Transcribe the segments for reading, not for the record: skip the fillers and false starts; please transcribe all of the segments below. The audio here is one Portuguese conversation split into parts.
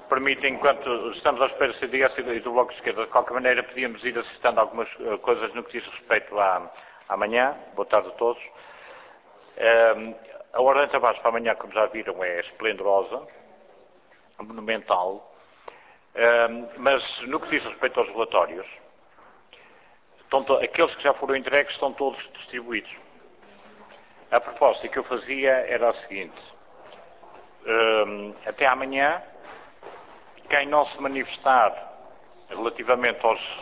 permite, enquanto estamos à espera do CDS e do Bloco de Esquerda, de qualquer maneira podíamos ir assistando algumas coisas no que diz respeito à manhã. Boa tarde a todos. A ordem de trabalhos para amanhã, como já viram, é esplendorosa, monumental, mas no que diz respeito aos relatórios, aqueles que já foram entregues estão todos distribuídos. A proposta que eu fazia era a seguinte: até amanhã, quem não se manifestar relativamente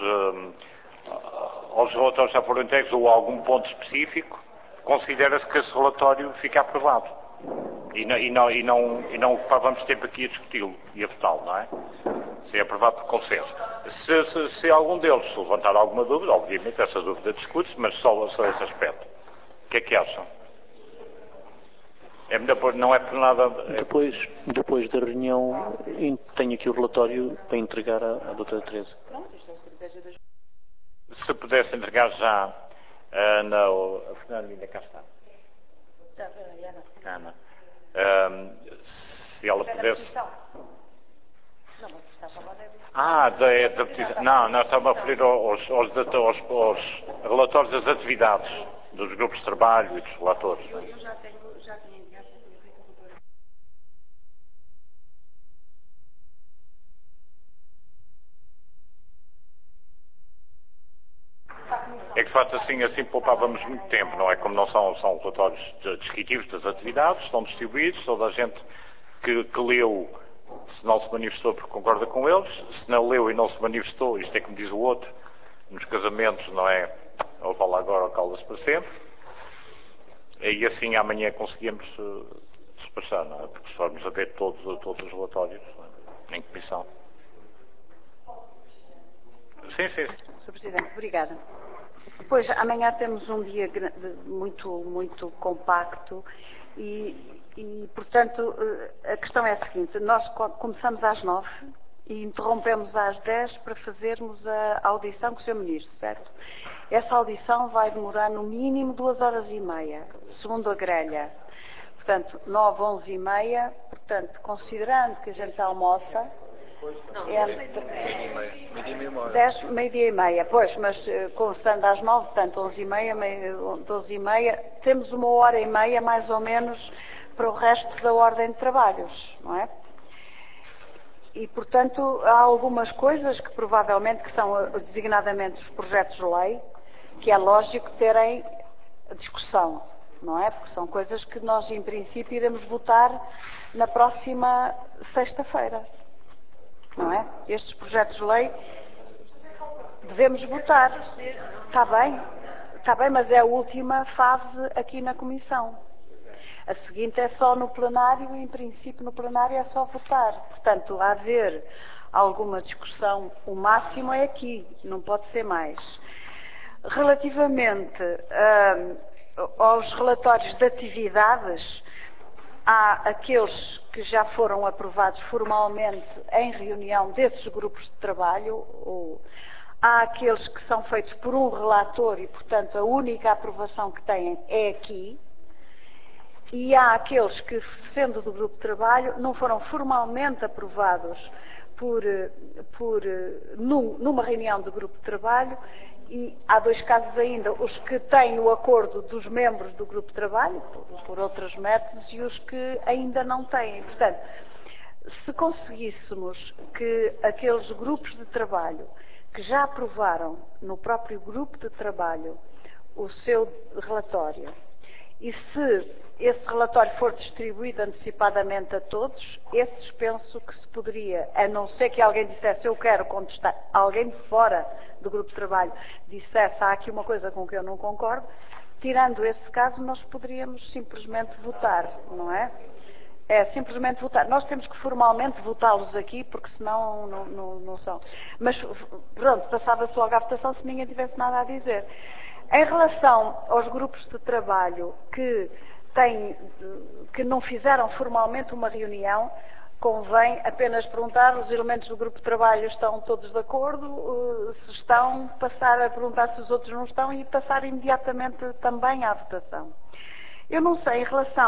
aos relatórios que já foram entregues ou a algum ponto específico, considera-se que esse relatório fica aprovado. E não ocupávamos tempo aqui a discuti-lo e a votá-lo, não é? Se é aprovado por consenso. Se algum deles levantar alguma dúvida, obviamente essa dúvida discute-se, mas só esse aspecto. O que é que acham? Não é por nada... Depois da reunião, tenho aqui o relatório para entregar à doutora Teresa. Se pudesse entregar já a Fernanda ainda cá está. Ana. Se ela pudesse... da petição. Não, estava a referir aos relatórios das atividades dos grupos de trabalho e dos relatores. Eu já tinha enviado, É que de facto assim poupávamos muito tempo, não é? Como não são relatórios descritivos das atividades, estão distribuídos, toda a gente que leu, se não se manifestou porque concorda com eles, se não leu e não se manifestou, isto é como diz o outro, nos casamentos, não é? Ou fala agora ou cala-se para sempre. E assim amanhã conseguimos despachar, não é? Porque se formos a ver todos os relatórios, em comissão. Sim. Sr. Presidente, obrigada. Pois, amanhã temos um dia muito compacto e, portanto, a questão é a seguinte: nós começamos às 9 e interrompemos às 10 para fazermos a audição com o Sr. Ministro, certo? Essa audição vai demorar no mínimo 2h30, segundo a grelha. Portanto, 9, 11h30, portanto, considerando que a gente almoça... meio-dia e meia, pois, mas constando às 9, portanto 11h30, 12h30, temos 1h30 mais ou menos para o resto da ordem de trabalhos, não é? E, portanto, há algumas coisas que provavelmente são designadamente os projetos de lei, que é lógico terem discussão, não é? Porque são coisas que nós, em princípio, iremos votar na próxima sexta-feira. Não é? Estes projetos de lei devemos votar. Está bem, mas é a última fase aqui na Comissão. A seguinte é só no plenário e, em princípio, no plenário é só votar. Portanto, a haver alguma discussão, o máximo é aqui, não pode ser mais. Relativamente aos relatórios de atividades, há aqueles que já foram aprovados formalmente em reunião desses grupos de trabalho, há aqueles que são feitos por um relator e, portanto, a única aprovação que têm é aqui, e há aqueles que, sendo do grupo de trabalho, não foram formalmente aprovados numa reunião do grupo de trabalho. E há dois casos ainda, os que têm o acordo dos membros do grupo de trabalho, por outros métodos, e os que ainda não têm. Portanto, se conseguíssemos que aqueles grupos de trabalho que já aprovaram no próprio grupo de trabalho o seu relatório, e se esse relatório for distribuído antecipadamente a todos, esses penso que se poderia, a não ser que alguém dissesse eu quero contestar, alguém de fora do grupo de trabalho dissesse há aqui uma coisa com que eu não concordo, tirando esse caso nós poderíamos simplesmente votar, não é? É simplesmente votar. Nós temos que formalmente votá-los aqui, porque senão não são. Mas pronto, passava-se logo à votação se ninguém tivesse nada a dizer. Em relação aos grupos de trabalho que não fizeram formalmente uma reunião, convém apenas perguntar, os elementos do grupo de trabalho estão todos de acordo, se estão, passar a perguntar se os outros não estão e passar imediatamente também à votação. Eu não sei, em relação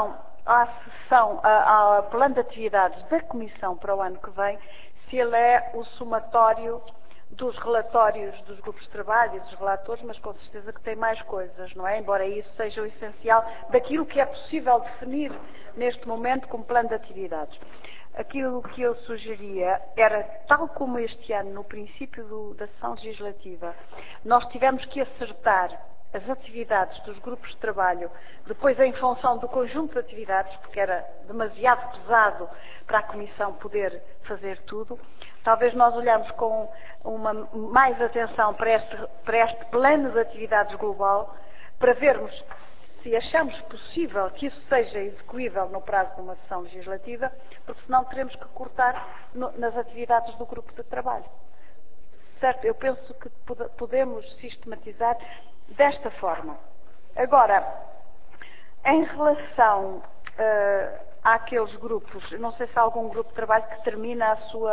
à sessão, ao plano de atividades da Comissão para o ano que vem, se ele é o somatório dos relatórios dos grupos de trabalho e dos relatores, mas com certeza que tem mais coisas, não é? Embora isso seja o essencial daquilo que é possível definir neste momento como plano de atividades. Aquilo que eu sugeria era, tal como este ano, no princípio da sessão legislativa, nós tivemos que acertar as atividades dos grupos de trabalho, depois em função do conjunto de atividades, porque era demasiado pesado para a Comissão poder fazer tudo. Talvez nós olhamos com mais atenção para este plano de atividades global, para vermos se achamos possível que isso seja execuível no prazo de uma sessão legislativa, porque senão teremos que cortar nas atividades do grupo de trabalho. Certo? Eu penso que podemos sistematizar desta forma. Agora, em relação àqueles grupos, não sei se há algum grupo de trabalho que termina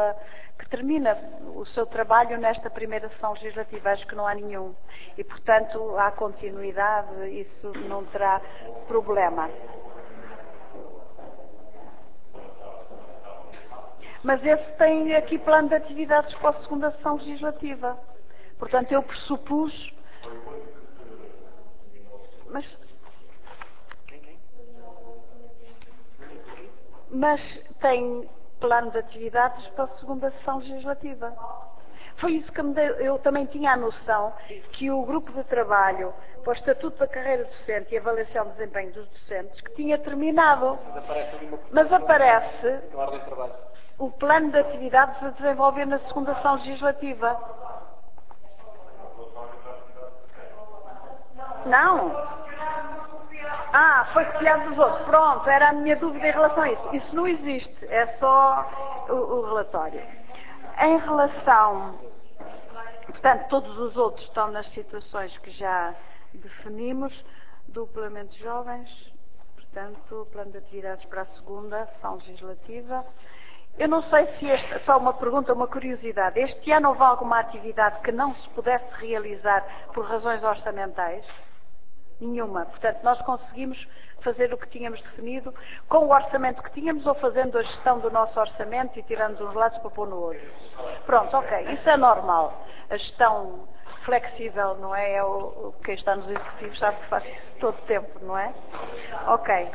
o seu trabalho nesta primeira sessão legislativa. Acho que não há nenhum. E, portanto, há continuidade, isso não terá problema. Mas esse tem aqui plano de atividades para a segunda sessão legislativa. Portanto, eu pressupus... Mas tem plano de atividades para a segunda sessão legislativa. Foi isso que eu também tinha a noção que o grupo de trabalho para o Estatuto da Carreira Docente e Avaliação do Desempenho dos Docentes que tinha terminado. Mas aparece o plano de atividades a desenvolver na segunda sessão legislativa. Não. Foi copiado dos outros. Pronto, era a minha dúvida em relação a isso. Isso não existe, é só o relatório. Em relação, portanto, todos os outros estão nas situações que já definimos, duplamente jovens, portanto, plano de atividades para a segunda sessão legislativa. Eu não sei se só uma pergunta, uma curiosidade. Este ano houve alguma atividade que não se pudesse realizar por razões orçamentais? Nenhuma. Portanto, nós conseguimos fazer o que tínhamos definido com o orçamento que tínhamos ou fazendo a gestão do nosso orçamento e tirando de uns lados para pôr no outro. Pronto, ok. Isso é normal. A gestão flexível, não é? Quem está nos executivos sabe que faz isso todo o tempo, não é? Ok.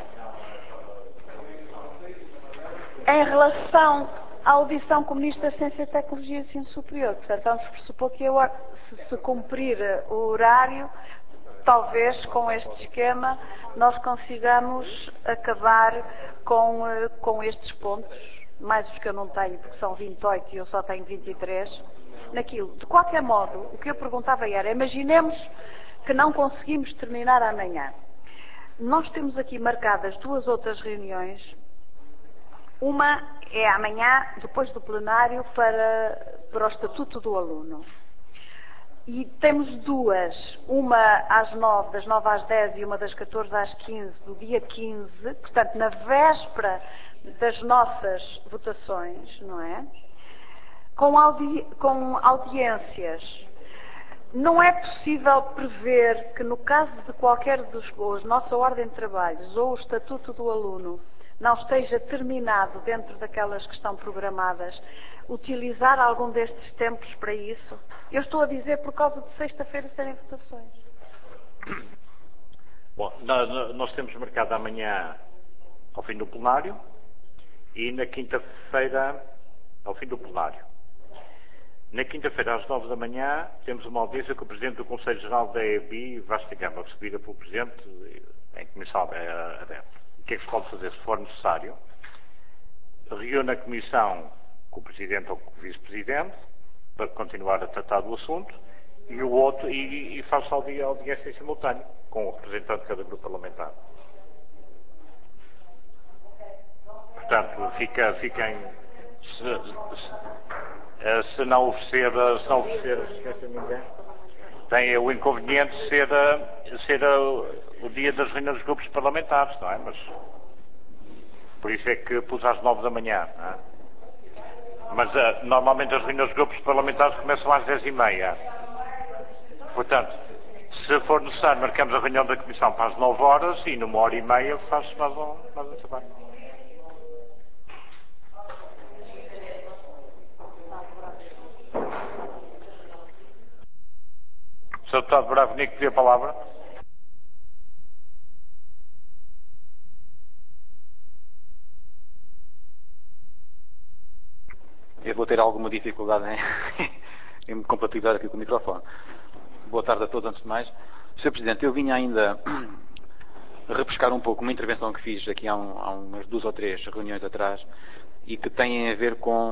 Em relação à audição comunista de Ciência, Tecnologia e Ensino Superior, portanto, vamos pressupor que se cumprir o horário, talvez com este esquema nós consigamos acabar com estes pontos, mais os que eu não tenho, porque são 28 e eu só tenho 23, naquilo. De qualquer modo, o que eu perguntava era, imaginemos que não conseguimos terminar amanhã. Nós temos aqui marcadas duas outras reuniões. Uma é amanhã, depois do plenário, para o Estatuto do Aluno. E temos duas, uma às 9, das 9 às 10 e uma das 14 às 15, do dia 15, portanto, na véspera das nossas votações, não é? Com audiências. Não é possível prever que, no caso de qualquer dos nossa ordem de trabalhos ou o Estatuto do Aluno não esteja terminado dentro daquelas que estão programadas, utilizar algum destes tempos para isso? Eu estou a dizer por causa de sexta-feira serem votações. Bom, nós temos marcado amanhã ao fim do plenário e na quinta-feira ao fim do plenário. Na quinta-feira, às 9 da manhã, temos uma audiência com o Presidente do Conselho Geral da EBI, Vasta Gama, recebida pelo Presidente em comissão aberta. O que é que se pode fazer, se for necessário? Reúne a Comissão com o Presidente ou com o Vice-Presidente, para continuar a tratar do assunto, e faz-se audiência em simultâneo, com o representante de cada grupo parlamentar. Portanto, fiquem... Se não oferecer assistência a ninguém, tem o inconveniente de ser o dia das reuniões dos grupos parlamentares, não é? Mas por isso é que pus às 9 da manhã, não é? Mas normalmente as reuniões dos grupos parlamentares começam às 10h30. Portanto, Se for necessário, marcamos a reunião da Comissão para as 9 horas e numa hora e meia faz-se mais um trabalho. O Sr. Deputado Bravo Nico pediu a palavra. Eu vou ter alguma dificuldade em me compatibilizar aqui com o microfone. Boa tarde a todos, antes de mais. Sr. Presidente, eu vinha ainda repescar um pouco uma intervenção que fiz aqui há umas 2 ou 3 reuniões atrás e que tem a ver com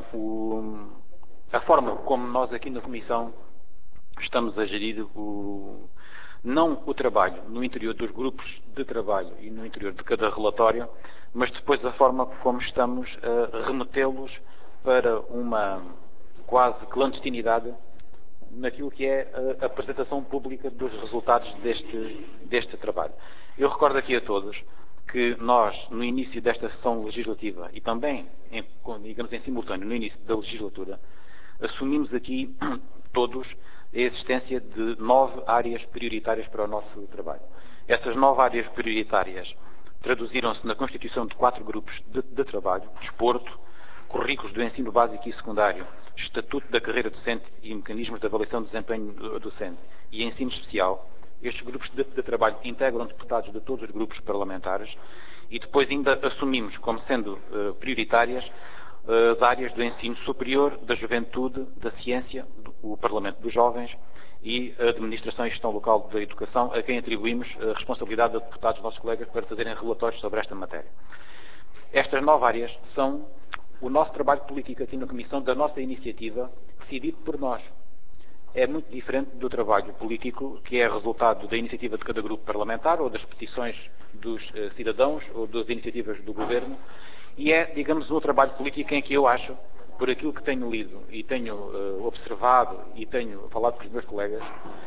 a forma como nós aqui na Comissão estamos a gerir não o trabalho no interior dos grupos de trabalho e no interior de cada relatório, mas depois a forma como estamos a remetê-los para uma quase clandestinidade naquilo que é a apresentação pública dos resultados deste trabalho. Eu recordo aqui a todos que nós, no início desta sessão legislativa e também, digamos em simultâneo, no início da legislatura, assumimos aqui todos a existência de 9 áreas prioritárias para o nosso trabalho. Essas 9 áreas prioritárias traduziram-se na constituição de 4 grupos de trabalho: desporto, currículos do ensino básico e secundário, estatuto da carreira docente e mecanismos de avaliação de desempenho docente e ensino especial. Estes grupos de trabalho integram deputados de todos os grupos parlamentares e depois ainda assumimos como sendo prioritárias as áreas do ensino superior, da juventude, da ciência, o Parlamento dos Jovens e a Administração e Gestão Local da Educação, a quem atribuímos a responsabilidade de deputados nossos colegas para fazerem relatórios sobre esta matéria. Estas 9 áreas são o nosso trabalho político aqui na Comissão, da nossa iniciativa, decidido por nós. É muito diferente do trabalho político que é resultado da iniciativa de cada grupo parlamentar ou das petições dos cidadãos ou das iniciativas do Governo e é, digamos, um trabalho político em que eu acho, por aquilo que tenho lido e tenho observado e tenho falado com os meus colegas,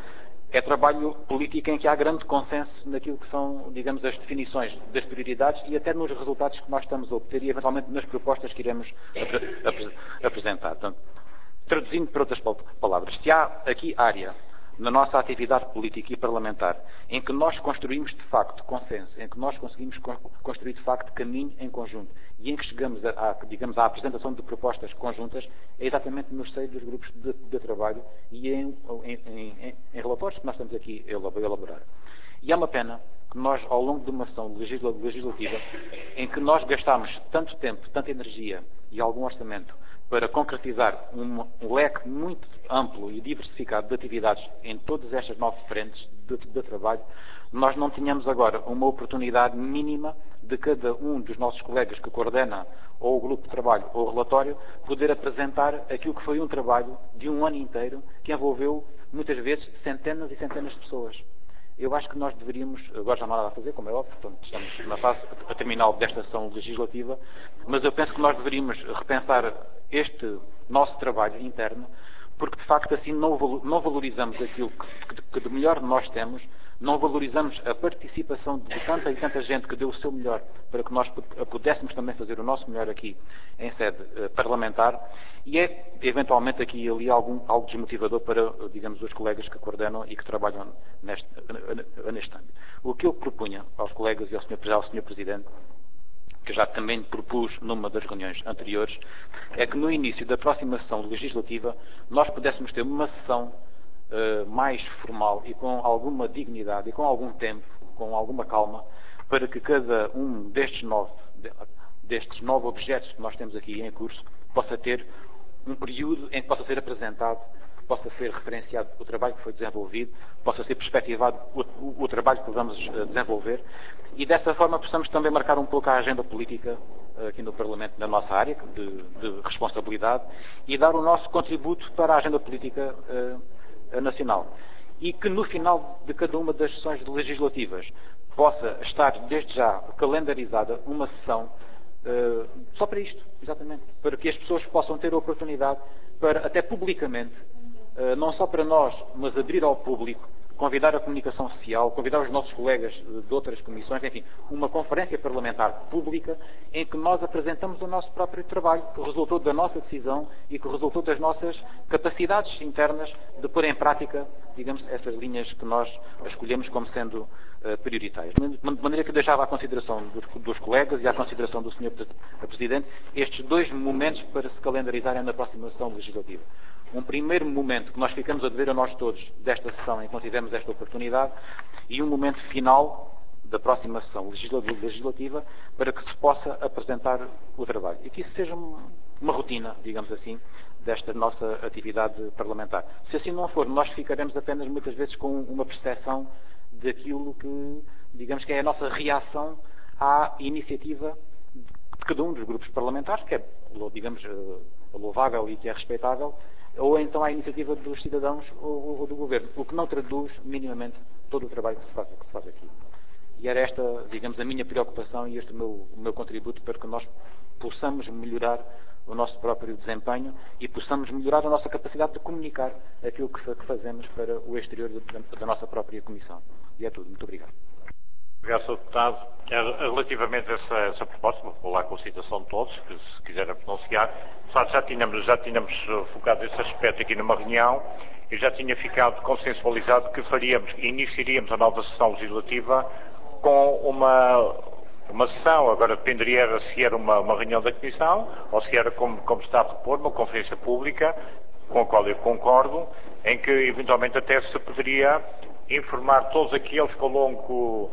é trabalho político em que há grande consenso naquilo que são, digamos, as definições das prioridades e até nos resultados que nós estamos a obter e, eventualmente, nas propostas que iremos apresentar. Portanto, traduzindo para outras palavras, se há aqui área na nossa atividade política e parlamentar em que nós construímos, de facto, consenso, em que nós conseguimos construir, de facto, caminho em conjunto e em que chegamos à apresentação de propostas conjuntas, é exatamente no seio dos grupos de trabalho e em relatórios que nós estamos aqui a elaborar. E é uma pena que nós, ao longo de uma sessão legislativa, em que nós gastamos tanto tempo, tanta energia e algum orçamento para concretizar um leque muito amplo e diversificado de atividades em todas estas 9 frentes de trabalho, nós não tínhamos agora uma oportunidade mínima de cada um dos nossos colegas que coordena ou o grupo de trabalho ou o relatório poder apresentar aquilo que foi um trabalho de um ano inteiro que envolveu muitas vezes centenas e centenas de pessoas. Eu acho que nós deveríamos, agora já não há nada a fazer, como é óbvio, portanto, estamos na fase terminal desta sessão legislativa, mas eu penso que nós deveríamos repensar este nosso trabalho interno, porque de facto assim não valorizamos aquilo que de melhor nós temos, não valorizamos a participação de tanta e tanta gente que deu o seu melhor para que nós pudéssemos também fazer o nosso melhor aqui em sede parlamentar e é eventualmente aqui e ali algo desmotivador para, digamos, os colegas que coordenam e que trabalham neste âmbito. O que eu propunha aos colegas e ao Sr. Presidente, que já também propus numa das reuniões anteriores, é que no início da próxima sessão legislativa nós pudéssemos ter uma sessão mais formal e com alguma dignidade e com algum tempo, com alguma calma, para que cada um destes 9 objetos que nós temos aqui em curso possa ter um período em que possa ser apresentado, possa ser referenciado o trabalho que foi desenvolvido, possa ser perspectivado o trabalho que vamos desenvolver e dessa forma possamos também marcar um pouco a agenda política aqui no Parlamento, na nossa área de responsabilidade e dar o nosso contributo para a agenda política nacional. E que no final de cada uma das sessões legislativas possa estar desde já calendarizada uma sessão só para isto, exatamente, para que as pessoas possam ter a oportunidade para, até publicamente, não só para nós, mas abrir ao público convidar a comunicação social, convidar os nossos colegas de outras comissões, enfim, uma conferência parlamentar pública em que nós apresentamos o nosso próprio trabalho, que resultou da nossa decisão e que resultou das nossas capacidades internas de pôr em prática, digamos, essas linhas que nós escolhemos como sendo prioritárias. De maneira que eu deixava à consideração dos colegas e à consideração do Sr. Presidente estes dois momentos para se calendarizarem na próxima sessão legislativa. Um primeiro momento que nós ficamos a dever a nós todos desta sessão, enquanto tivemos esta oportunidade, e um momento final da próxima sessão legislativa para que se possa apresentar o trabalho. E que isso seja uma rotina, digamos assim, desta nossa atividade parlamentar. Se assim não for, nós ficaremos apenas muitas vezes com uma percepção daquilo que, digamos, que é a nossa reação à iniciativa de cada um dos grupos parlamentares, que é, digamos, louvável e que é respeitável, ou então à iniciativa dos cidadãos ou do governo, o que não traduz minimamente todo o trabalho que se faz aqui. E era esta, digamos, a minha preocupação e este o meu contributo para que nós possamos melhorar o nosso próprio desempenho e possamos melhorar a nossa capacidade de comunicar aquilo que fazemos para o exterior da nossa própria Comissão. E é tudo. Muito obrigado. Obrigado, Sr. Deputado. Relativamente a essa proposta, vou lá com a citação de todos, que se quiserem pronunciar, de facto já tínhamos focado esse aspecto aqui numa reunião e já tinha ficado consensualizado que iniciaríamos a nova sessão legislativa com uma sessão, agora dependeria se era uma reunião da Comissão ou se era, como está a propor, uma conferência pública, com a qual eu concordo, em que eventualmente até se poderia informar todos aqueles que ao longo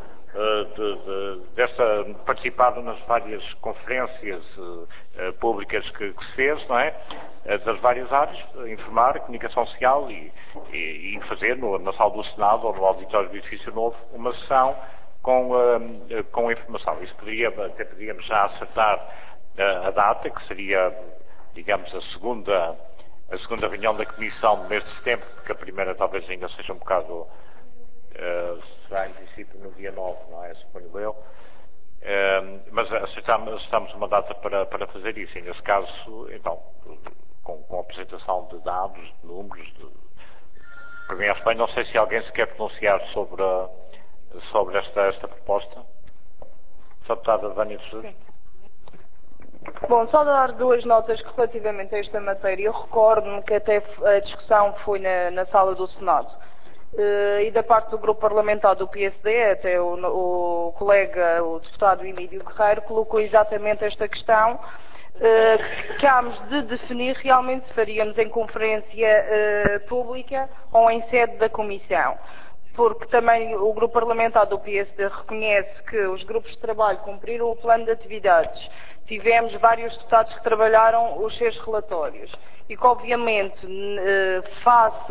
participaram nas várias conferências públicas que se fez, não é? Das várias áreas, informar, comunicação social e fazer na sala do Senado ou no auditório do Edifício Novo uma sessão com informação. Isso até poderíamos já acertar a data, que seria, digamos, a segunda reunião da Comissão do mês de setembro, porque a primeira talvez ainda seja um bocado, será em princípio no dia 9, não é? Suponho eu. Mas acertamos uma data para fazer isso. E nesse caso, então, com a apresentação de dados, de números, para mim acho bem. Não sei se alguém se quer pronunciar sobre esta proposta. Sra. Deputada Vânia de Jesus. Bom, só dar duas notas relativamente a esta matéria. Eu recordo-me que até a discussão foi na sala do Senado. E da parte do grupo parlamentar do PSD, até o colega, o deputado Emílio Guerreiro, colocou exatamente esta questão, que ficámos de definir realmente se faríamos em conferência pública ou em sede da Comissão. Porque também o grupo parlamentar do PSD reconhece que os grupos de trabalho cumpriram o plano de atividades. Tivemos vários deputados que trabalharam os seus relatórios. E que, obviamente, face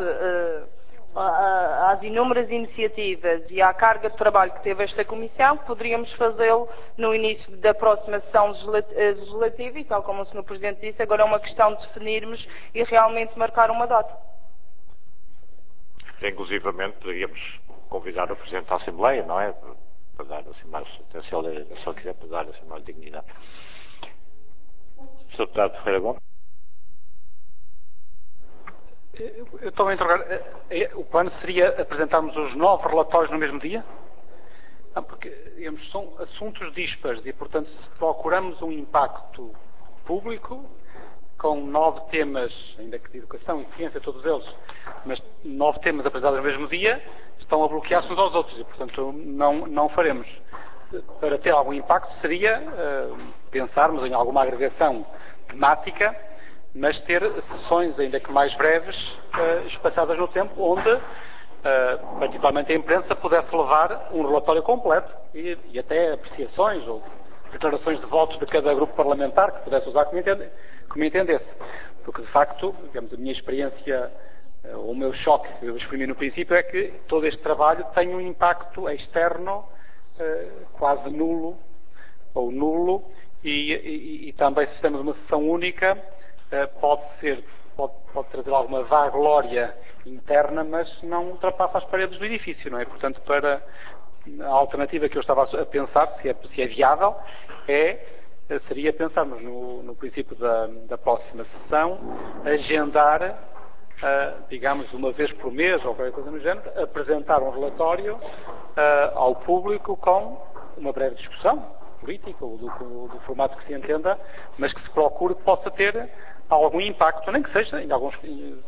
às inúmeras iniciativas e à carga de trabalho que teve esta Comissão, poderíamos fazê-lo no início da próxima sessão legislativa e, tal como o Sr. Presidente disse, agora é uma questão de definirmos e realmente marcar uma data. Inclusivamente, poderíamos convidar o Presidente da Assembleia, não é? Para dar assim mais, se ele só quiser, para dar assim mais dignidade. Sr. Deputado Ferreira Gomes. Eu estou a interrogar. O plano seria apresentarmos os 9 relatórios no mesmo dia? Não, porque, digamos, são assuntos díspares e, portanto, se procuramos um impacto público com 9 temas, ainda que de educação e ciência, todos eles, mas 9 temas apresentados no mesmo dia, estão a bloquear-se uns aos outros e, portanto, não faremos. Para ter algum impacto seria pensarmos em alguma agregação temática, mas ter sessões ainda que mais breves, espaçadas no tempo, onde, particularmente a imprensa, pudesse levar um relatório completo e até apreciações ou declarações de voto de cada grupo parlamentar que pudesse usar como entendesse. Porque, de facto, digamos, a minha experiência, o meu choque que eu exprimi no princípio é que todo este trabalho tem um impacto externo quase nulo, ou nulo, e também se temos uma sessão única, pode trazer alguma vá-glória interna, mas não ultrapassa as paredes do edifício, não é? Portanto, a alternativa que eu estava a pensar, se é viável, seria pensarmos no princípio da próxima sessão, agendar digamos, uma vez por mês ou qualquer coisa no género, apresentar um relatório ao público com uma breve discussão política ou do formato que se entenda, mas que se procure que possa ter algum impacto, nem que seja em alguns...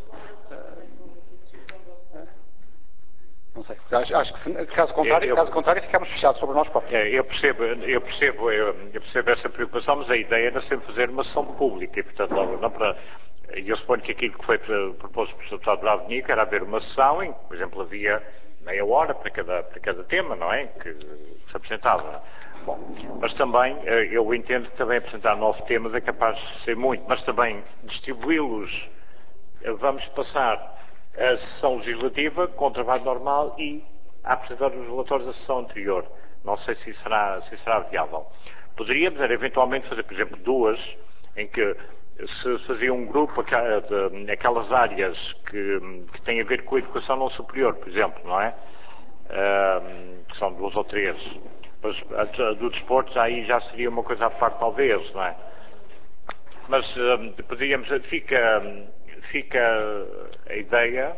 Não sei. Acho que caso contrário ficamos fechados sobre nós próprios. Eu percebo essa preocupação, mas a ideia era sempre fazer uma sessão pública e, portanto, não para... Eu suponho que aquilo que foi proposto pelo Sr. Deputado Bravo Nico era haver uma sessão em que, por exemplo, havia meia hora para cada tema, não é? Que se apresentava. Bom, mas também, eu entendo que também apresentar 9 temas é capaz de ser muito, mas também distribuí-los. Vamos passar a sessão legislativa com o trabalho normal e a apresentar os relatórios da sessão anterior. Não sei se será viável. Poderíamos era eventualmente fazer, por exemplo, 2, em que se fazia um grupo aquelas áreas que têm a ver com a educação não superior, por exemplo, não é? Que são 2 ou 3. Mas do desporto aí já seria uma coisa à parte, talvez, não é? Mas poderíamos, fica a ideia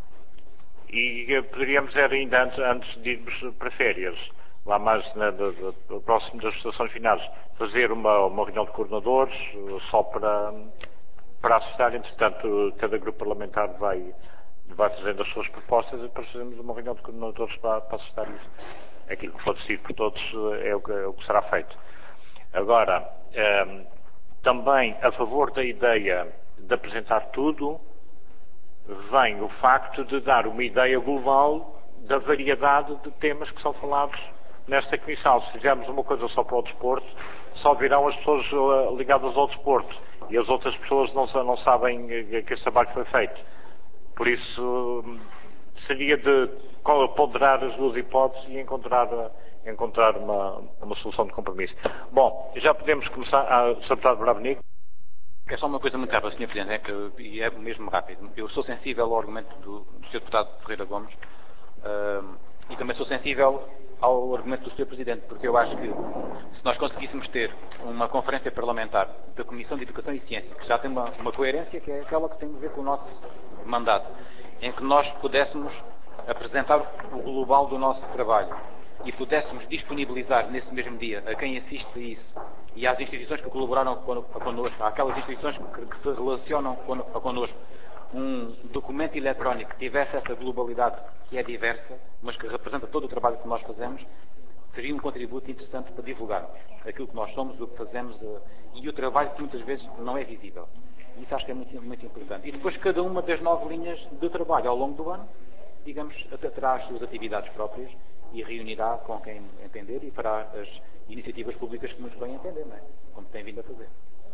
e poderíamos ainda antes de irmos para férias, lá mais próximo das estações finais, fazer uma reunião de coordenadores só para assistir. Entretanto, cada grupo parlamentar vai fazendo as suas propostas e depois fazemos uma reunião de coordenadores para assistir isso. Aquilo que for decidido por todos é o que será feito. Agora, também a favor da ideia de apresentar tudo, vem o facto de dar uma ideia global da variedade de temas que são falados nesta comissão. Se fizermos uma coisa só para o desporto, só virão as pessoas ligadas ao desporto e as outras pessoas não sabem que esse trabalho foi feito. Por isso, seria de ponderar as 2 hipóteses e encontrar uma solução de compromisso. Bom, já podemos começar a Deputado Bravo Nico. É só uma coisa muito rápida, Sr. Presidente, e é mesmo rápido. Eu sou sensível ao argumento do Sr. Deputado Ferreira Gomes e também sou sensível ao argumento do Sr. Presidente, porque eu acho que se nós conseguíssemos ter uma conferência parlamentar da Comissão de Educação e Ciência, que já tem uma coerência, que é aquela que tem a ver com o nosso mandato, em que nós pudéssemos apresentar o global do nosso trabalho e pudéssemos disponibilizar nesse mesmo dia a quem assiste a isso e às instituições que colaboraram connosco, àquelas instituições que se relacionam connosco, um documento eletrónico que tivesse essa globalidade que é diversa, mas que representa todo o trabalho que nós fazemos, seria um contributo interessante para divulgarmos aquilo que nós somos, o que fazemos e o trabalho que muitas vezes não é visível. Isso acho que é muito, muito importante. E depois cada uma das 9 linhas de trabalho ao longo do ano, digamos, terá as suas atividades próprias e reunirá com quem entender e fará as iniciativas públicas que muito bem entender, não é? Como tem vindo a fazer.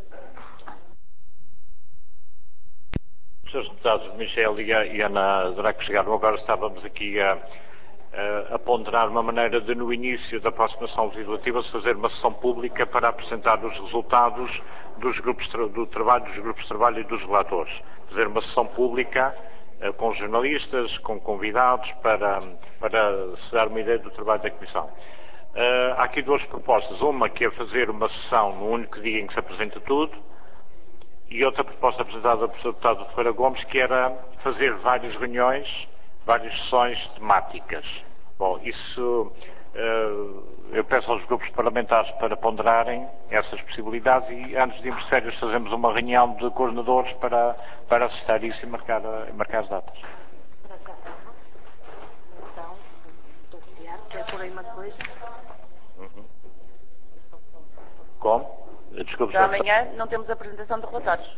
Os Srs. Deputados Michel e Ana Durá que chegaram agora, estávamos aqui a ponderar uma maneira de, no início da próxima sessão legislativa, se fazer uma sessão pública para apresentar os resultados do trabalho dos grupos de trabalho e dos relatores. Fazer uma sessão pública com jornalistas, com convidados, para se dar uma ideia do trabalho da Comissão. Há aqui 2 propostas. Uma que é fazer uma sessão no único dia em que se apresenta tudo, e outra proposta apresentada pelo Sr. Deputado Ferreira Gomes, que era fazer várias reuniões, várias sessões temáticas. Bom, isso eu peço aos grupos parlamentares para ponderarem essas possibilidades e antes de irmos de férias fazemos uma reunião de coordenadores para assistir isso e marcar as datas. Então, estou a criar, quer por aí uma coisa? Como? Desculpe, já amanhã não temos apresentação de relatórios.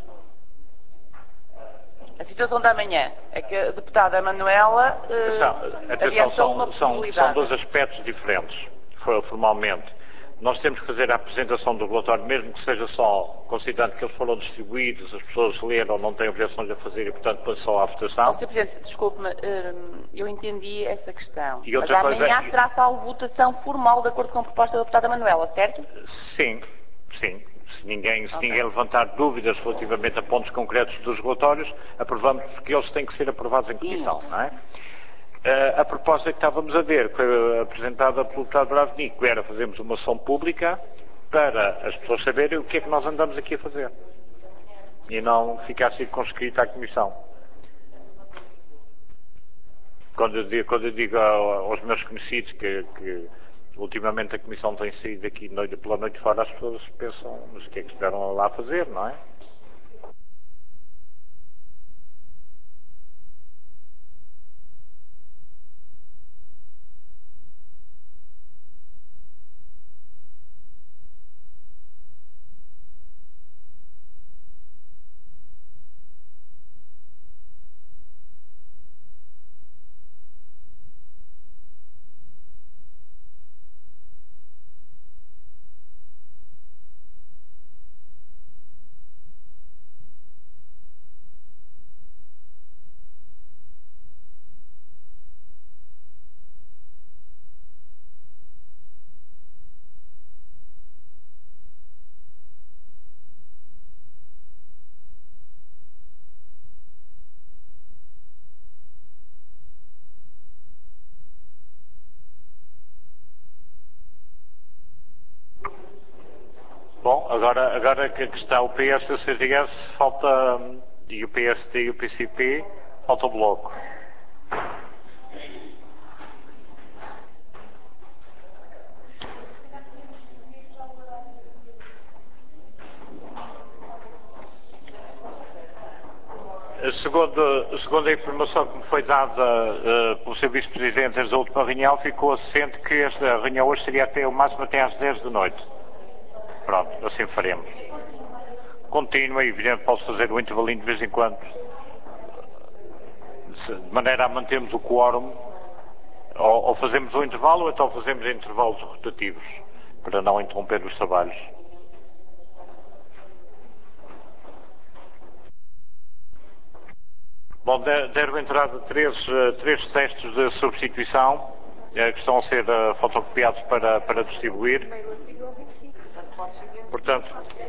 A situação da manhã é que a deputada Manuela atenção, são 2 aspectos diferentes, formalmente. Nós temos que fazer a apresentação do relatório, mesmo que seja só, considerando que eles foram distribuídos, as pessoas leram, não têm objeções a fazer e, portanto, depois só a votação. Sr. Presidente, desculpe-me, eu entendi essa questão. E mas amanhã será só votação formal de acordo com a proposta da deputada Manuela, certo? Sim. Se ninguém levantar dúvidas relativamente a pontos concretos dos relatórios, aprovamos porque eles têm que ser aprovados em comissão, não é? A proposta que estávamos a ver, que foi apresentada pelo deputado Bravo Nico, era fazermos uma sessão pública para as pessoas saberem o que é que nós andamos aqui a fazer. E não ficar circunscrito à comissão. Quando eu digo aos meus conhecidos que ultimamente a Comissão tem saído aqui pela noite fora, as pessoas pensam, mas o que é que estiveram lá a fazer, não é? Bom, agora que está o PS e o CDS, falta, e o PST e o PCP, falta o Bloco. Segundo a informação que me foi dada pelo seu vice-presidente desde a última reunião, ficou assente que esta reunião hoje seria até o máximo até às 10 da noite. Pronto, assim faremos. Continua, é evidente, posso fazer o intervalinho de vez em quando, de maneira a mantermos o quórum, ou fazemos o intervalo, ou então fazemos intervalos rotativos, para não interromper os trabalhos. Bom, deram entrada três textos de substituição que estão a ser fotocopiados para distribuir. Portanto,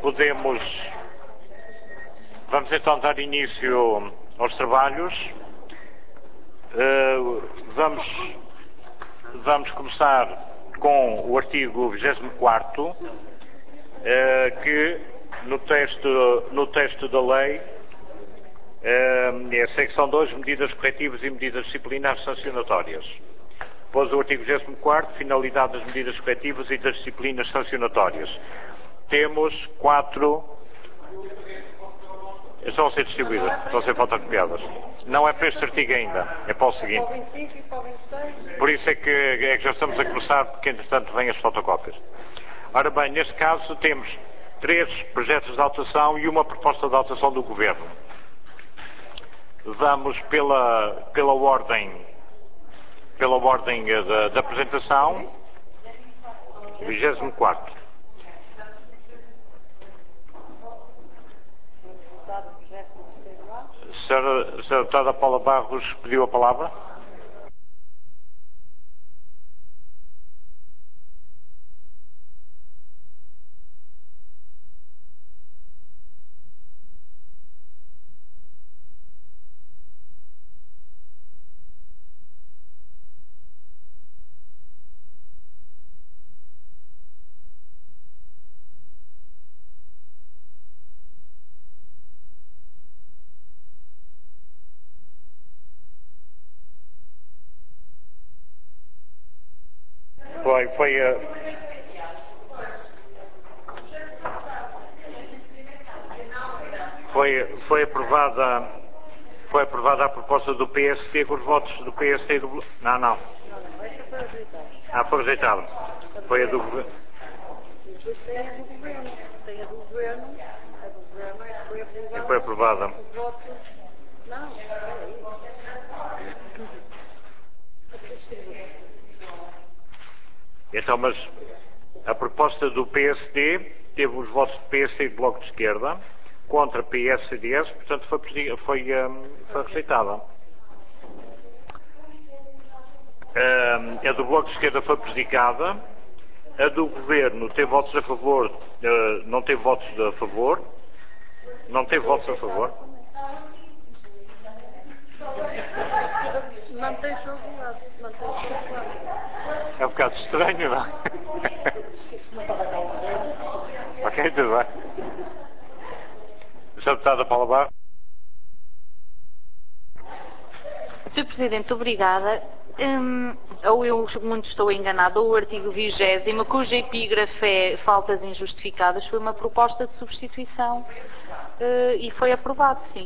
vamos então dar início aos trabalhos. Vamos começar com o artigo 24º, que no texto da lei é a secção 2, medidas corretivas e medidas disciplinares sancionatórias. Depois o artigo 24º, finalidade das medidas corretivas e das disciplinas sancionatórias. Temos 4... Estão a ser distribuídas, estão a ser fotocopiadas. Não é para este artigo ainda, é para o seguinte. Para o 25 e para o 26? Por isso é que já estamos a começar, porque entretanto vêm as fotocópias. Ora bem, neste caso temos 3 projetos de alteração e uma proposta de alteração do Governo. Vamos pela ordem da apresentação. 24º. Senhora deputada Paula Barros pediu a palavra. Foi aprovada a proposta do PST com os votos do PST e do Bloco. Não. Foi rejeitada. Foi a do Governo. Depois tem a do Governo. Tem a do Governo. A do Governo é que foi aprovada. E foi aprovada. Os votos... Não, espera aí. Então, mas a proposta do PST teve os votos do PST e do Bloco de Esquerda contra PS e CDS, portanto foi rejeitada. A do Bloco de Esquerda foi prejudicada. A do Governo teve votos a favor, não teve votos a favor. Não teve votos a favor. Mantém-se ao lado. É um bocado estranho, não é? Ok, tudo bem. Senhora deputada Paula Barros. Sr. Presidente, obrigada. Ou eu muito estou enganada, ou o artigo 20º, cujo epígrafe é faltas injustificadas, foi uma proposta de substituição e foi aprovado, sim.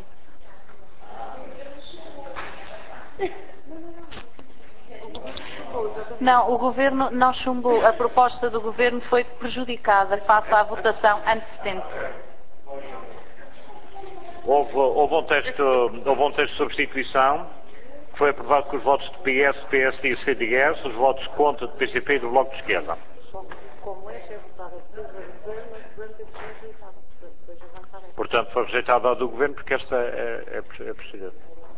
Não, o Governo não chumbou. A proposta do Governo foi prejudicada face à votação antecedente. Houve um texto de substituição que foi aprovado com os votos de PS, PSD e CDS, os votos contra do PCP e do Bloco de Esquerda. Como esta é votada pelo Governo, o Governo teve que ser rejeitado. Depois avançar. Portanto, foi rejeitada a do Governo porque esta é possível.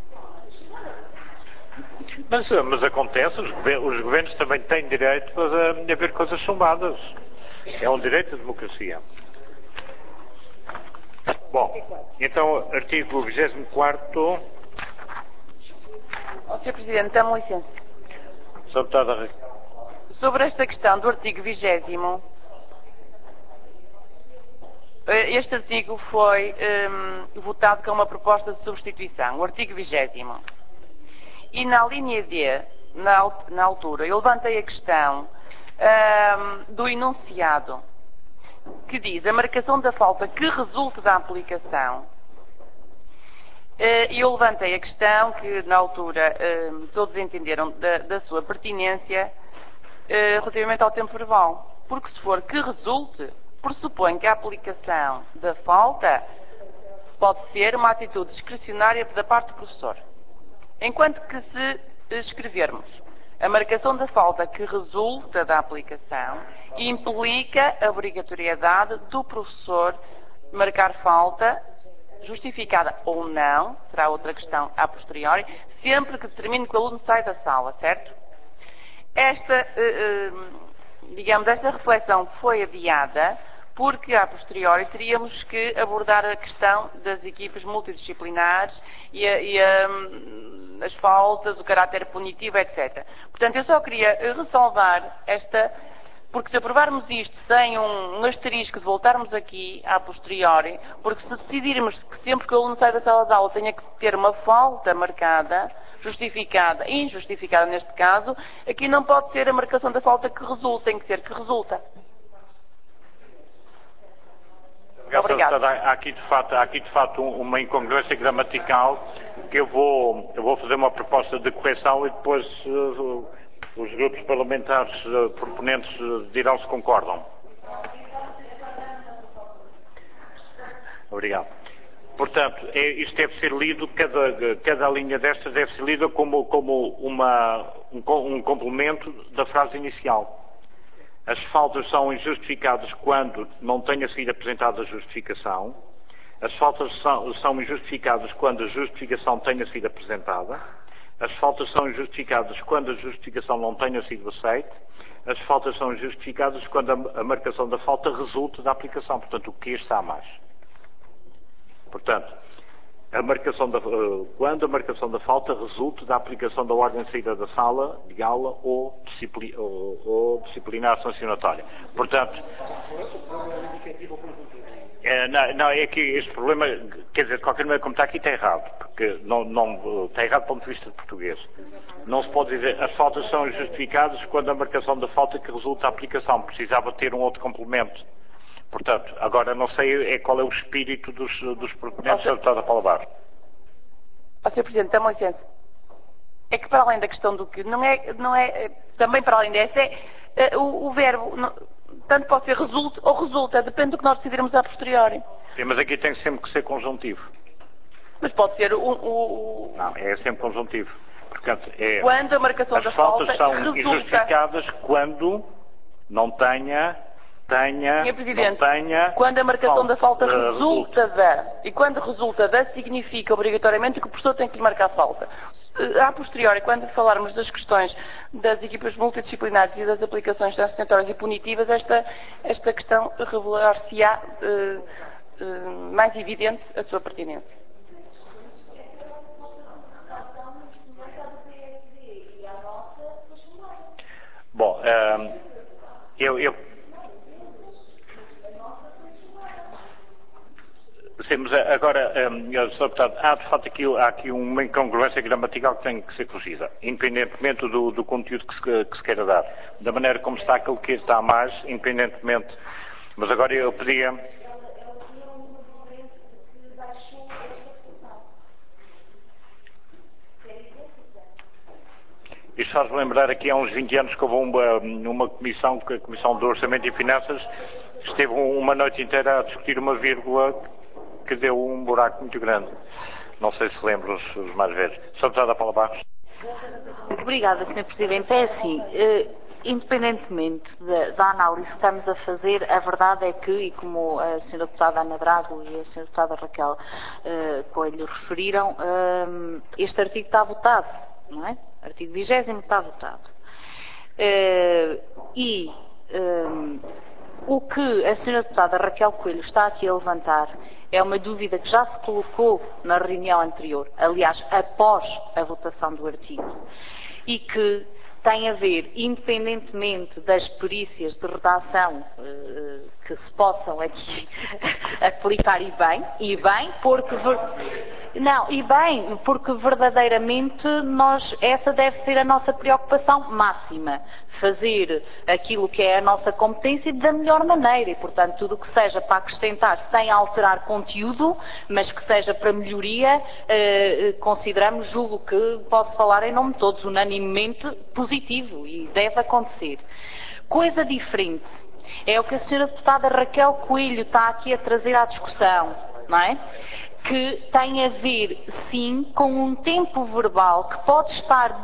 Mas acontece, os governos também têm direito a ver coisas chumbadas. É um direito da democracia. Bom, então, artigo 24º. Sr. Presidente, dá-me licença. Sr. Deputada. Sobre esta questão do artigo 20º, este artigo foi votado com uma proposta de substituição, o artigo 20º. E na linha D, na altura, eu levantei a questão do enunciado, que diz a marcação da falta que resulte da aplicação. E eu levantei a questão que, na altura, todos entenderam da sua pertinência relativamente ao tempo verbal. Porque se for que resulte, pressupõe que a aplicação da falta pode ser uma atitude discricionária da parte do professor. Enquanto que se escrevermos a marcação da falta que resulta da aplicação, implica a obrigatoriedade do professor marcar falta, justificada ou não, será outra questão a posteriori, sempre que determine que o aluno sai da sala, certo? Esta reflexão foi adiada porque, a posteriori, teríamos que abordar a questão das equipas multidisciplinares e as faltas, o caráter punitivo, etc. Portanto, eu só queria ressalvar porque se aprovarmos isto sem um asterisco de voltarmos aqui, a posteriori, porque se decidirmos que sempre que o aluno sai da sala de aula tenha que ter uma falta marcada, justificada, injustificada neste caso, aqui não pode ser a marcação da falta que resulta, tem que ser que resulta. Obrigado. Há aqui de fato uma incongruência gramatical que eu vou fazer uma proposta de correção e depois os grupos parlamentares proponentes dirão se concordam. Obrigado. Portanto, isto deve ser lido, cada linha destas deve ser lida como um complemento da frase inicial. As faltas são injustificadas quando não tenha sido apresentada a justificação. As faltas são injustificadas quando a justificação tenha sido apresentada. As faltas são injustificadas quando a justificação não tenha sido aceita. As faltas são injustificadas quando a marcação da falta resulta da aplicação. Portanto, o que está a mais. Portanto, quando a marcação da falta resulta da aplicação da ordem de saída da sala de aula ou disciplinar sancionatória. Portanto, é que este problema, quer dizer, de qualquer maneira, como está aqui, está errado, porque não está errado do ponto de vista de português. Não se pode dizer as faltas são injustificadas quando a marcação da falta que resulta da aplicação. Precisava ter um outro complemento. Portanto, agora não sei qual é o espírito dos proponentes da deputada Paula Barros. Sr. Presidente, dá-me licença. É que para além da questão do que, não é também para além dessa, o verbo, tanto pode ser resulta ou resulta, depende do que nós decidirmos a posteriori. Sim, mas aqui tem sempre que ser conjuntivo. Mas pode ser Não, é sempre conjuntivo. Portanto, quando a marcação da falta resulta. As faltas são injustificadas quando não tenha... Sr. Presidente, quando a marcação da falta resulta da, e quando resulta da, significa obrigatoriamente que o professor tem que lhe marcar a falta. A posteriori, quando falarmos das questões das equipas multidisciplinares e das aplicações sancionatórias e punitivas, esta questão revelar-se-á mais evidente a sua pertinência. Bom, Sim, mas agora, Sr. Deputado, há de facto aqui uma incongruência gramatical que tem que ser corrigida, independentemente do conteúdo que se queira dar. Da maneira como está aquilo que está mais, independentemente. Mas agora eu pedia... Isto faz-me lembrar aqui há uns 20 anos que houve uma comissão, a Comissão do Orçamento e Finanças, esteve uma noite inteira a discutir uma vírgula que deu um buraco muito grande. Não sei se lembram os mais velhos. Sr. Deputada Paula Barros. Obrigada, Sr. Presidente. É assim, independentemente da análise que estamos a fazer, a verdade é que, e como a Sra. Deputada Ana Drago e a Sra. Deputada Raquel Coelho referiram, este artigo está votado, não é? Artigo 20º está votado. O que a Sra. Deputada Raquel Coelho está aqui a levantar é uma dúvida que já se colocou na reunião anterior, aliás, após a votação do artigo, e que tem a ver, independentemente das perícias de redação que se possam aqui aplicar, porque verdadeiramente essa deve ser a nossa preocupação máxima, fazer aquilo que é a nossa competência da melhor maneira e, portanto, tudo o que seja para acrescentar sem alterar conteúdo, mas que seja para melhoria, julgo que posso falar em nome de todos, unanimemente positivo, e deve acontecer. Coisa diferente é o que a Sra. Deputada Raquel Coelho está aqui a trazer à discussão, não é? Que tem a ver, sim, com um tempo verbal que pode estar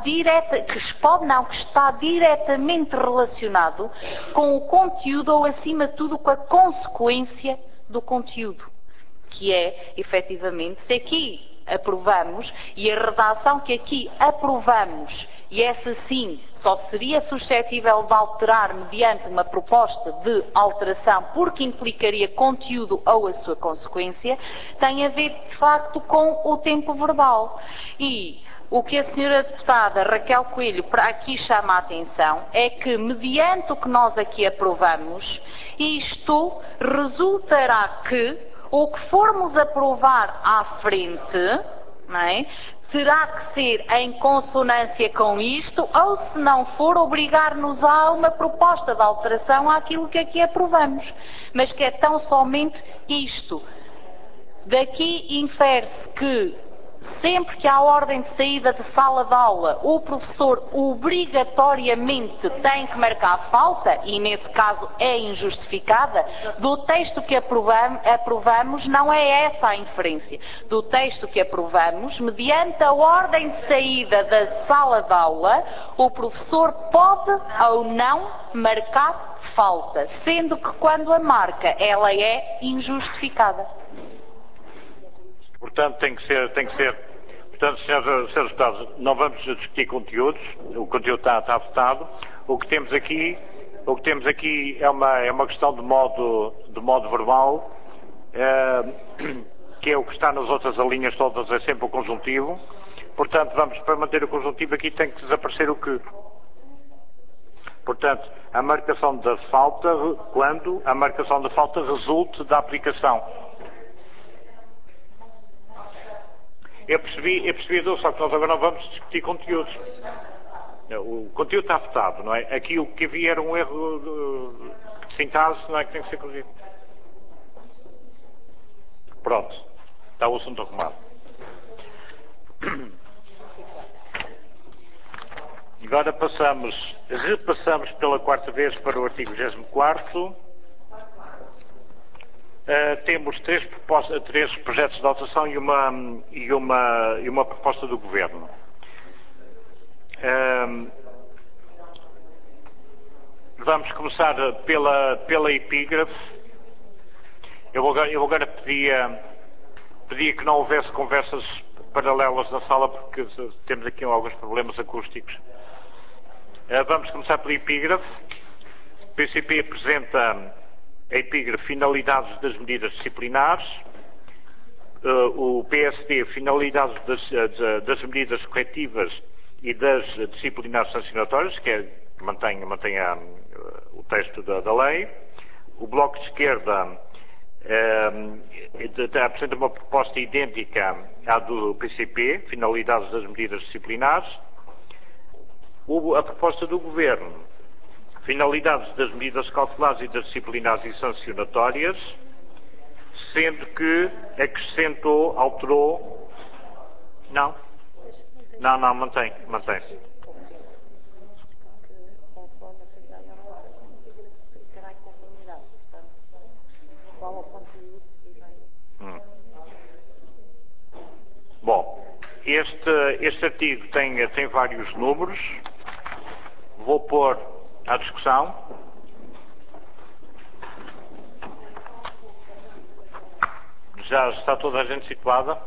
que está diretamente relacionado com o conteúdo ou, acima de tudo, com a consequência do conteúdo, que é, efetivamente, se aqui aprovamos, e a redação que aqui aprovamos, e essa sim só seria suscetível de alterar mediante uma proposta de alteração, porque implicaria conteúdo ou a sua consequência, tem a ver de facto com o tempo verbal. E o que a Sra. Deputada Raquel Coelho para aqui chama a atenção é que, mediante o que nós aqui aprovamos, isto resultará que o que formos aprovar à frente, não é, terá que ser em consonância com isto, ou, se não for, obrigar-nos a uma proposta de alteração àquilo que aqui aprovamos. Mas que é tão somente isto. Daqui infere-se que, sempre que há ordem de saída de sala de aula, o professor obrigatoriamente tem que marcar falta, e nesse caso é injustificada, do texto que aprovamos não é essa a inferência. Do texto que aprovamos, mediante a ordem de saída da sala de aula, o professor pode ou não marcar falta, sendo que quando a marca, ela é injustificada. Portanto, tem que ser. Portanto, Sr. Deputado, não vamos discutir conteúdos, o conteúdo está votado. O que temos aqui é uma questão de modo verbal, que é o que está nas outras linhas todas, é sempre o conjuntivo. Portanto, para manter o conjuntivo aqui tem que desaparecer o que. Portanto, a marcação da falta, quando a marcação da falta resulte da aplicação. Eu percebi, só que nós agora não vamos discutir conteúdos. O conteúdo está votado, não é? Aqui o que havia era um erro de sintaxe, não é, que tem que ser corrigido. Pronto. Está o assunto arrumado. Agora repassamos pela quarta vez para o artigo 24º. Temos três projetos de alteração e uma proposta do Governo. Vamos começar pela epígrafe. Eu agora pedia que não houvesse conversas paralelas na sala, porque temos aqui alguns problemas acústicos. Vamos começar pela epígrafe. O PCP apresenta a epígrafe finalidades das medidas disciplinares, o PSD finalidades das medidas corretivas e das disciplinares sancionatórias, que mantém o texto da lei, o Bloco de Esquerda apresenta uma proposta idêntica à do PCP, finalidades das medidas disciplinares. A proposta do Governo, finalidades das medidas cautelares e das disciplinares e sancionatórias, sendo que acrescentou, alterou. Não, mantém-se. Bom, este artigo tem vários números. Vou pôr à discussão. Já está toda a gente situada?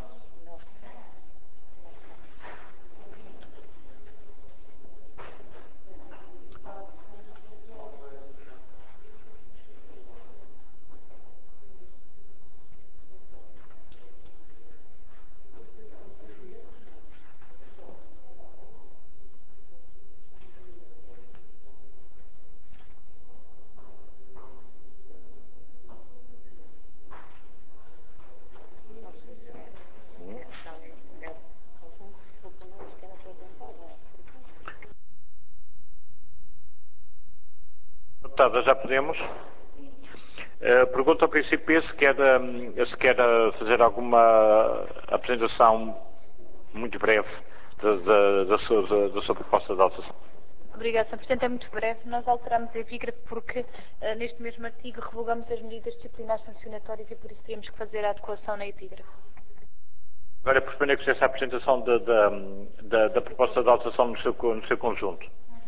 Deputada, já podemos? Pergunto ao PCP se quer fazer alguma apresentação muito breve da sua proposta de alteração. Obrigada, Sr. Presidente. É muito breve. Nós alteramos a epígrafe porque neste mesmo artigo revogamos as medidas disciplinares sancionatórias e por isso teríamos que fazer a adequação na epígrafe. Agora, por que fizesse a apresentação da proposta de alteração no seu conjunto?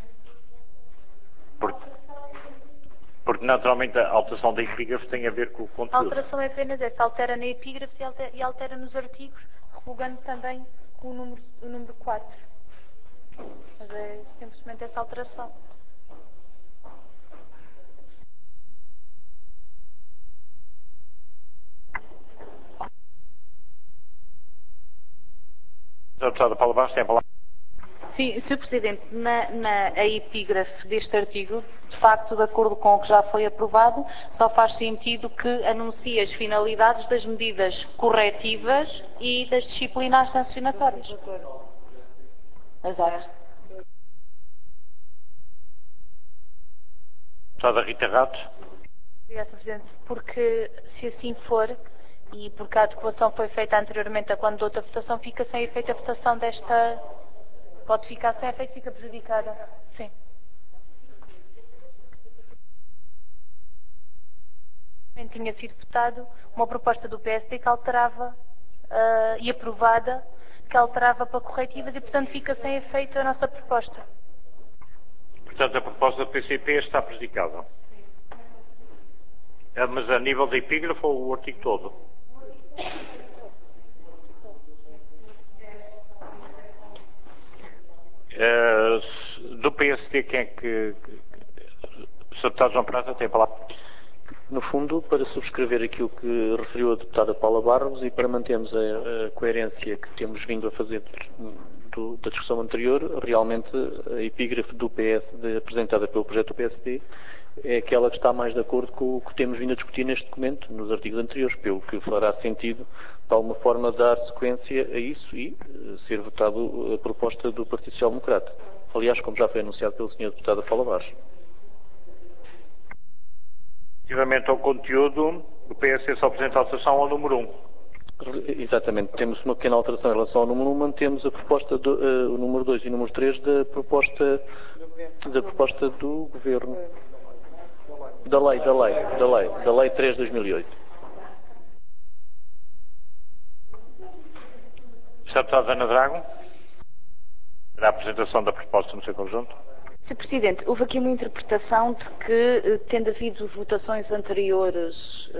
Porque naturalmente a alteração da epígrafe tem a ver com o conteúdo. A alteração é apenas essa, altera na epígrafe e altera nos artigos, revogando também o número 4. Mas é simplesmente essa alteração. Deputada Paula Barros, tem a palavra. Sim, Sr. Presidente, a epígrafe deste artigo, de facto, de acordo com o que já foi aprovado, só faz sentido que anuncie as finalidades das medidas corretivas e das disciplinares sancionatórias. Exato. Deputada Rita Ratos. Obrigada, Sr. Presidente. Porque, se assim for, e porque a adequação foi feita anteriormente a quando de outra votação, fica sem efeito a votação desta... Pode ficar sem efeito, fica prejudicada. Sim. Tinha sido votado uma proposta do PSD que alterava e aprovada, que alterava para corretivas e, portanto, fica sem efeito a nossa proposta. Portanto, a proposta do PCP está prejudicada. Mas a nível da epígrafe ou o artigo todo? Do PSD, quem é que... O Sr. Deputado João Prata tem a palavra. No fundo, para subscrever aquilo que referiu a deputada Paula Barros e para mantermos a coerência que temos vindo a fazer da discussão anterior, realmente a epígrafe do PSD, apresentada pelo projeto do PSD, é aquela que está mais de acordo com o que temos vindo a discutir neste documento, nos artigos anteriores, pelo que fará sentido, de alguma forma, dar sequência a isso e ser votado a proposta do Partido Social Democrata. Aliás, como já foi anunciado pelo Sr. Deputado Paula Barros. Relativamente ao conteúdo, o PSD só apresenta alteração ao número 1. Exatamente. Temos uma pequena alteração em relação ao número 1, mantemos a proposta o número 2 e o número 3 da proposta do Governo. Da Lei 3 de 2008. Sr. Deputada Ana Drago, para a apresentação da proposta no seu conjunto. Sr. Presidente, houve aqui uma interpretação de que, tendo havido votações anteriores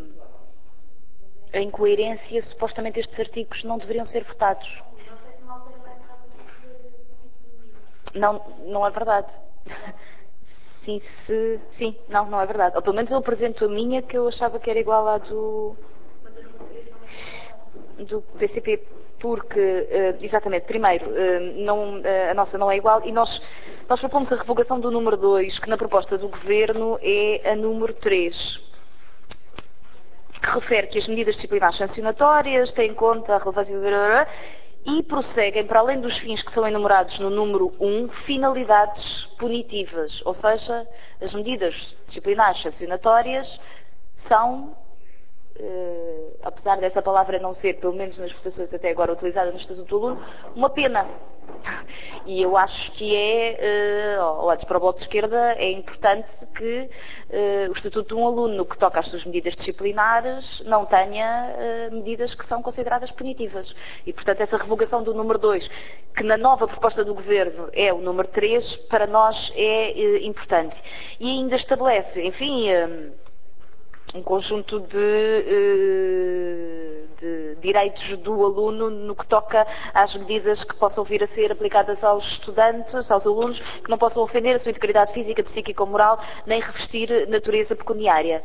em coerência, supostamente estes artigos não deveriam ser votados. Não é verdade. Não é verdade. Ou pelo menos eu apresento a minha, que eu achava que era igual à do PCP, porque, exatamente, primeiro, a nossa não é igual e nós propomos a revogação do número 2, que na proposta do Governo é a número 3, que que refere que as medidas disciplinares sancionatórias têm em conta a relevância do e prosseguem, para além dos fins que são enumerados no número 1, finalidades punitivas, ou seja, as medidas disciplinares sancionatórias são, apesar dessa palavra não ser, pelo menos nas votações até agora utilizada no Estatuto do Aluno, uma pena. E eu acho que olhos para o Bloco de Esquerda, é importante que o Estatuto de um Aluno, no que toca às suas medidas disciplinares, não tenha medidas que são consideradas punitivas. E, portanto, essa revogação do número 2, que na nova proposta do Governo é o número 3, para nós é importante. E ainda estabelece, enfim, um conjunto de direitos do aluno no que toca às medidas que possam vir a ser aplicadas aos estudantes, aos alunos, que não possam ofender a sua integridade física, psíquica ou moral, nem revestir natureza pecuniária.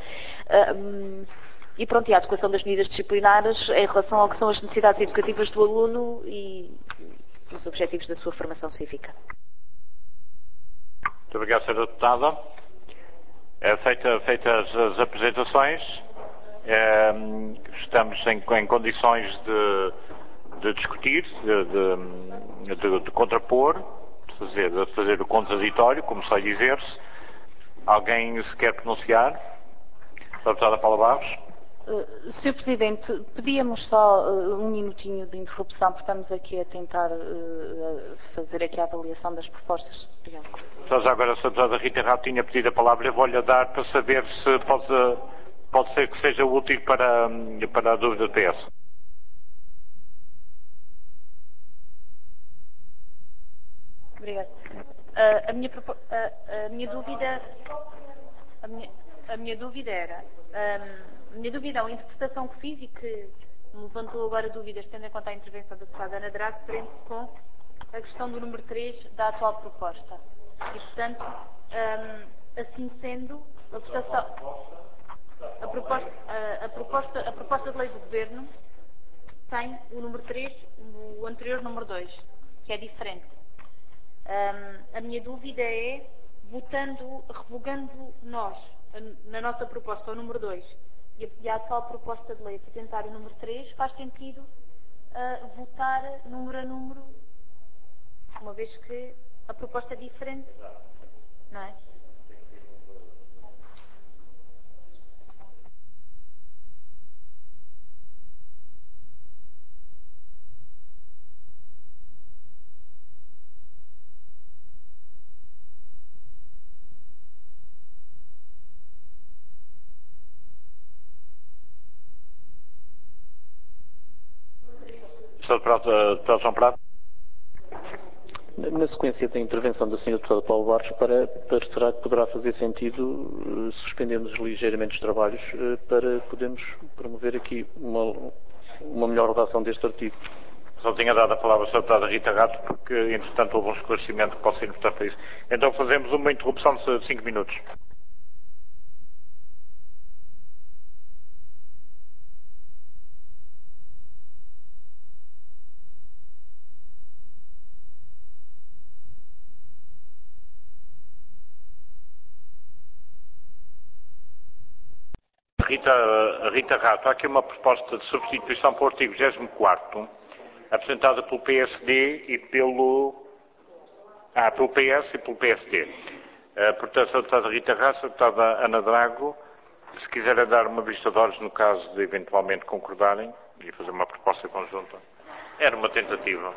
E pronto, e a adequação das medidas disciplinares em relação ao que são as necessidades educativas do aluno e os objetivos da sua formação cívica. Muito obrigado, Sra. Deputada. Feitas as apresentações, estamos em condições de discutir, de contrapor, de fazer o contraditório, como sai dizer-se. Alguém se quer pronunciar? Sra. Deputada Paula Barros. Sr. Presidente, pedíamos só um minutinho de interrupção, porque estamos aqui a tentar fazer aqui a avaliação das propostas. Obrigada. Então, já agora a Sra. Deputada Rita Rato tinha pedido a palavra, eu vou-lhe dar para saber se pode ser que seja útil para a dúvida do PS. Obrigada. A minha dúvida era, a minha dúvida é uma interpretação que fiz e que me levantou agora dúvidas, tendo em conta a intervenção da deputada Ana Drago, prende-se com a questão do número 3 da atual proposta. E, portanto, assim sendo, a proposta de lei do Governo tem o número 3, o anterior número 2, que é diferente. A minha dúvida é, revogando nós, na nossa proposta, o número 2, e a atual proposta de lei apresentar o número 3, faz sentido votar número a número, uma vez que a proposta é diferente, não é? Sr. Deputado João Prado. Na sequência da intervenção da Sra. Deputada Paula Barros, parecerá que poderá fazer sentido suspendermos ligeiramente os trabalhos para podermos promover aqui uma melhor redação deste artigo. Só tinha dado a palavra à Sra. Deputada Rita Rato, porque, entretanto, houve um esclarecimento que pode ser importante para isso. Então fazemos uma interrupção de 5 minutos. Rita Rato, há aqui uma proposta de substituição para o artigo 24º, apresentada pelo PSD e pelo PS e pelo PSD. Portanto, a deputada Rita Rato, a deputada Ana Drago, se quiserem dar uma vista de olhos no caso de eventualmente concordarem e fazer uma proposta conjunta. Era uma tentativa.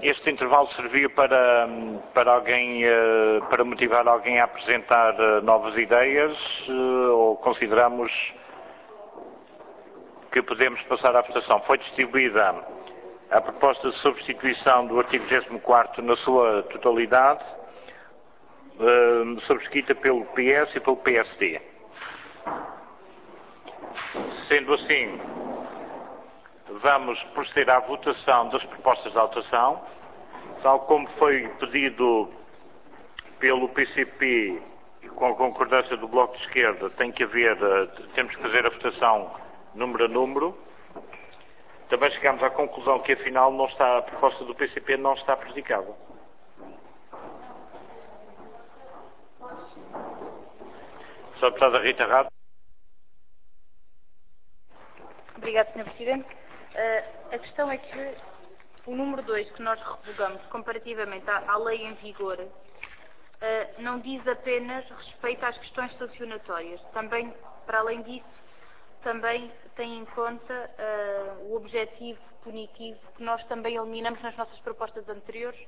Este intervalo serviu para motivar alguém a apresentar novas ideias ou consideramos que podemos passar à votação? Foi distribuída a proposta de substituição do artigo 24º na sua totalidade, subscrita pelo PS e pelo PSD. Sendo assim, vamos proceder à votação das propostas de alteração, tal como foi pedido pelo PCP e com a concordância do Bloco de Esquerda. Temos que fazer a votação número a número. Também chegamos à conclusão que afinal a proposta do PCP não está prejudicada. Sra. Deputada Rita Rato. Obrigada, Sr. Presidente. A questão é que o número 2 que nós revogamos comparativamente à lei em vigor não diz apenas respeito às questões sancionatórias. Também, para além disso, também tem em conta o objetivo punitivo que nós também eliminamos nas nossas propostas anteriores.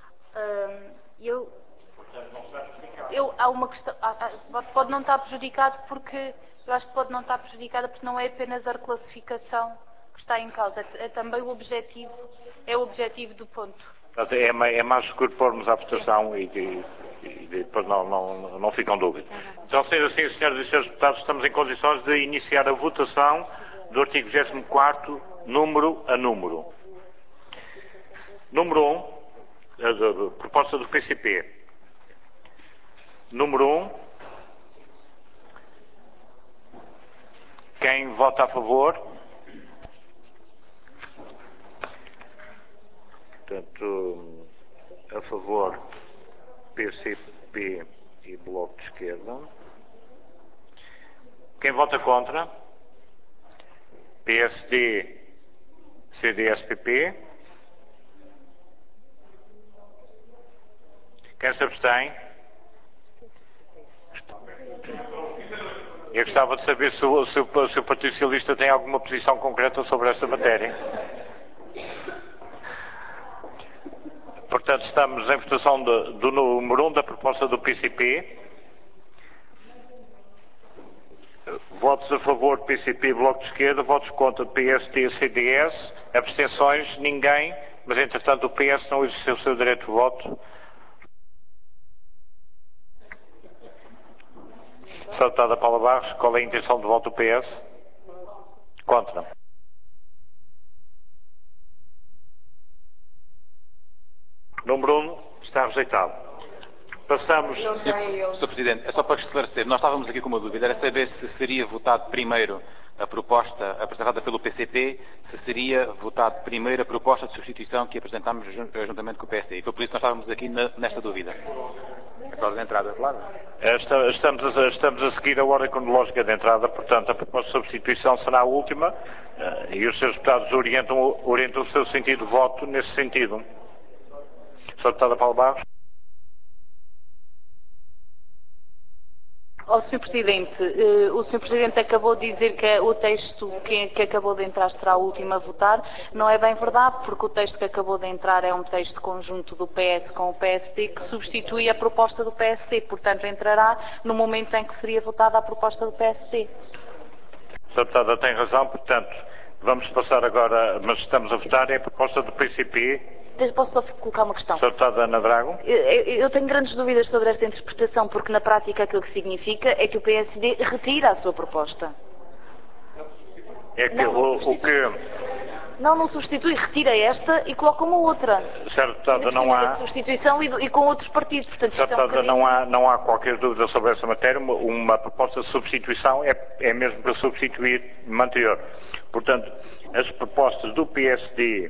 Há uma questão, pode não estar prejudicado porque eu acho que pode não estar prejudicada porque não é apenas a reclassificação que está em causa, é também o objetivo do ponto. É mais seguro pormos à votação e depois não ficam dúvidas. Então, sendo assim, senhoras e senhores deputados, estamos em condições de iniciar a votação do artigo 24º, número a número. Número 1, a proposta do PCP. Número 1, quem vota a favor? Portanto, a favor PCP e Bloco de Esquerda. Quem vota contra? PSD, CDS-PP. Quem se abstém? Eu gostava de saber se o Partido Socialista tem alguma posição concreta sobre esta matéria. Portanto, estamos em votação do número 1 da proposta do PCP. Votos a favor PCP e Bloco de Esquerda, votos contra PSD e CDS, abstenções, ninguém, mas entretanto o PS não exerceu o seu direito de voto. Sra. Deputada Paula Barros, qual é a intenção de voto do PS? Contra. Número 1 está rejeitado. Passamos... Sr. Presidente, é só para esclarecer. Nós estávamos aqui com uma dúvida. Era saber se seria votado primeiro a proposta apresentada pelo PCP, se seria votado primeiro a proposta de substituição que apresentámos juntamente com o PSD. E foi por isso que nós estávamos aqui nesta dúvida. A ordem de entrada, claro. Estamos a seguir a ordem cronológica de entrada, portanto a proposta de substituição será a última e os seus deputados orientam o seu sentido de voto nesse sentido. Sra. Deputada Paula Barros. Sr. Presidente, o Sr. Presidente acabou de dizer que o texto que acabou de entrar será o último a votar. Não é bem verdade, porque o texto que acabou de entrar é um texto conjunto do PS com o PSD que substitui a proposta do PSD. Portanto, entrará no momento em que seria votada a proposta do PSD. Sra. Deputada tem razão, portanto, vamos passar agora, mas estamos a votar, é a proposta do PCP. Posso só colocar uma questão? Sra. Deputada Ana Drago. Eu tenho grandes dúvidas sobre esta interpretação, porque na prática aquilo que significa é que o PSD retira a sua proposta. É que o que... Não substitui, retira esta e coloca uma outra. Sra. Deputada, não há... substituição e com outros partidos. Portanto, Sra. Deputada, não há qualquer dúvida sobre essa matéria. Uma proposta de substituição é mesmo para substituir uma anterior. Portanto, as propostas do PSD...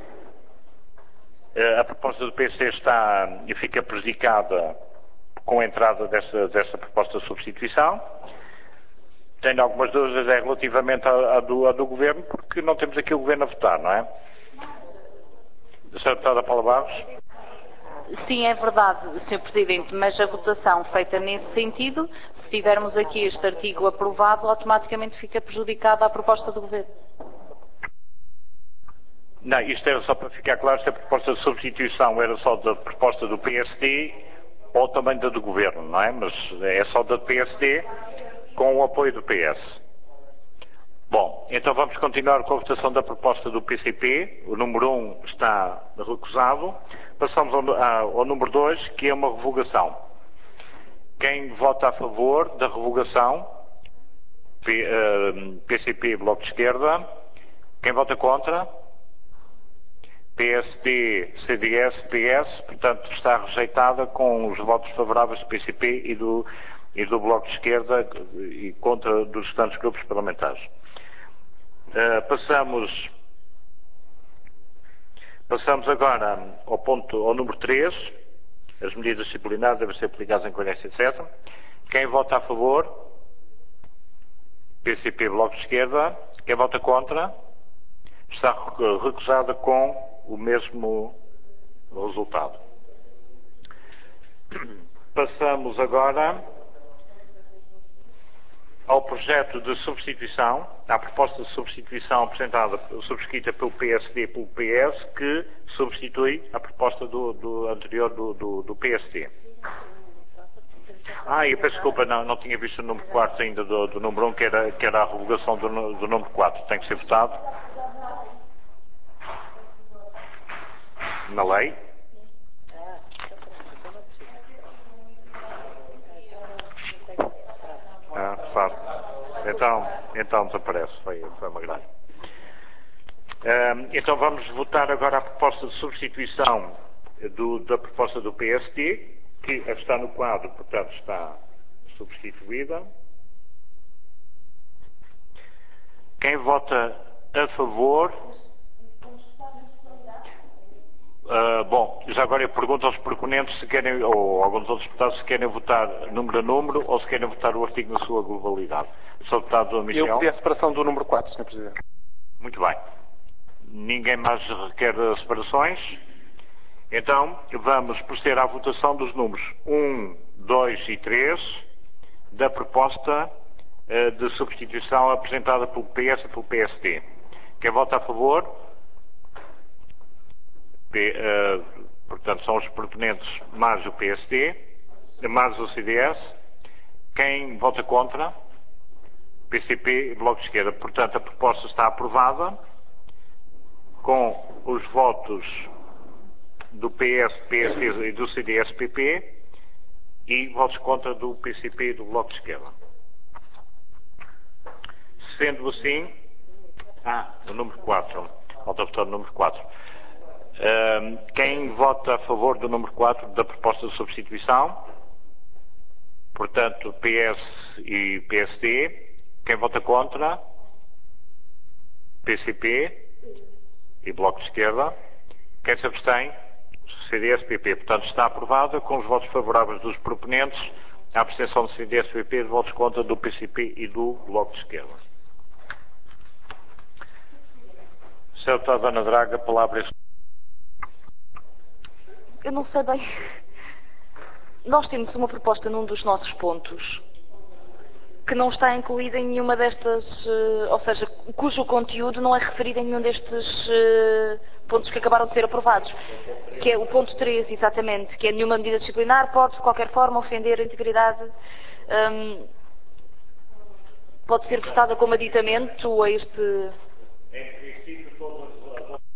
A proposta do PC fica prejudicada com a entrada desta proposta de substituição. Tenho algumas dúvidas relativamente à do Governo, porque não temos aqui o Governo a votar, não é? Sra. Deputada Paula Barros. Sim, é verdade, Sr. Presidente, mas a votação feita nesse sentido, se tivermos aqui este artigo aprovado, automaticamente fica prejudicada a proposta do Governo. Não, isto era só para ficar claro se a proposta de substituição era só da proposta do PSD ou também da do Governo, não é? Mas é só da do PSD com o apoio do PS. Bom, então vamos continuar com a votação da proposta do PCP. O número 1 está recusado. Passamos ao número 2, que é uma revogação. Quem vota a favor da revogação? PCP, Bloco de Esquerda. Quem vota contra? PSD, CDS, PS. Portanto, está rejeitada com os votos favoráveis do PCP e do Bloco de Esquerda e contra dos restantes grupos parlamentares. Passamos agora ao número 3. As medidas disciplinares devem ser aplicadas em coerência, etc. Quem vota a favor? PCP, Bloco de Esquerda. Quem vota contra? Está recusada com o mesmo resultado. Passamos agora ao projeto de substituição, à proposta de substituição subscrita pelo PSD e pelo PS, que substitui a proposta anterior do PSD. Eu peço desculpa, não tinha visto o número 4 ainda do número 1, que era a revogação do número 4. Tem que ser votado na lei. Fácil. Então desaparece. Foi uma grande. Então vamos votar agora a proposta de substituição da proposta do PSD, que está no quadro, portanto está substituída. Quem vota a favor? Já agora eu pergunto aos proponentes se querem, ou alguns outros deputados, se querem votar número a número ou se querem votar o artigo na sua globalidade. Sr. Deputado Michel. Eu pedi a separação do número 4, Sr. Presidente. Muito bem. Ninguém mais requer separações? Então, vamos proceder à votação dos números 1, 2 e 3 da proposta de substituição apresentada pelo PS e pelo PSD. Quem vota a favor? Portanto, são os proponentes mais o PSD, mais o CDS. Quem vota contra? PCP e Bloco de Esquerda. Portanto, a proposta está aprovada com os votos do PS, PSD e do CDS-PP e votos contra do PCP e do Bloco de Esquerda. Sendo assim, o número 4. Falta votar o número 4. Quem vota a favor do número 4 da proposta de substituição? Portanto, PS e PSD. Quem vota contra? PCP e Bloco de Esquerda. Quem se abstém? CDS-PP. Portanto, está aprovada com os votos favoráveis dos proponentes, a abstenção do CDS-PP e votos contra do PCP e do Bloco de Esquerda. Sra. Deputada Ana Draga, a palavra é... Eu não sei bem. Nós temos uma proposta num dos nossos pontos que não está incluída em nenhuma destas, ou seja, cujo conteúdo não é referido em nenhum destes pontos que acabaram de ser aprovados, que é o ponto 3, exatamente, que é nenhuma medida disciplinar pode de qualquer forma ofender a integridade, pode ser votada como aditamento a este... Em princípio, todas as...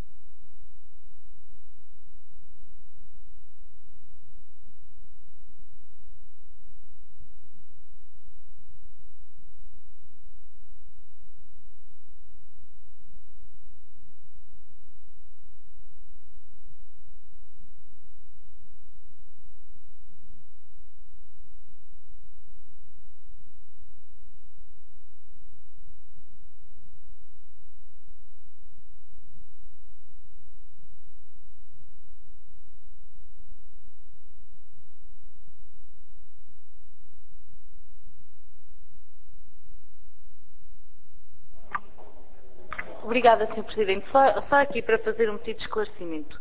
Obrigada, Sr. Presidente. Só aqui para fazer um pedido de esclarecimento.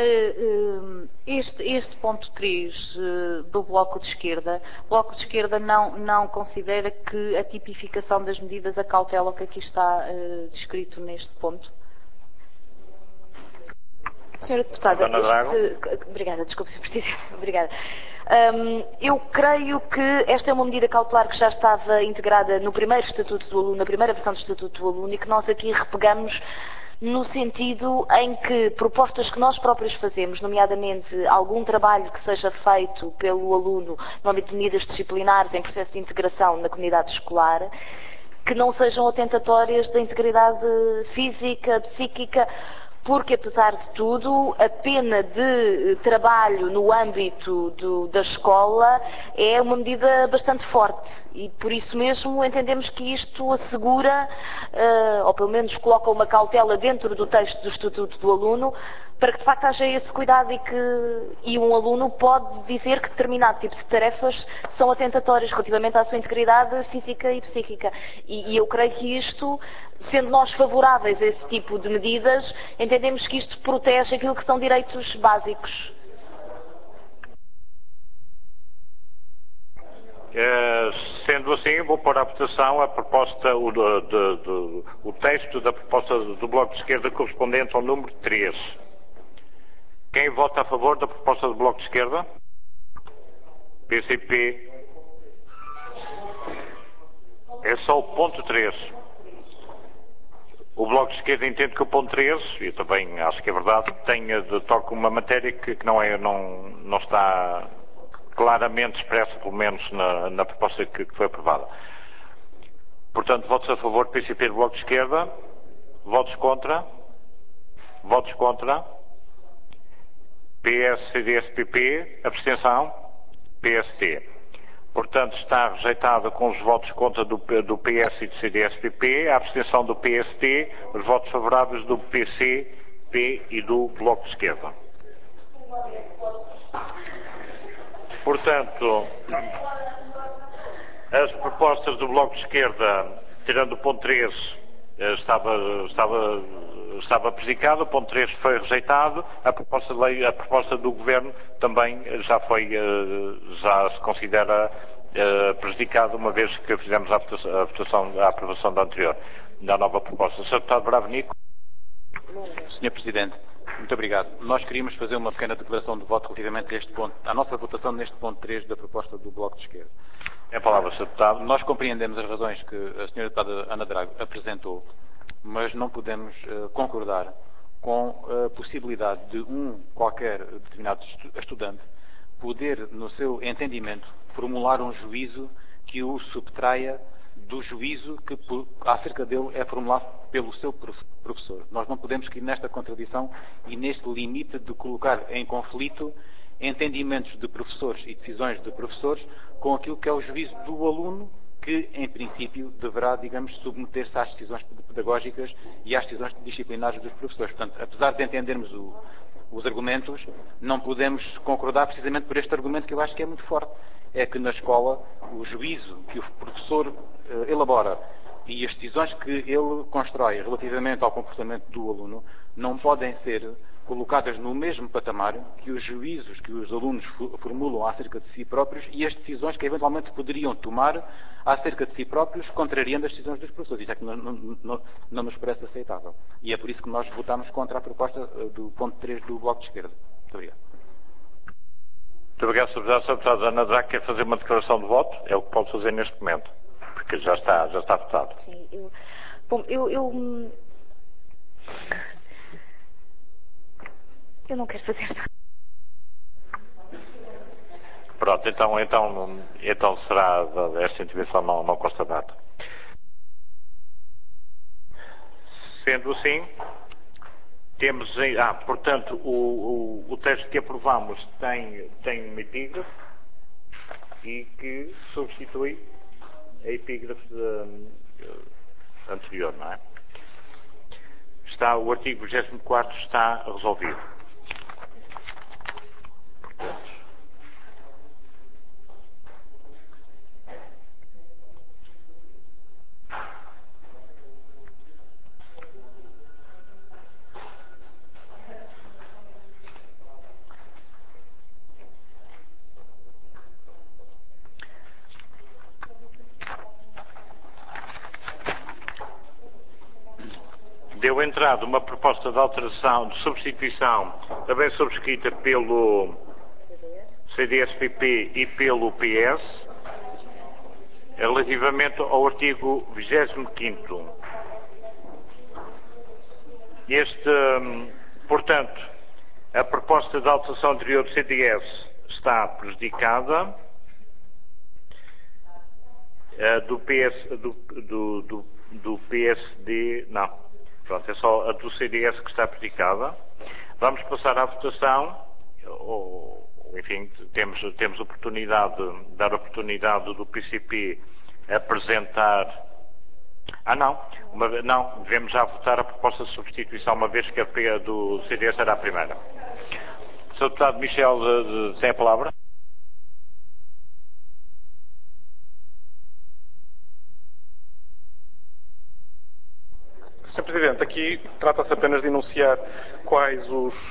Este ponto 3 do Bloco de Esquerda, o Bloco de Esquerda não considera que a tipificação das medidas acautela o que aqui está descrito neste ponto? Senhora Deputada, obrigada, desculpe, Sr. Presidente. Obrigada. Eu creio que esta é uma medida cautelar que já estava integrada no primeiro Estatuto do Aluno, na primeira versão do Estatuto do Aluno, e que nós aqui repegamos no sentido em que propostas que nós próprios fazemos, nomeadamente algum trabalho que seja feito pelo aluno no âmbito de medidas disciplinares em processo de integração na comunidade escolar, que não sejam atentatórias da integridade física, psíquica, porque, apesar de tudo, a pena de trabalho no âmbito da escola é uma medida bastante forte e, por isso mesmo, entendemos que isto assegura, ou pelo menos coloca uma cautela dentro do texto do Estatuto do Aluno, para que, de facto, haja esse cuidado e um aluno pode dizer que determinado tipo de tarefas são atentatórias relativamente à sua integridade física e psíquica. E eu creio que isto, sendo nós favoráveis a esse tipo de medidas, entendemos que isto protege aquilo que são direitos básicos. Sendo assim, vou pôr à votação a proposta, o texto da proposta do Bloco de Esquerda correspondente ao número 3. Quem vota a favor da proposta do Bloco de Esquerda? PCP. É só o ponto 3. O Bloco de Esquerda entende que o ponto 3, e também acho que é verdade, toca uma matéria que não está claramente expressa, pelo menos na proposta que foi aprovada. Portanto, votos a favor do PCP do Bloco de Esquerda. Votos contra? Votos contra? PS, CDS, PP. Abstenção? PST. Portanto, está rejeitado com os votos contra do PS e do CDS-PP, a abstenção do PST, os votos favoráveis do PC, P e do Bloco de Esquerda. Portanto, as propostas do Bloco de Esquerda, tirando o ponto 3, estava prejudicado, o ponto 3 foi rejeitado, a proposta de lei, a proposta do Governo também já se considera prejudicada, uma vez que fizemos a aprovação da anterior, da nova proposta. Sr. Deputado Bravo Nico. Sr. Presidente, muito obrigado. Nós queríamos fazer uma pequena declaração de voto relativamente a este ponto, à nossa votação neste ponto 3 da proposta do Bloco de Esquerda. É a palavra, Sr. Deputado. Nós compreendemos as razões que a Sra. Deputada Ana Drago apresentou, mas não podemos concordar com a possibilidade de qualquer determinado estudante poder, no seu entendimento, formular um juízo que o subtraia do juízo que acerca dele é formulado pelo seu professor. Nós não podemos cair nesta contradição e neste limite de colocar em conflito entendimentos de professores e decisões de professores com aquilo que é o juízo do aluno, que, em princípio, deverá, digamos, submeter-se às decisões pedagógicas e às decisões disciplinares dos professores. Portanto, apesar de entendermos os argumentos, não podemos concordar precisamente por este argumento que eu acho que é muito forte. É que na escola o juízo que o professor elabora e as decisões que ele constrói relativamente ao comportamento do aluno não podem ser colocadas no mesmo patamar que os juízos que os alunos formulam acerca de si próprios e as decisões que eventualmente poderiam tomar acerca de si próprios, contrariando as decisões dos professores. Isso é que não nos parece aceitável. E é por isso que nós votamos contra a proposta do ponto 3 do Bloco de Esquerda. Muito obrigado. Muito obrigado, Sr. Presidente. Sr. Deputado Ana Drago quer fazer uma declaração de voto? É o que pode fazer neste momento, porque já está votado. Sim, eu não quero fazer nada. Pronto, então será esta intervenção não consta data. Sendo assim, temos portanto, o texto que aprovamos tem uma epígrafe e que substitui a epígrafe anterior, não é? O artigo 24º está resolvido. deu entrada uma proposta de alteração, de substituição, também subscrita pelo CDS-PP e pelo PS, relativamente ao artigo 25º. Portanto, a proposta de alteração anterior do CDS está prejudicada, do PSD, não. Pronto, é só a do CDS que está prejudicada. Vamos passar à votação. Enfim, temos oportunidade, dar oportunidade do PCP apresentar. Não, devemos já votar a proposta de substituição, uma vez que a do CDS era a primeira. Sr. Deputado Michel, tem a palavra. Sr. Presidente, aqui trata-se apenas de enunciar quais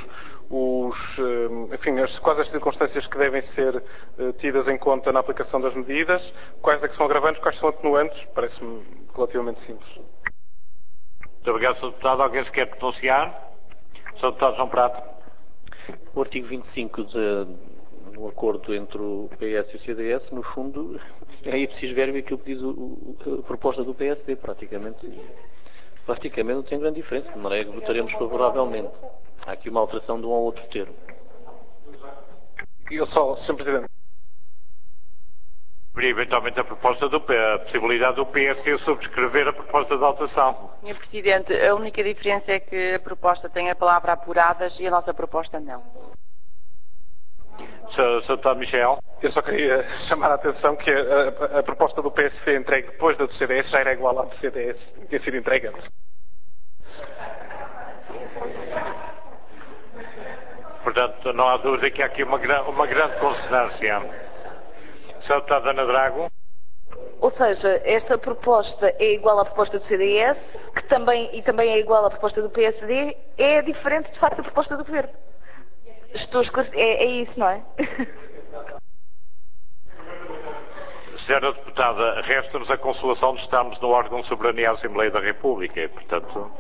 quais as circunstâncias que devem ser tidas em conta na aplicação das medidas, quais é que são agravantes, quais são atenuantes. Parece-me relativamente simples. Muito obrigado, Sr. Deputado. Alguém se quer pronunciar? Sr. Deputado João Prata. O artigo 25 no acordo entre o PS e o CDS, no fundo, é ipsis verbi aquilo que diz a proposta do PSD, praticamente não tem grande diferença, de maneira que votaremos favoravelmente. Há aqui uma alteração de um ou outro termo. Sr. Presidente. Eventualmente a possibilidade do PSD subscrever a proposta de alteração. Sr. Presidente, a única diferença é que a proposta tem a palavra apuradas e a nossa proposta não. Sr. Deputado Michel. Eu só queria chamar a atenção que a proposta do PSD entregue depois da do CDS já era igual à do CDS, que tinha sido entregue antes. Portanto, não há dúvida que há aqui uma grande consonância. Sr. Deputado Ana Drago. Ou seja, esta proposta é igual à proposta do CDS, que também é igual à proposta do PSD, é diferente, de facto, da proposta do Governo. Estou esclarecida. É isso, não é? Senhora Deputada, resta-nos a consolação de estarmos no órgão de soberania da Assembleia da República e, portanto...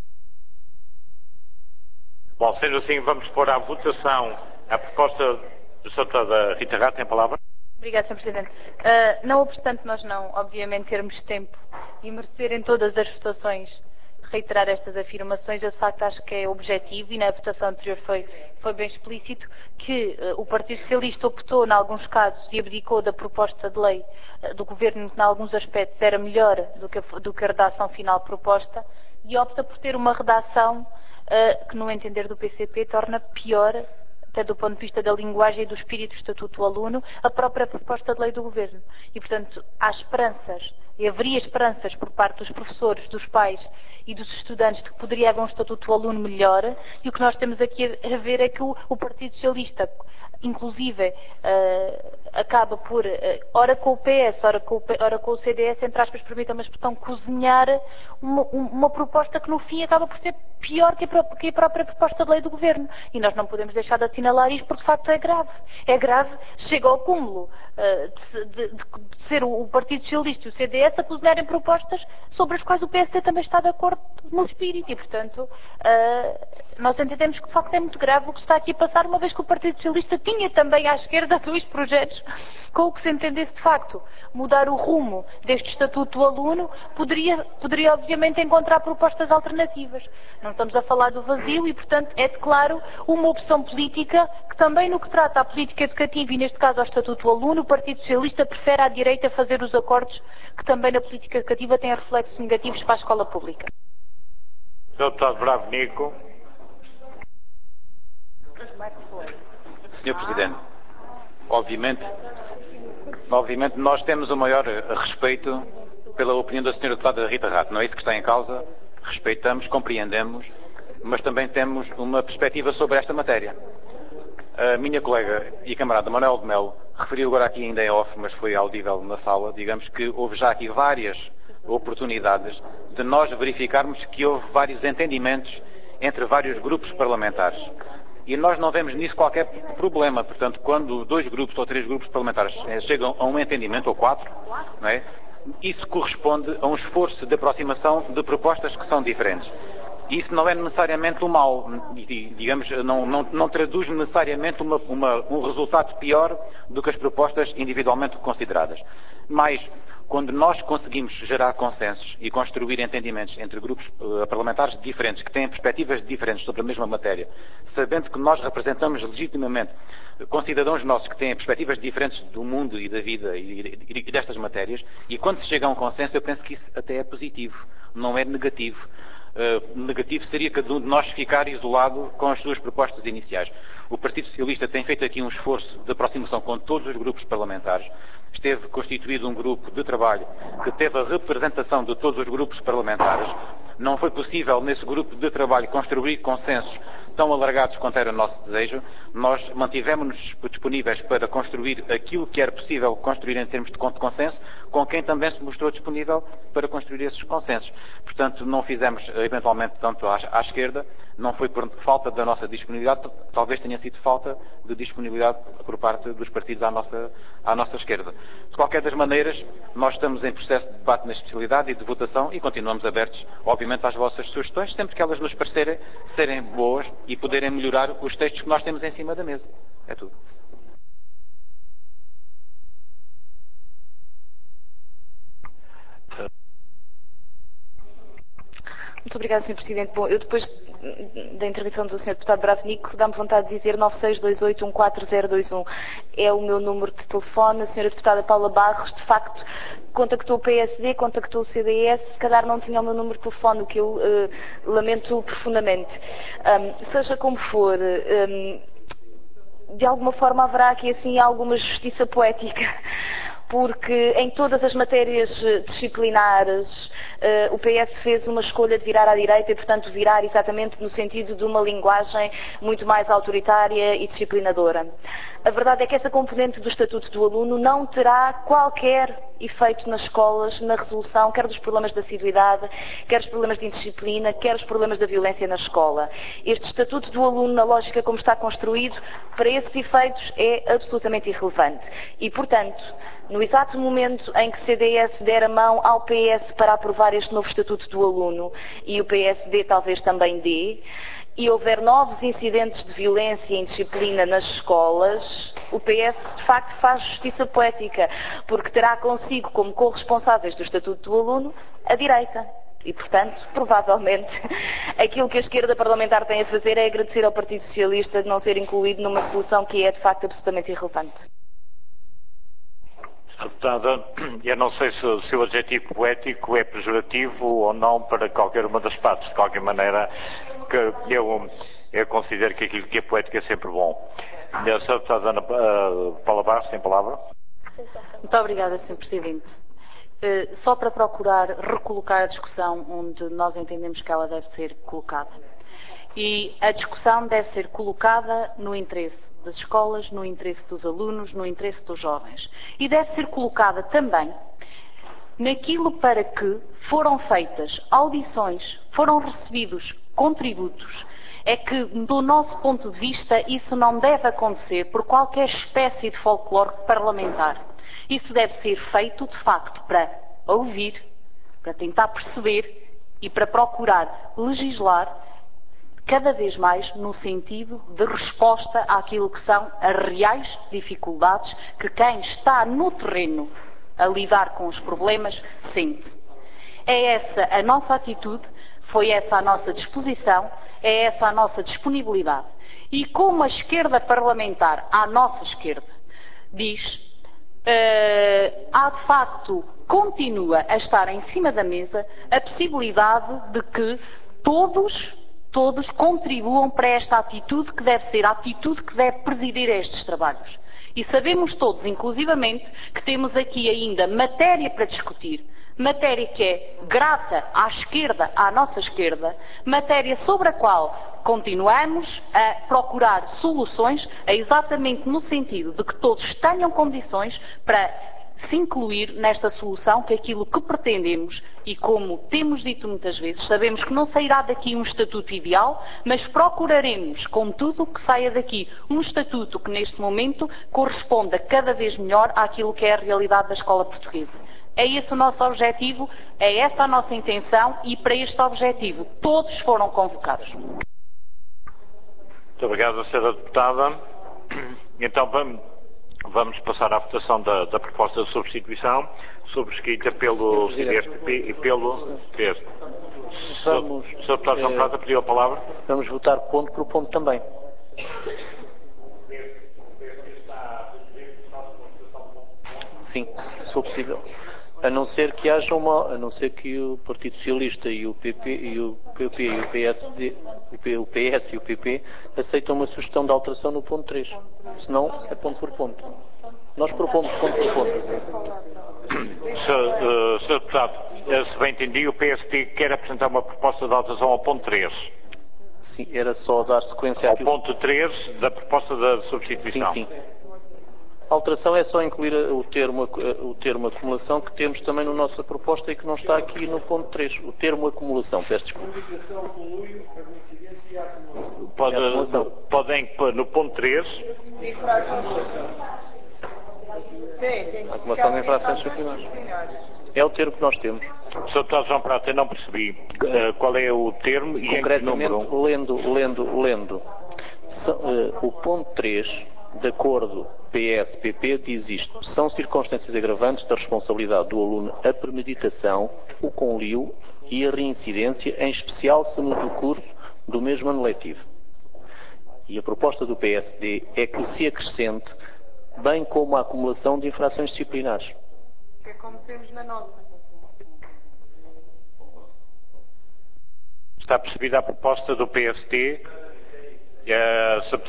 Bom, sendo assim, vamos pôr à votação a proposta da Sra. Deputada Rita Rá. Tem a palavra. Obrigada, Sr. Presidente. Não obstante nós não, obviamente, termos tempo e merecer em todas as votações reiterar estas afirmações, eu de facto acho que é objetivo e na votação anterior foi bem explícito que o Partido Socialista optou, em alguns casos, e abdicou da proposta de lei do Governo, que em alguns aspectos era melhor do que a redação final proposta, e opta por ter uma redação que, no entender do PCP, torna pior, até do ponto de vista da linguagem e do espírito do Estatuto do Aluno, a própria proposta de lei do Governo. E, portanto, há esperanças, e haveria esperanças por parte dos professores, dos pais e dos estudantes de que poderia haver um Estatuto do Aluno melhor, e o que nós temos aqui a ver é que o Partido Socialista, inclusive, acaba por, ora com o PS, ora com o CDS, entre aspas, permita-me a expressão, cozinhar uma proposta que no fim acaba por ser pior que a própria proposta de lei do Governo. E nós não podemos deixar de assinalar isto porque de facto é grave. É grave, chega ao cúmulo de ser o Partido Socialista e o CDS a cozinharem propostas sobre as quais o PSD também está de acordo no espírito. E, portanto, nós entendemos que de facto é muito grave o que está aqui a passar, uma vez que o Partido Socialista tinha também à esquerda dois projetos com o que se entendesse de facto mudar o rumo deste Estatuto do Aluno, poderia obviamente encontrar propostas alternativas. Não estamos a falar do vazio e, portanto, é de claro uma opção política que também no que trata à política educativa e neste caso ao Estatuto do Aluno, o Partido Socialista prefere à direita fazer os acordos que também na política educativa têm reflexos negativos para a escola pública. Sr. Deputado Bravo Nico. Sr. Presidente, obviamente nós temos o maior respeito pela opinião da Sra. Deputada Rita Rato. Não é isso que está em causa. Respeitamos, compreendemos, mas também temos uma perspectiva sobre esta matéria. A minha colega e camarada Manuel de Melo referiu agora aqui ainda em off, mas foi audível na sala, digamos que houve já aqui várias oportunidades de nós verificarmos que houve vários entendimentos entre vários grupos parlamentares. E nós não vemos nisso qualquer problema. Portanto, quando 2 grupos ou 3 grupos parlamentares chegam a um entendimento, ou 4, não é? Isso corresponde a um esforço de aproximação de propostas que são diferentes. Isso não é necessariamente um mal, digamos, não traduz necessariamente um resultado pior do que as propostas individualmente consideradas. Mas, quando nós conseguimos gerar consensos e construir entendimentos entre grupos parlamentares diferentes, que têm perspectivas diferentes sobre a mesma matéria, sabendo que nós representamos legitimamente concidadãos nossos que têm perspectivas diferentes do mundo e da vida e destas matérias, e quando se chega a um consenso, eu penso que isso até é positivo, não é negativo. Negativo seria cada um de nós ficar isolado com as suas propostas iniciais. O Partido Socialista tem feito aqui um esforço de aproximação com todos os grupos parlamentares. Esteve constituído um grupo de trabalho que teve a representação de todos os grupos parlamentares. Não foi possível nesse grupo de trabalho construir consensos tão alargados quanto era o nosso desejo. Nós mantivemos-nos disponíveis para construir aquilo que era possível construir em termos de consenso, com quem também se mostrou disponível para construir esses consensos. Portanto, não fizemos eventualmente tanto à esquerda, não foi por falta da nossa disponibilidade, talvez tenha sido falta de disponibilidade por parte dos partidos à nossa esquerda. De qualquer das maneiras, nós estamos em processo de debate na especialidade e de votação e continuamos abertos, obviamente, às vossas sugestões, sempre que elas nos parecerem serem boas e poderem melhorar os textos que nós temos em cima da mesa. É tudo. Muito obrigada, Sr. Presidente. Bom, eu depois da intervenção do Sr. Deputado Bravnico, dá-me vontade de dizer 9628140021. É o meu número de telefone. A Sra. Deputada Paula Barros, de facto, contactou o PSD, contactou o CDS, se calhar não tinha o meu número de telefone, o que eu lamento profundamente. Seja como for, de alguma forma haverá aqui assim alguma justiça poética, porque em todas as matérias disciplinares o PS fez uma escolha de virar à direita e, portanto, virar exatamente no sentido de uma linguagem muito mais autoritária e disciplinadora. A verdade é que essa componente do Estatuto do Aluno não terá qualquer efeito nas escolas, na resolução, quer dos problemas de assiduidade, quer os problemas de indisciplina, quer os problemas da violência na escola. Este Estatuto do Aluno, na lógica como está construído, para esses efeitos é absolutamente irrelevante. E, portanto, no exato momento em que o CDS der a mão ao PS para aprovar este novo Estatuto do Aluno, e o PSD talvez também dê, e houver novos incidentes de violência e indisciplina nas escolas, o PS de facto faz justiça poética, porque terá consigo como corresponsáveis do Estatuto do Aluno a direita. E, portanto, provavelmente, aquilo que a esquerda parlamentar tem a fazer é agradecer ao Partido Socialista de não ser incluído numa solução que é de facto absolutamente irrelevante. Deputada, eu não sei se o seu adjetivo poético é pejorativo ou não para qualquer uma das partes. De qualquer maneira, que eu considero que aquilo que é poético é sempre bom. A deputada Ana Paula Barros, sem palavra. Muito obrigada, Sr. Presidente. Só para procurar recolocar a discussão onde nós entendemos que ela deve ser colocada. E a discussão deve ser colocada no interesse das escolas, no interesse dos alunos, no interesse dos jovens. E deve ser colocada também naquilo para que foram feitas audições, foram recebidos contributos. É que, do nosso ponto de vista, isso não deve acontecer por qualquer espécie de folclore parlamentar. Isso deve ser feito, de facto, para ouvir, para tentar perceber e para procurar legislar cada vez mais no sentido de resposta àquilo que são as reais dificuldades que quem está no terreno a lidar com os problemas sente. É essa a nossa atitude, foi essa a nossa disposição, é essa a nossa disponibilidade. E como a esquerda parlamentar, à nossa esquerda, diz, há de facto, continua a estar em cima da mesa a possibilidade de que todos contribuam para esta atitude que deve ser a atitude que deve presidir estes trabalhos. E sabemos todos, inclusivamente, que temos aqui ainda matéria para discutir, matéria que é grata à esquerda, à nossa esquerda, matéria sobre a qual continuamos a procurar soluções, exatamente no sentido de que todos tenham condições para se incluir nesta solução, que aquilo que pretendemos, e como temos dito muitas vezes, sabemos que não sairá daqui um estatuto ideal, mas procuraremos, contudo, que saia daqui um estatuto que neste momento corresponda cada vez melhor àquilo que é a realidade da escola portuguesa. É esse o nosso objetivo, é essa a nossa intenção e para este objetivo todos foram convocados. Muito obrigado, Sra. Deputada. Então vamos passar à votação da proposta de substituição, subscrita pelo CDS-PP e pelo PS. Sr. Deputado João Prata pediu a palavra. Vamos votar ponto por ponto também. Sim, se for possível. A não ser que haja a não ser que o Partido Socialista e o PP e o PSD, o PS e o PP aceitam uma sugestão de alteração no ponto 3. Senão é ponto por ponto. Nós propomos ponto por ponto. Sr. Deputado, se bem entendi, o PSD quer apresentar uma proposta de alteração ao ponto 3. Sim, era só dar sequência ao ponto 3 da proposta da substituição. Sim, sim. A alteração é só incluir o termo acumulação que temos também na nossa proposta e que não está aqui no ponto 3. O termo acumulação, peço desculpa. Podem pôr no ponto 3. A acumulação de infrações disciplinares. É o termo que nós temos. Sr. Deputado João Prata, eu não percebi qual é o termo e concretamente, em que número? Lendo. O ponto 3, de acordo PSPP, diz isto. São circunstâncias agravantes da responsabilidade do aluno a premeditação, o conluio e a reincidência, em especial se no decurso do mesmo ano letivo. E a proposta do PSD é que se acrescente, bem como a acumulação de infrações disciplinares. Que é como temos na nossa. Está percebida a proposta do PSD? Sr.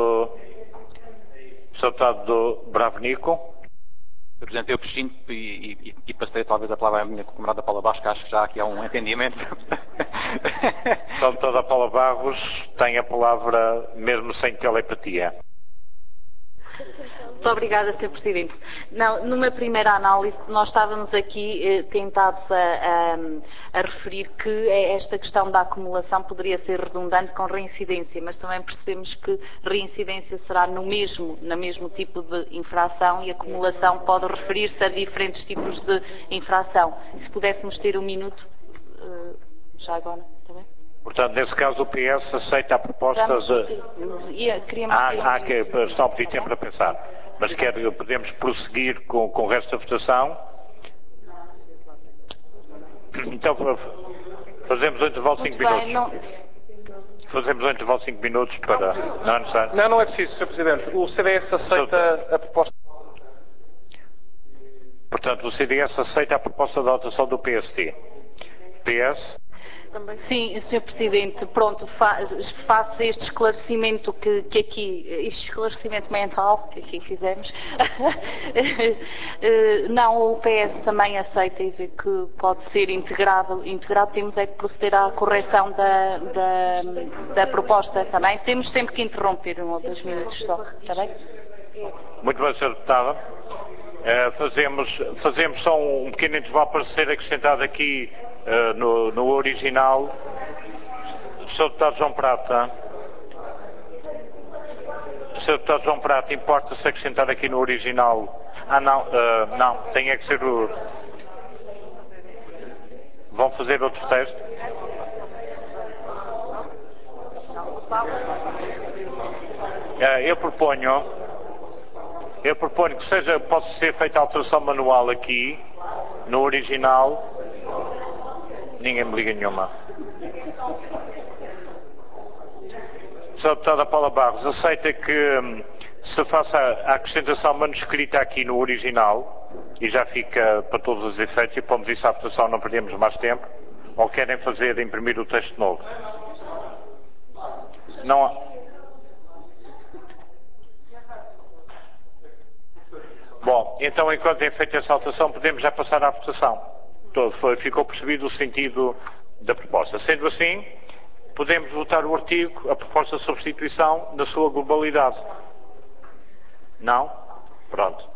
Deputado Bravenico. Sr. Presidente, eu prescindo e passei talvez a palavra à minha camarada Paula Barros, que acho que já aqui há um entendimento. Sr. Deputada Paula Barros tem a palavra mesmo sem telepatia. Muito obrigada, Sr. Presidente. Não, numa primeira análise, nós estávamos aqui tentados a referir que esta questão da acumulação poderia ser redundante com reincidência, mas também percebemos que reincidência será no mesmo tipo de infração e acumulação pode referir-se a diferentes tipos de infração. Se pudéssemos ter um minuto, já agora, está bem? Portanto, nesse caso o PS aceita a proposta que estão a pedir tempo para pensar. Mas podemos prosseguir com o resto da votação? Então, fazemos um intervalo de 5 minutos. Fazemos um intervalo de 5 minutos para... Não é necessário? Não é preciso, Sr. Presidente. O CDS aceita a proposta. Portanto, o CDS aceita a proposta de alteração do PSD. PS... Sim, Sr. Presidente, pronto, faço este esclarecimento que aqui, este esclarecimento mental que aqui fizemos. Não, o PS também aceita e vê que pode ser integrado, temos é que proceder à correção da proposta também. Temos sempre que interromper 1 ou 2 minutos só, está bem? Muito bem, Sra. Deputada. Fazemos só um pequeno intervalo para ser acrescentado aqui no original. Sr. Deputado João Prata. Sr. Deputado João Prata, importa-se acrescentar aqui no original? Não, tem é que ser o... Vão fazer outro texto? Eu proponho que possa ser feita a alteração manual aqui, no original. Ninguém me liga nenhuma. Sra. Deputada Paula Barros, aceita que se faça a acrescentação manuscrita aqui no original e já fica para todos os efeitos e pomos isso à votação, não perdemos mais tempo? Ou querem imprimir o texto novo? Não há... Bom, então enquanto é feita essa alteração podemos já passar à votação. Ficou percebido o sentido da proposta. Sendo assim, podemos votar o artigo, a proposta de substituição, na sua globalidade. Não? Pronto.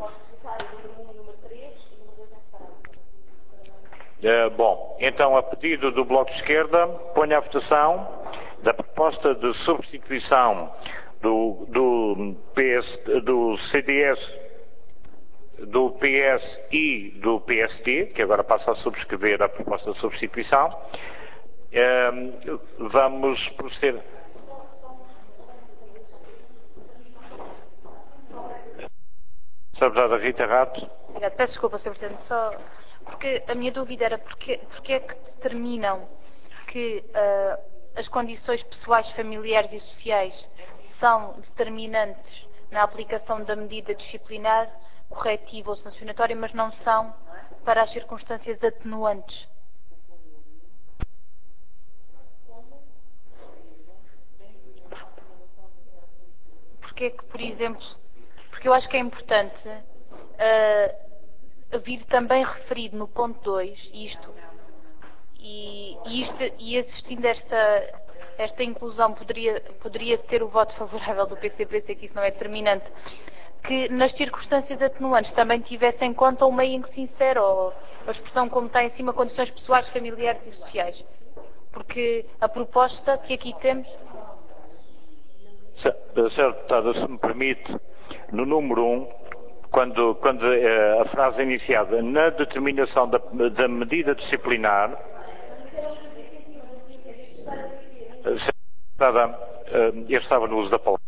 Bom, então a pedido do Bloco de Esquerda, ponho à votação da proposta de substituição do CDS do PS e do PSD, que agora passa a subscrever a proposta de substituição. Vamos proceder. Sra. Deputada Rita Rato. Obrigada. Peço desculpa, Sr. Presidente, só porque a minha dúvida era porque é que determinam que as condições pessoais, familiares e sociais são determinantes na aplicação da medida disciplinar, corretiva ou sancionatória, mas não são para as circunstâncias atenuantes. Porque é que, por exemplo, porque eu acho que é importante vir também referido no ponto 2 isto, e existindo esta inclusão poderia ter o voto favorável do PCP, sei que isso não é determinante, que nas circunstâncias atenuantes também tivesse em conta o meio em que se insere, ou a expressão como está em cima, condições pessoais, familiares e sociais. Porque a proposta que aqui temos... Sra. Deputada, se me permite, no número 1, quando a frase é iniciada na determinação da medida disciplinar, eu estava no uso da palavra.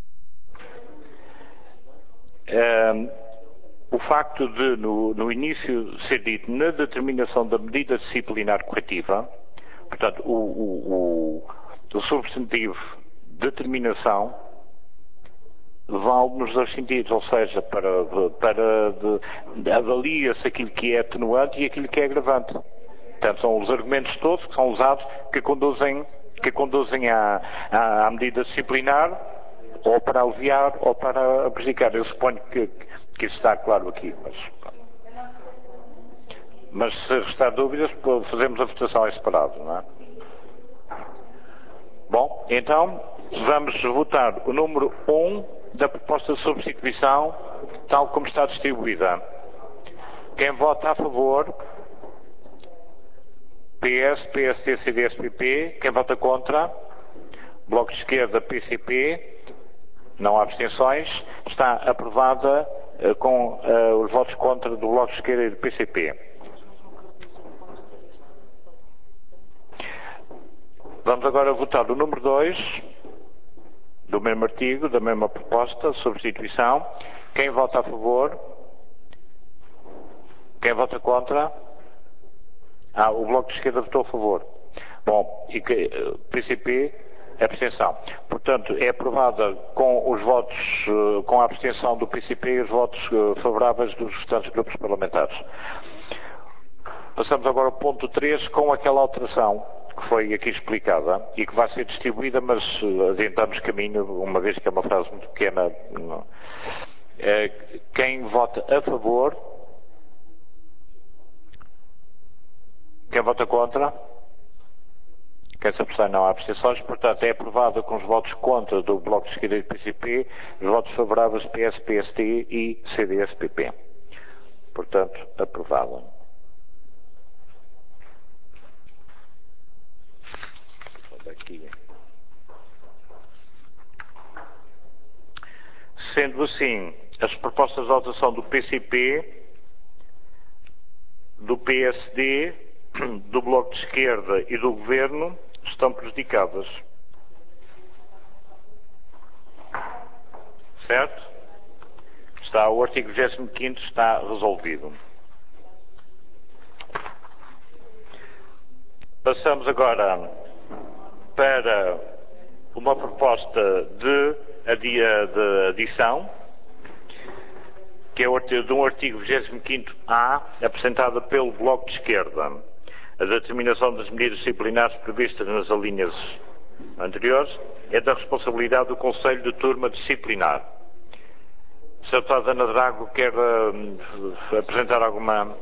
O facto de, no início, ser dito na determinação da medida disciplinar corretiva, portanto, o substantivo determinação vale nos dois sentidos, ou seja, avalia-se aquilo que é atenuante e aquilo que é agravante. Portanto, são os argumentos todos que são usados que conduzem à medida disciplinar, ou para aliviar ou para prejudicar. Eu suponho que isso está claro aqui. Mas se restar dúvidas, fazemos a votação em separado, não é? Bom, então, vamos votar o número 1 da proposta de substituição, tal como está distribuída. Quem vota a favor? PS, PSD, CDS, PP. Quem vota contra? Bloco de Esquerda, PCP. Não há abstenções. Está aprovada com os votos contra do Bloco de Esquerda e do PCP. Vamos agora votar o número 2 do mesmo artigo, da mesma proposta, substituição. Quem vota a favor? Quem vota contra? O Bloco de Esquerda votou a favor. Bom, e PCP, abstenção. Portanto, é aprovada com os votos, com a abstenção do PCP e os votos favoráveis dos restantes grupos parlamentares. Passamos agora ao ponto 3 com aquela alteração que foi aqui explicada e que vai ser distribuída, mas adiantamos caminho, uma vez que é uma frase muito pequena. Quem vota a favor? Quem vota contra? Quem se abstém? Não há abstenções. Portanto, é aprovada com os votos contra do Bloco de Esquerda e do PCP, os votos favoráveis do PS, PSD e CDS-PP. Portanto, aprovada. Sendo assim, as propostas de alteração do PCP, do PSD, do Bloco de Esquerda e do Governo estão prejudicadas. Certo? O artigo 25º está resolvido. Passamos agora para uma proposta de adição, que é de um artigo 25º-A, apresentada pelo Bloco de Esquerda. A determinação das medidas disciplinares previstas nas alíneas anteriores é da responsabilidade do Conselho de Turma Disciplinar. A Sra. Deputada Ana Drago quer apresentar alguma...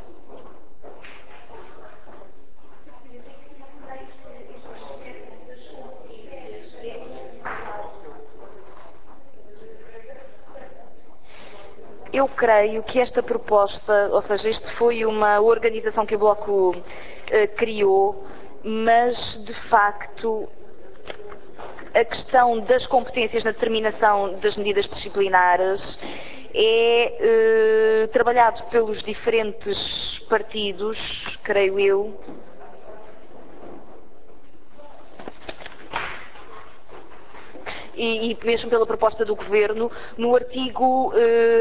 Eu creio que esta proposta, ou seja, isto foi uma organização que o Bloco criou, mas, de facto, a questão das competências na determinação das medidas disciplinares é trabalhado pelos diferentes partidos, creio eu, e mesmo pela proposta do Governo, no artigo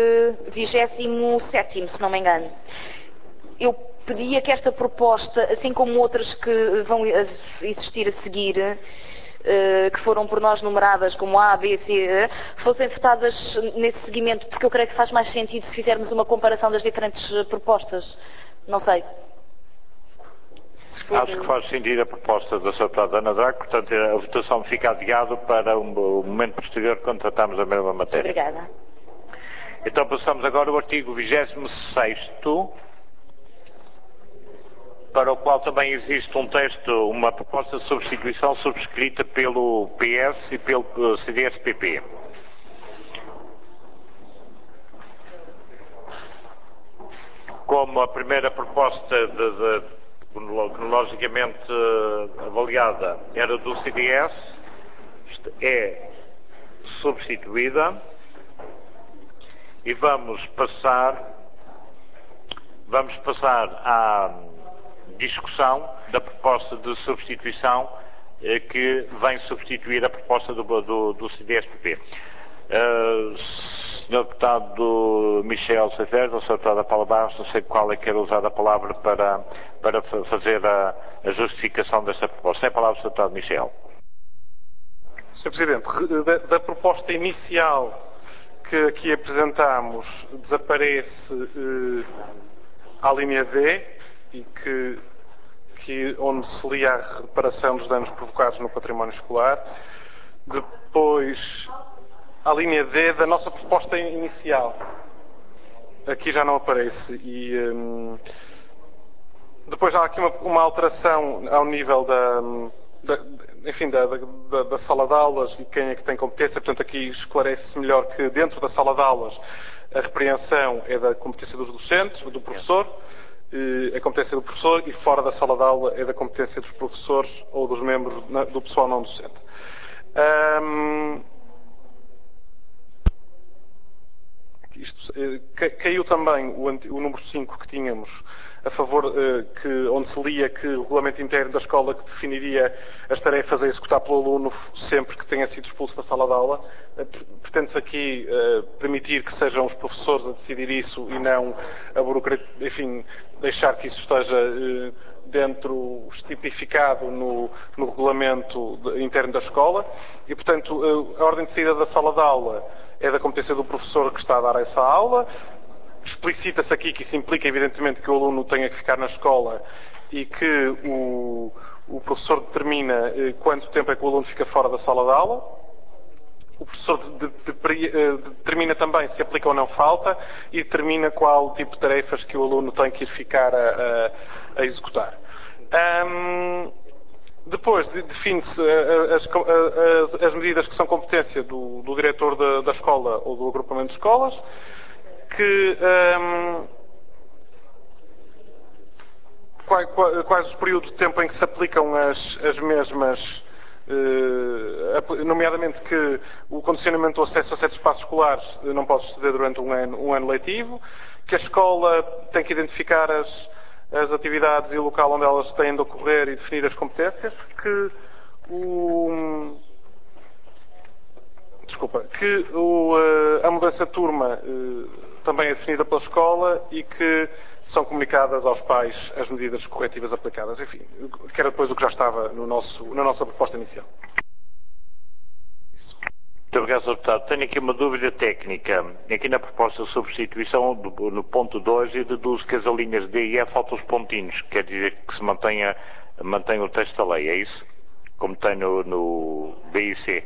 27º, se não me engano. Eu pedia que esta proposta, assim como outras que vão existir a seguir, que foram por nós numeradas como A, B, C, fossem votadas nesse seguimento, porque eu creio que faz mais sentido se fizermos uma comparação das diferentes propostas. Não sei. Acho que faz sentido a proposta da Sra. Deputada Ana Drago, portanto a votação fica adiada para um momento posterior quando tratamos a mesma matéria. Obrigada. Então passamos agora ao artigo 26º, para o qual também existe um texto, uma proposta de substituição subscrita pelo PS e pelo CDS-PP. Como a primeira proposta cronologicamente avaliada era do CDS, é substituída e vamos passar à discussão da proposta de substituição que vem substituir a proposta do CDS-PP. Sr. Deputado Michel Sefer, ou Sra. Deputada Paula Barros, não sei qual é que era usada a palavra para fazer a justificação desta proposta. É a palavra do Sr. Deputado Michel. Sr. Presidente, da proposta inicial que aqui apresentámos, desaparece a linha D, e onde se lia a reparação dos danos provocados no património escolar. Depois, a linha D da nossa proposta inicial. Aqui já não aparece. E depois há aqui uma alteração ao nível da sala de aulas e quem é que tem competência. Portanto, aqui esclarece-se melhor que dentro da sala de aulas a repreensão é da competência dos docentes, do professor, a competência do professor, e fora da sala de aula é da competência dos professores ou dos membros do pessoal não docente. Caiu também o número 5 que tínhamos a favor, onde se lia que o regulamento interno da escola que definiria as tarefas a executar pelo aluno sempre que tenha sido expulso da sala de aula. Pretende-se aqui permitir que sejam os professores a decidir isso e não a burocracia, enfim, deixar que isso esteja tipificado no regulamento interno da escola. E, portanto, a ordem de saída da sala de aula é da competência do professor que está a dar essa aula. Explicita-se aqui que isso implica, evidentemente, que o aluno tenha que ficar na escola e que o professor determina quanto tempo é que o aluno fica fora da sala de aula. O professor determina também se aplica ou não falta e determina qual tipo de tarefas que o aluno tem que ir ficar a executar. Depois define-se as medidas que são competência do diretor da escola ou do agrupamento de escolas, quais os períodos de tempo em que se aplicam as mesmas, nomeadamente que o condicionamento do acesso a certos espaços escolares não pode suceder durante um ano letivo, que a escola tem que identificar as atividades e o local onde elas têm de ocorrer e definir as competências, que a mudança de turma também é definida pela escola e que são comunicadas aos pais as medidas corretivas aplicadas. Enfim, que era depois o que já estava na nossa proposta inicial. Isso. Muito obrigado, Sr. Deputado. Tenho aqui uma dúvida técnica. Aqui na proposta de substituição, no ponto 2, e deduzo que as linhas D e E faltam os pontinhos. Quer dizer que se mantém o texto da lei, é isso? Como tem no B e C.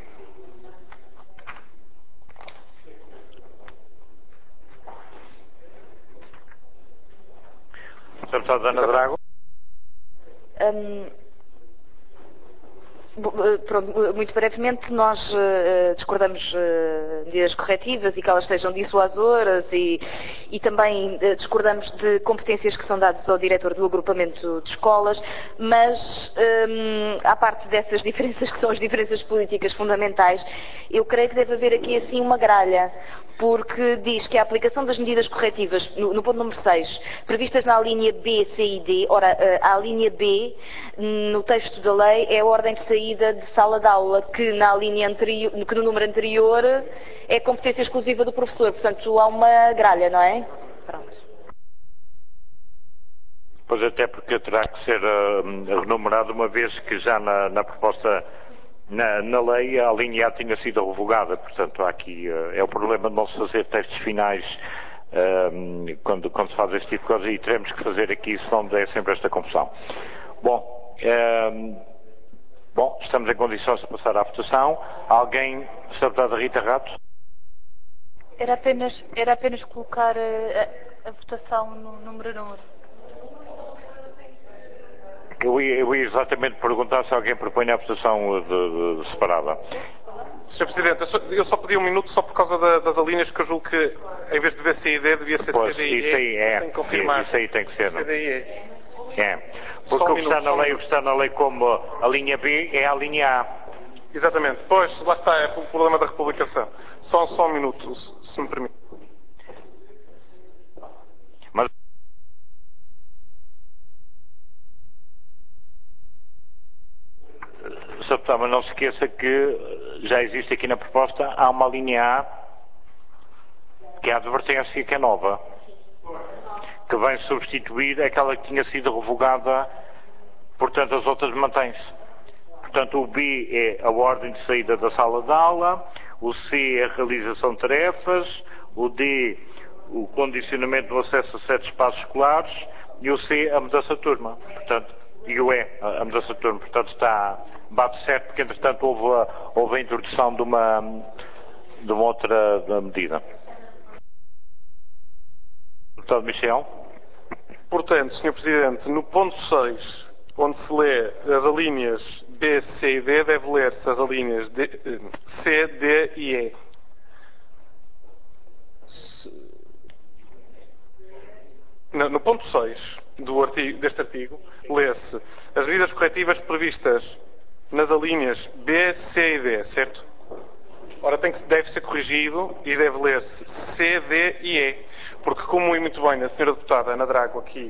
Sr. Deputada Ana Drago. Pronto, muito brevemente, nós discordamos de medidas corretivas e que elas sejam dissuasoras e também discordamos de competências que são dadas ao diretor do agrupamento de escolas, mas à parte dessas diferenças que são as diferenças políticas fundamentais, eu creio que deve haver aqui assim uma gralha, porque diz que a aplicação das medidas corretivas, no ponto número 6, previstas na linha B, C e D, ora, a linha B, no texto da lei, é a ordem de saída de sala de aula, que na linha anterior, que no número anterior é competência exclusiva do professor. Portanto, há uma gralha, não é? Pronto. Pois até porque terá que ser renumerado, uma vez que já na proposta, na lei, a linha A tinha sido revogada. Portanto, há aqui é o problema de não se fazer testes finais quando se faz este tipo de coisa, e teremos que fazer aqui, senão é sempre esta confusão. Bom, estamos em condições de passar à votação. Alguém, Sra. Deputada Rita Rato? Era apenas colocar a votação no número. Eu ia exatamente perguntar se alguém propõe a votação de separada. Sr. Presidente, eu só pedi um minuto só por causa das alíneas, que eu julgo que em vez de VCID devia ser CDIE. Isso aí é. Tem que confirmar. Isso aí tem que ser. CDIE. É. Porque o que está na lei como a linha B é a linha A. Exatamente. Pois, lá está, é o problema da republicação. Só um minuto, se me permite. Mas Sr. Deputado, mas não se esqueça que já existe aqui na proposta, há uma linha A, que é a advertência, que é nova, que vem substituir aquela que tinha sido revogada, portanto as outras mantêm-se. Portanto, o B é a ordem de saída da sala de aula, o C é a realização de tarefas, o D, o condicionamento do acesso a certos espaços escolares, e o C, a mudança de turma. Portanto, e o E, a mudança de turma. Portanto, bate certo, porque entretanto houve a introdução de uma outra medida. Deputado Michel? Portanto, Sr. Presidente, no ponto 6, onde se lê as alíneas B, C e D, deve ler-se as alíneas C, D e E. No ponto 6 deste artigo, lê-se as medidas corretivas previstas nas alíneas B, C e D, certo? Ora, deve ser corrigido e deve ler-se C, D e E. Porque, como muito bem a Sra. Deputada Ana Drago aqui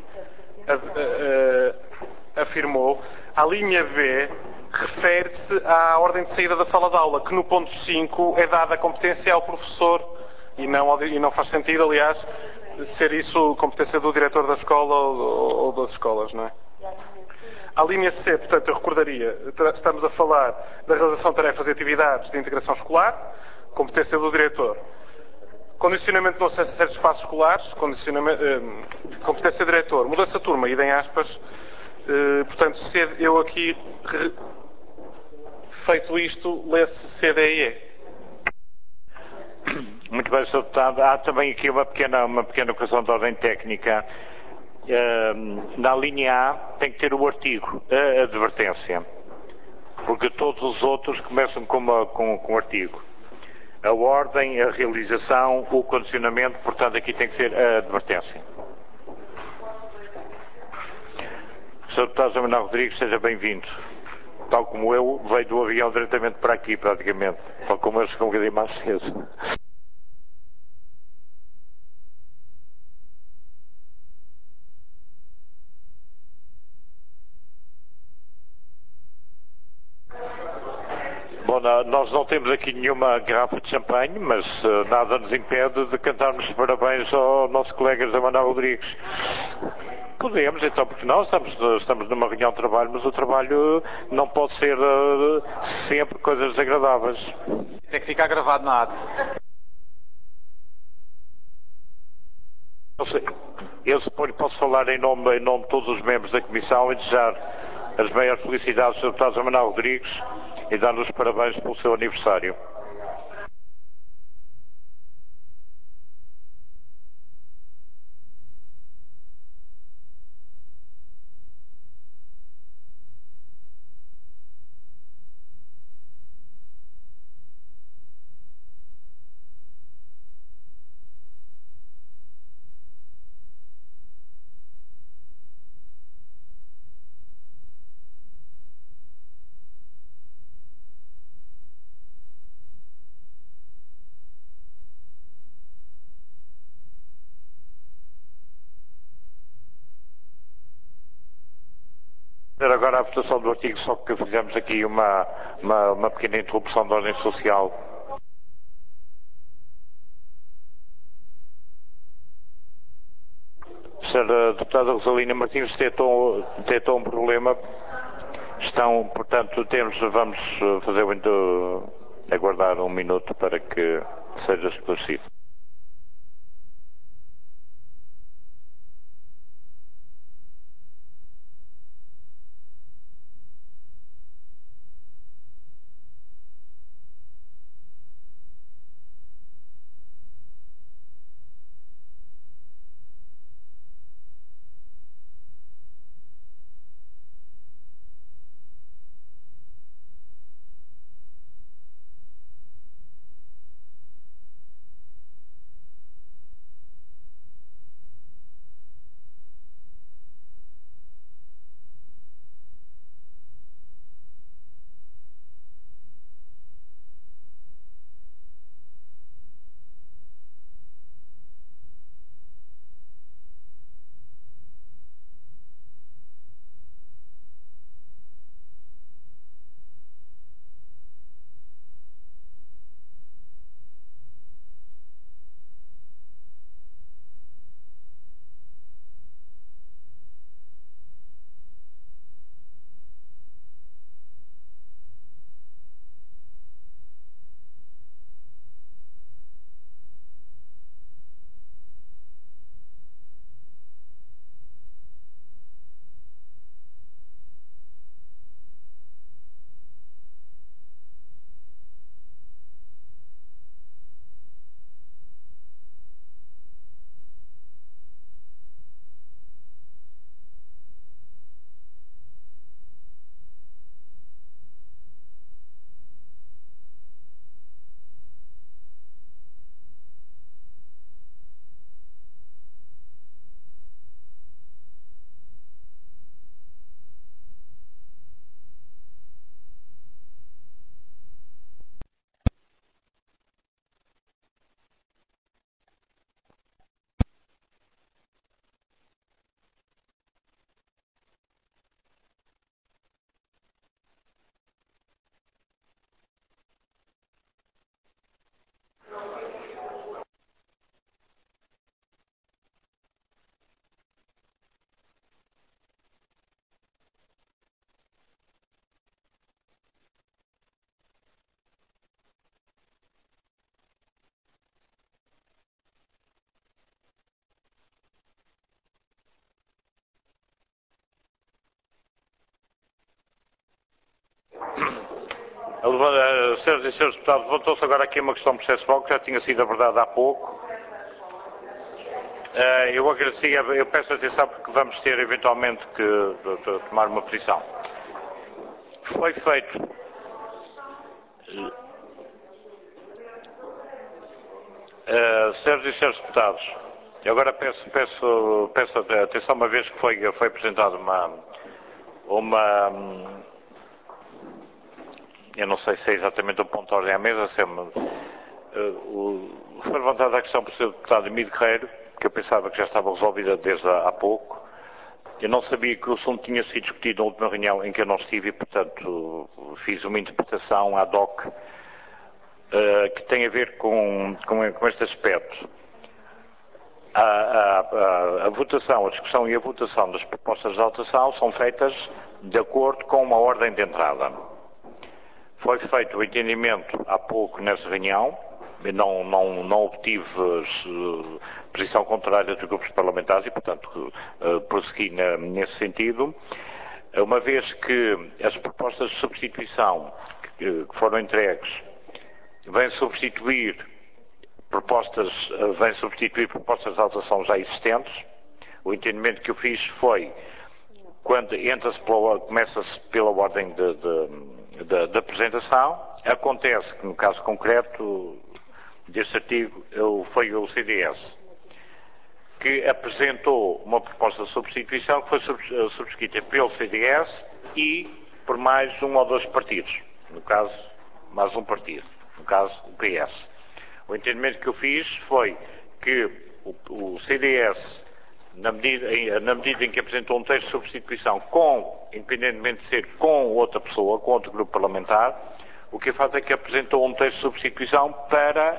afirmou, a linha B refere-se à ordem de saída da sala de aula, que no ponto 5 é dada a competência ao professor e não faz sentido, aliás, ser isso competência do diretor da escola ou das escolas, não é? A linha C, portanto, eu recordaria, estamos a falar da realização de tarefas e atividades de integração escolar, competência do diretor. Condicionamento do acesso a certos espaços escolares, competência do diretor. Mudança de turma, idem aspas. Portanto, eu aqui, feito isto, lê-se CDE. Muito bem, Sr. Deputado. Há também aqui uma pequena questão de ordem técnica. Na linha A tem que ter o artigo, a advertência. Porque todos os outros começam com o artigo. A ordem, a realização, o condicionamento, portanto aqui tem que ser a advertência. Sr. Deputado José Manuel Rodrigues, seja bem-vindo. Tal como eu, veio do avião diretamente para aqui, praticamente. Tal como eu, chegou um bocadinho mais cedo. Bom, nós não temos aqui nenhuma garrafa de champanhe, mas nada nos impede de cantarmos parabéns ao nosso colega José Manuel Rodrigues. Podemos, então, porque nós estamos numa reunião de trabalho, mas o trabalho não pode ser sempre coisas desagradáveis. Tem que ficar gravado na ata. Eu suponho que posso falar em nome de todos os membros da Comissão e desejar as maiores felicidades ao Sr. Deputado José Manuel Rodrigues e dar-lhe os parabéns pelo seu aniversário. Agora a votação do artigo, só que fizemos aqui uma pequena interrupção de ordem social. Sra. Deputada Rosalina Martins detectou um problema. Portanto, vamos aguardar um minuto para que seja esclarecido. Senhoras e senhores deputados, levantou-se agora aqui uma questão processual que já tinha sido abordada há pouco. Eu peço atenção porque vamos ter eventualmente que tomar uma posição. Foi feito. Senhoras e senhores deputados, eu agora peço atenção, uma vez que foi apresentada eu não sei se é exatamente o ponto de ordem à mesa, foi levantada a questão por ser o deputado Emílio Guerreiro, que eu pensava que já estava resolvida desde há pouco. Eu não sabia que o assunto tinha sido discutido na última reunião em que eu não estive e, portanto, fiz uma interpretação ad hoc que tem a ver com este aspecto. A votação, a discussão e a votação das propostas de alteração são feitas de acordo com uma ordem de entrada. Foi feito o entendimento há pouco nessa reunião, eu não obtive posição contrária dos grupos parlamentares e, portanto, prossegui nesse sentido, uma vez que as propostas de substituição que foram entregues vêm substituir propostas de alteração já existentes. O entendimento que eu fiz foi, quando começa-se pela ordem da apresentação, acontece que no caso concreto deste artigo foi o CDS que apresentou uma proposta de substituição que foi subscrita pelo CDS e por mais um ou dois partidos, no caso mais um partido, no caso o PS. O entendimento que eu fiz foi que o CDS na medida em que apresentou um texto de substituição independentemente de ser com outra pessoa, com outro grupo parlamentar, o que faz é que apresentou um texto de substituição para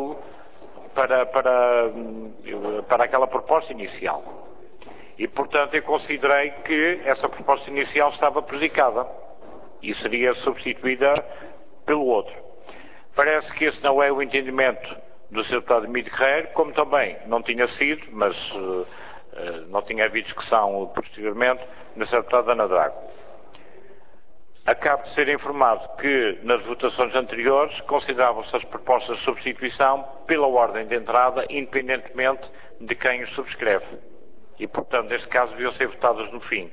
aquela proposta inicial. E, portanto, eu considerei que essa proposta inicial estava prejudicada e seria substituída pelo outro. Parece que esse não é o entendimento do Sr. Deputado Emílio Guerreiro, como também não tinha sido, mas não tinha havido discussão posteriormente, na Sra. Deputada Ana Drago. Acabo de ser informado que nas votações anteriores consideravam-se as propostas de substituição pela ordem de entrada, independentemente de quem os subscreve. E, portanto, neste caso, deviam ser votadas no fim.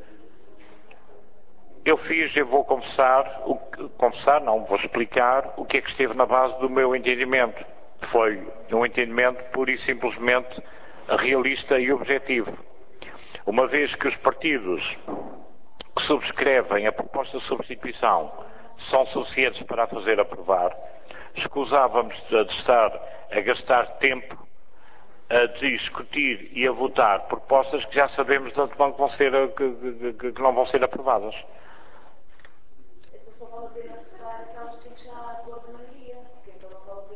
Eu vou vou explicar o que é que esteve na base do meu entendimento. Foi um entendimento pura e simplesmente realista e objetivo. Uma vez que os partidos que subscrevem a proposta de substituição são suficientes para a fazer aprovar, escusávamos de estar a gastar tempo a discutir e a votar propostas que já sabemos de antemão que não vão ser aprovadas. Então só vale a pena votar aquelas que têm que chegar a acordo de maioria, porque então não vale a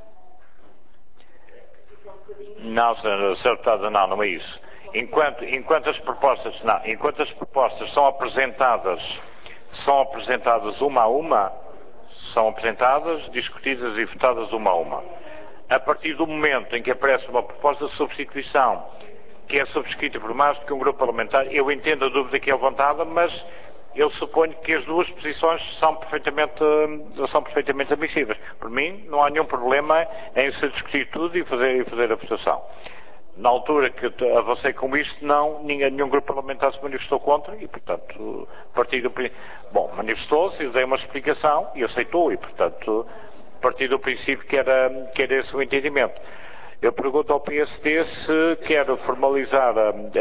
pena... Não, Sra. Deputada, não é isso. Enquanto as propostas são apresentadas uma a uma, são apresentadas, discutidas e votadas uma a uma. A partir do momento em que aparece uma proposta de substituição que é subscrita por mais do que um grupo parlamentar, eu entendo a dúvida que é levantada, mas eu suponho que as duas posições são perfeitamente admissíveis. Por mim, não há nenhum problema em se discutir tudo e fazer a votação. Na altura que avancei com isto, nenhum grupo parlamentar se manifestou contra e, portanto, manifestou-se, eu dei uma explicação e aceitou e, portanto, a partir do princípio que era esse o entendimento. Eu pergunto ao PSD se quer formalizar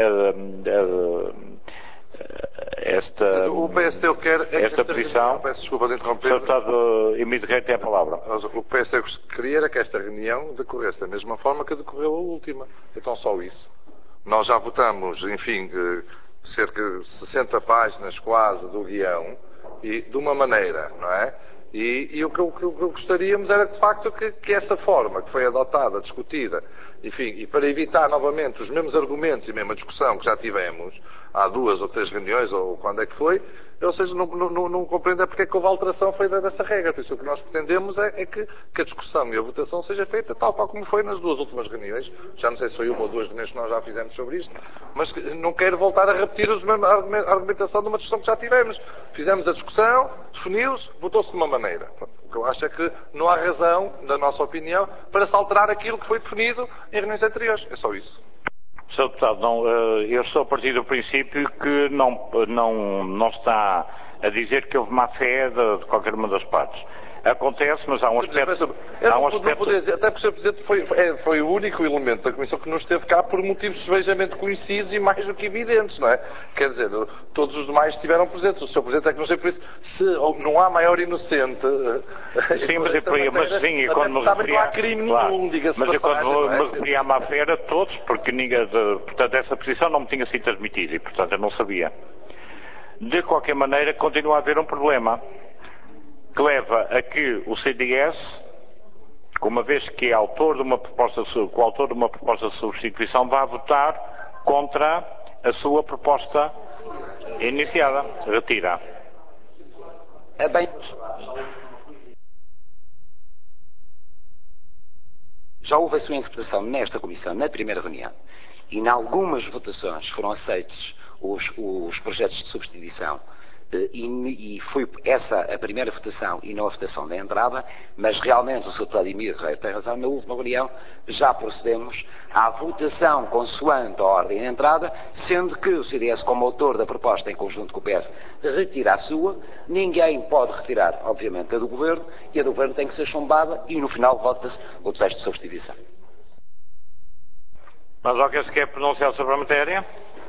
o PSD quer esta posição. Peço desculpa de interromper. O deputado Emílio Guerreiro tem a palavra. O PSD queria era que esta reunião decorresse da mesma forma que decorreu a última. Então só isso. Nós já votamos, enfim, cerca de 60 páginas quase do guião e de uma maneira, não é? E o que gostaríamos era de facto que essa forma que foi adotada, discutida, enfim, e para evitar novamente os mesmos argumentos e a mesma discussão que já tivemos há 2 ou 3 reuniões, ou quando é que foi, ou seja, não compreendo porque é que houve alteração feita dessa regra. Por isso o que nós pretendemos é que a discussão e a votação seja feita tal qual como foi nas 2 últimas reuniões. Já não sei se foi 1 ou 2 reuniões que nós já fizemos sobre isto, mas não quero voltar a repetir a argumentação de uma discussão que já tivemos. Fizemos a discussão, definiu-se, votou-se de uma maneira. O que eu acho é que não há razão, na nossa opinião, para se alterar aquilo que foi definido em reuniões anteriores. É só isso. Sr. Deputado, eu estou a partir do princípio que não está a dizer que houve má fé de qualquer uma das partes. Acontece, mas há um aspecto... Não poder dizer, até porque o Sr. Presidente foi o único elemento da Comissão que não esteve cá por motivos sebejamente conhecidos e mais do que evidentes, não é? Quer dizer, todos os demais estiveram presentes. O Sr. Presidente é que não esteve por isso. Se não há maior inocente... Sim, mas quando me referi... Não há crime nenhum, diga-se. Mas eu quando me referi à má fé era todos, porque portanto, essa posição não me tinha sido transmitida e, portanto, eu não sabia. De qualquer maneira, continua a haver um problema que leva a que o CDS, uma vez que é autor de uma proposta de substituição, vá votar contra a sua proposta iniciada. Retira. Já houve a sua interpretação nesta Comissão, na primeira reunião, e em algumas votações foram aceitos os projetos de substituição. E foi essa a primeira votação e não a votação da entrada, mas realmente o Sr. Deputado Emílio Guerreiro tem razão, na última reunião já procedemos à votação consoante a ordem de entrada, sendo que o CDS, como autor da proposta em conjunto com o PS, retira a sua, ninguém pode retirar, obviamente, a do Governo, e a do Governo tem que ser chumbada e no final vota-se o texto de substituição. Mas alguém se quer pronunciar sobre a matéria?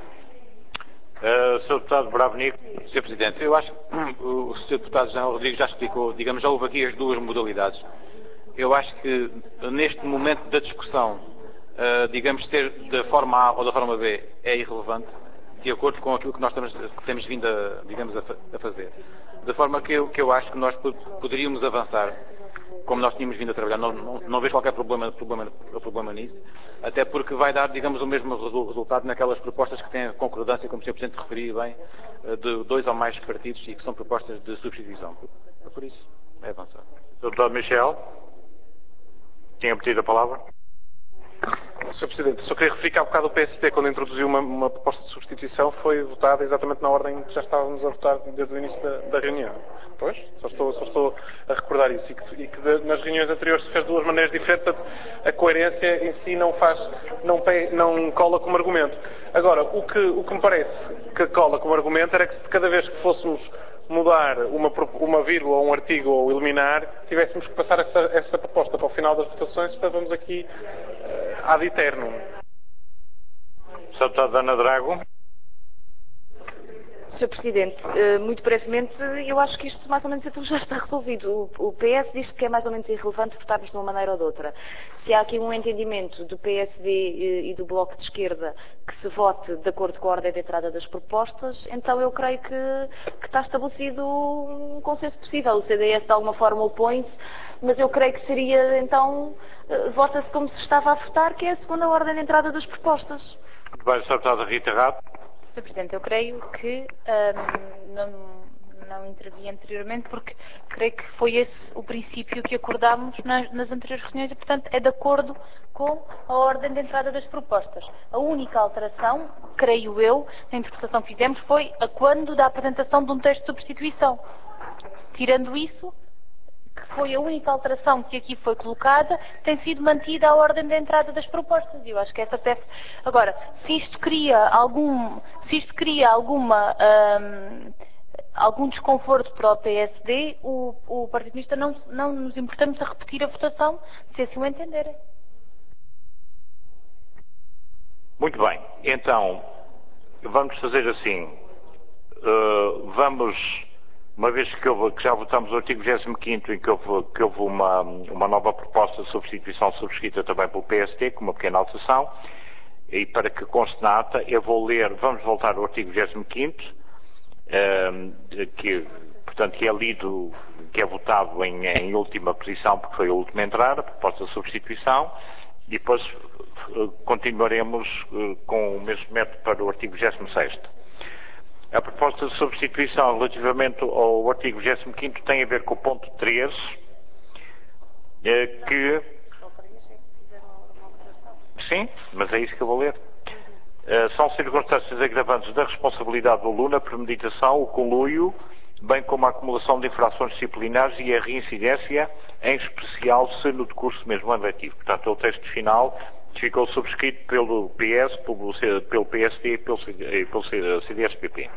Sr. Deputado Bravo Nico. Sr. Presidente, eu acho que o Sr. Deputado João Rodrigues já explicou, digamos, já houve aqui as duas modalidades. Eu acho que neste momento da discussão digamos, ser da forma A ou da forma B é irrelevante, de acordo com aquilo que nós temos vindo a fazer. De forma que eu acho que nós poderíamos avançar, como nós tínhamos vindo a trabalhar. Não vejo qualquer problema nisso, até porque vai dar, digamos, o mesmo resultado naquelas propostas que têm a concordância, como o Sr. Presidente referia bem, de 2 ou mais partidos e que são propostas de substituição. Por isso, é avançar. Dr. Michel, tinha pedido a palavra. Sr. Presidente, só queria referir que há bocado o PSD, quando introduziu uma proposta de substituição, foi votada exatamente na ordem que já estávamos a votar desde o início da reunião. Pois, só estou a recordar isso. E que nas reuniões anteriores se fez de 2 maneiras diferentes, portanto, a coerência em si não cola como argumento. Agora, o que me parece que cola como argumento era que se de cada vez que fôssemos mudar uma vírgula ou um artigo ou eliminar, tivéssemos que passar essa proposta para o final das votações, estávamos aqui ad eternum. Sra. Deputada Ana Drago. Sr. Presidente, muito brevemente, eu acho que isto mais ou menos então já está resolvido. O PS diz que é mais ou menos irrelevante votarmos de uma maneira ou de outra. Se há aqui um entendimento do PSD e do Bloco de Esquerda que se vote de acordo com a ordem de entrada das propostas, então eu creio que está estabelecido um consenso possível. O CDS de alguma forma opõe-se, mas eu creio que seria então, vota-se como se estava a votar, que é a segunda ordem de entrada das propostas. Muito bem, Sra. Deputada Rita Rato. Sr. Presidente, eu creio que não intervi anteriormente porque creio que foi esse o princípio que acordámos nas anteriores reuniões e, portanto, é de acordo com a ordem de entrada das propostas. A única alteração, creio eu, na interpretação que fizemos, foi a quando da apresentação de um texto de substituição. Tirando isso, que foi a única alteração que aqui foi colocada, tem sido mantida a ordem de entrada das propostas. Eu acho que essa deve... Agora, se isto cria algum desconforto para o PSD, o Partido Comunista não nos importamos a repetir a votação, se assim o entenderem. Muito bem. Então, vamos fazer assim. Uma vez que já votámos o artigo 25º e que houve uma nova proposta de substituição subscrita também pelo PSD, com uma pequena alteração, e para que conste na ata, vamos voltar ao artigo 25º, que é lido, que é votado em última posição, porque foi a última a entrar, a proposta de substituição, e depois continuaremos com o mesmo método para o artigo 26º. A proposta de substituição relativamente ao artigo 25º tem a ver com o ponto 3, que... Sim, mas é isso que eu vou ler. São circunstâncias agravantes da responsabilidade do aluno, a premeditação, o conluio, bem como a acumulação de infrações disciplinares e a reincidência, em especial se no decurso do mesmo ano letivo. Portanto, é o texto final que ficou subscrito pelo PS, pelo PSD e pelo CDS-PP.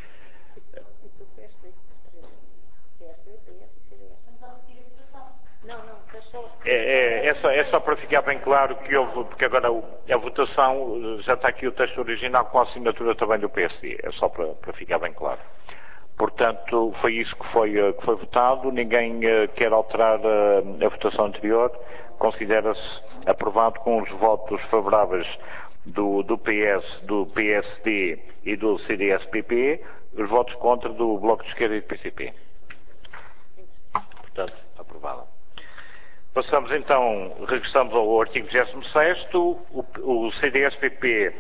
É só para ficar bem claro que houve, porque agora a votação, já está aqui o texto original com a assinatura também do PSD, é só para ficar bem claro. Portanto, foi isso que foi votado, ninguém quer alterar a votação anterior, considera-se aprovado com os votos favoráveis do PS, do PSD e do CDS-PP, os votos contra do Bloco de Esquerda e do PCP. Portanto, aprovado. Passamos então, regressamos ao artigo 26º, o CDS-PP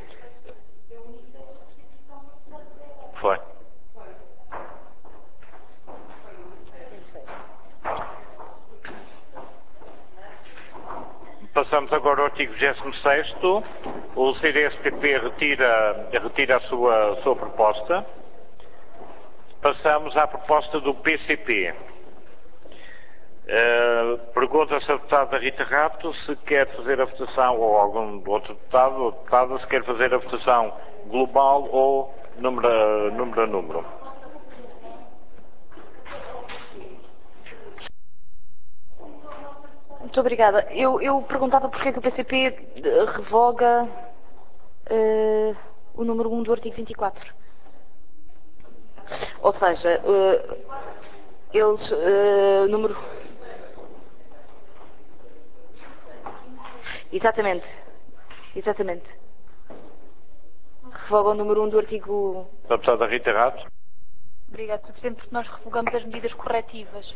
foi. Passamos agora ao artigo 26º, o CDS-PP retira a sua proposta. Passamos à proposta do PCP. Pergunta-se a deputada Rita Rato se quer fazer a votação, ou algum outro deputado ou deputada, se quer fazer a votação global ou número a número. Muito obrigada. Eu perguntava porque é que o PCP revoga o número 1 do artigo 24. Ou seja, número... Exatamente. Exatamente. Revoga o número 1 do artigo... A deputada Rita Rato. Obrigada, Sr. Presidente, porque nós revogamos as medidas corretivas.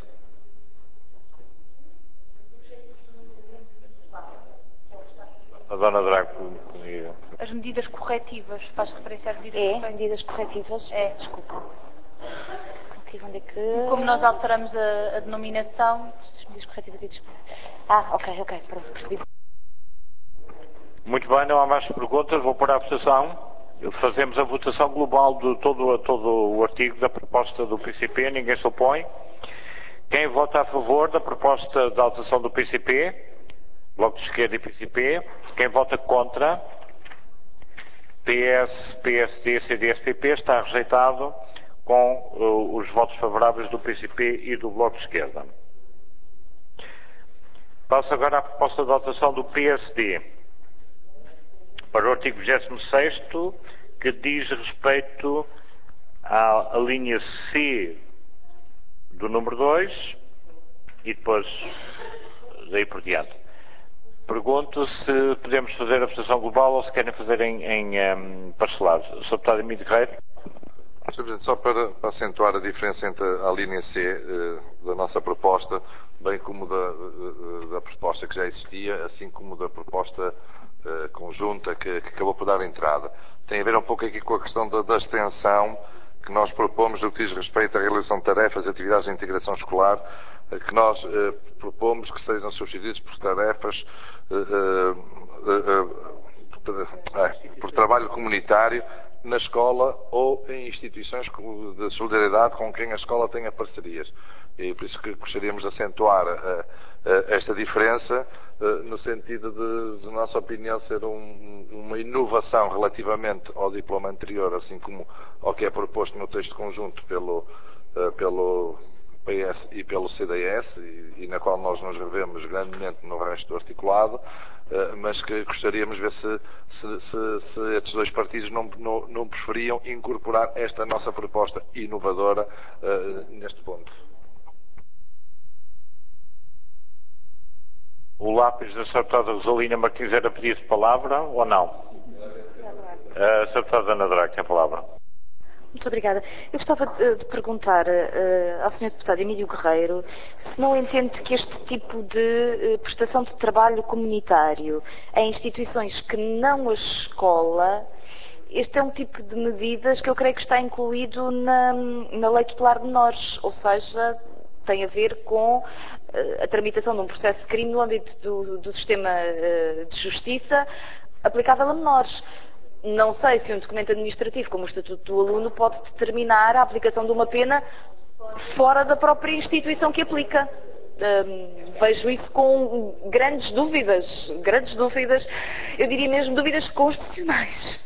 A dona Drago. As medidas corretivas, faz referência às medidas corretivas. Medidas corretivas? É. Desculpa. Ok, onde é que... Como nós alteramos a denominação... As medidas corretivas e ok, pronto, percebi. Muito bem, não há mais perguntas, vou pôr à votação. Fazemos a votação global de todo o artigo da proposta do PCP, ninguém se opõe. Quem vota a favor da proposta de alteração do PCP, Bloco de Esquerda e PCP, quem vota contra, PS, PSD, CDS, PP, está rejeitado com os votos favoráveis do PCP e do Bloco de Esquerda. Passo agora à proposta de alteração do PSD. Para o artigo 26º, que diz respeito à linha C do número 2 e depois daí por diante. Pergunto se podemos fazer a votação global ou se querem fazer em parcelados. Sr. Deputado Emílio Guerreiro. Sr. Presidente, só para acentuar a diferença entre a linha C da nossa proposta, bem como da proposta que já existia, assim como da proposta conjunta que acabou por dar entrada. Tem a ver um pouco aqui com a questão da extensão que nós propomos no que diz respeito à realização de tarefas e atividades de integração escolar, que nós propomos que sejam substituídos por tarefas por trabalho comunitário na escola ou em instituições de solidariedade com quem a escola tenha parcerias. E por isso que gostaríamos de acentuar esta diferença no sentido de nossa opinião, ser uma inovação relativamente ao diploma anterior, assim como ao que é proposto no texto conjunto pelo PS e pelo CDS, e na qual nós nos revemos grandemente no resto do articulado, mas que gostaríamos de ver se estes dois partidos não preferiam incorporar esta nossa proposta inovadora neste ponto. O lápis da Sra. Deputada Rosalina Martins era pedido de palavra ou não? A Sra. Deputada Ana Drago tem a palavra. Muito obrigada. Eu gostava de perguntar ao Sr. Deputado Emílio Guerreiro se não entende que este tipo de prestação de trabalho comunitário em instituições que não a escola, este é um tipo de medidas que eu creio que está incluído na Lei Tutelar de Menores, ou seja, tem a ver com a tramitação de um processo de crime no âmbito do sistema de justiça aplicável a menores. Não sei se um documento administrativo como o Estatuto do Aluno pode determinar a aplicação de uma pena fora da própria instituição que aplica. Vejo isso com grandes dúvidas, eu diria mesmo dúvidas constitucionais.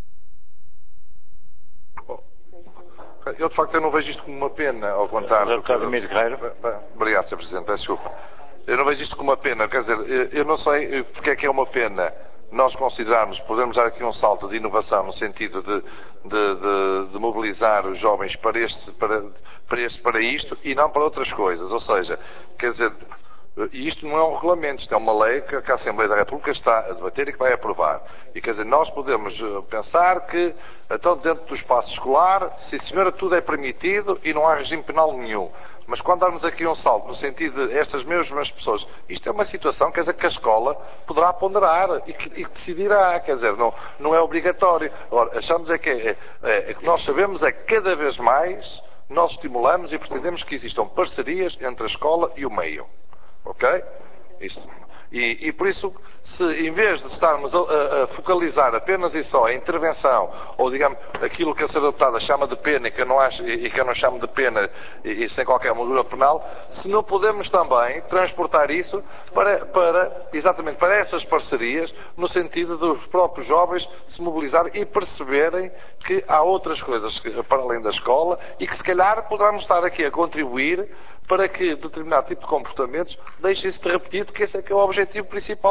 Eu, de facto, eu não vejo isto como uma pena, ao contrário. Obrigado, Sr. Presidente, peço desculpa. Eu não vejo isto como uma pena, quer dizer, eu não sei porque é uma pena nós considerarmos, podemos dar aqui um salto de inovação no sentido de mobilizar os jovens para isto e não para outras coisas. Ou seja, quer dizer, isto não é um regulamento, isto é uma lei que a Assembleia da República está a debater e que vai aprovar. E quer dizer, nós podemos pensar que, então, dentro do espaço escolar, sim senhora, tudo é permitido e não há regime penal nenhum. Mas quando darmos aqui um salto no sentido de estas mesmas pessoas, isto é uma situação, quer dizer, que a escola poderá ponderar e que decidirá, quer dizer, não é obrigatório. Agora, achamos que nós sabemos é que cada vez mais nós estimulamos e pretendemos que existam parcerias entre a escola e o meio. Ok? E por isso, se em vez de estarmos a focalizar apenas e só a intervenção, ou digamos, aquilo que a Sra. Deputada chama de pena e que eu não chamo de pena e sem qualquer moldura penal, se não podemos também transportar isso exatamente para essas parcerias, no sentido dos próprios jovens se mobilizarem e perceberem que há outras coisas para além da escola e que se calhar poderemos estar aqui a contribuir para que determinado tipo de comportamentos deixem-se de repetir, porque esse é que é o objetivo principal de tudo isto.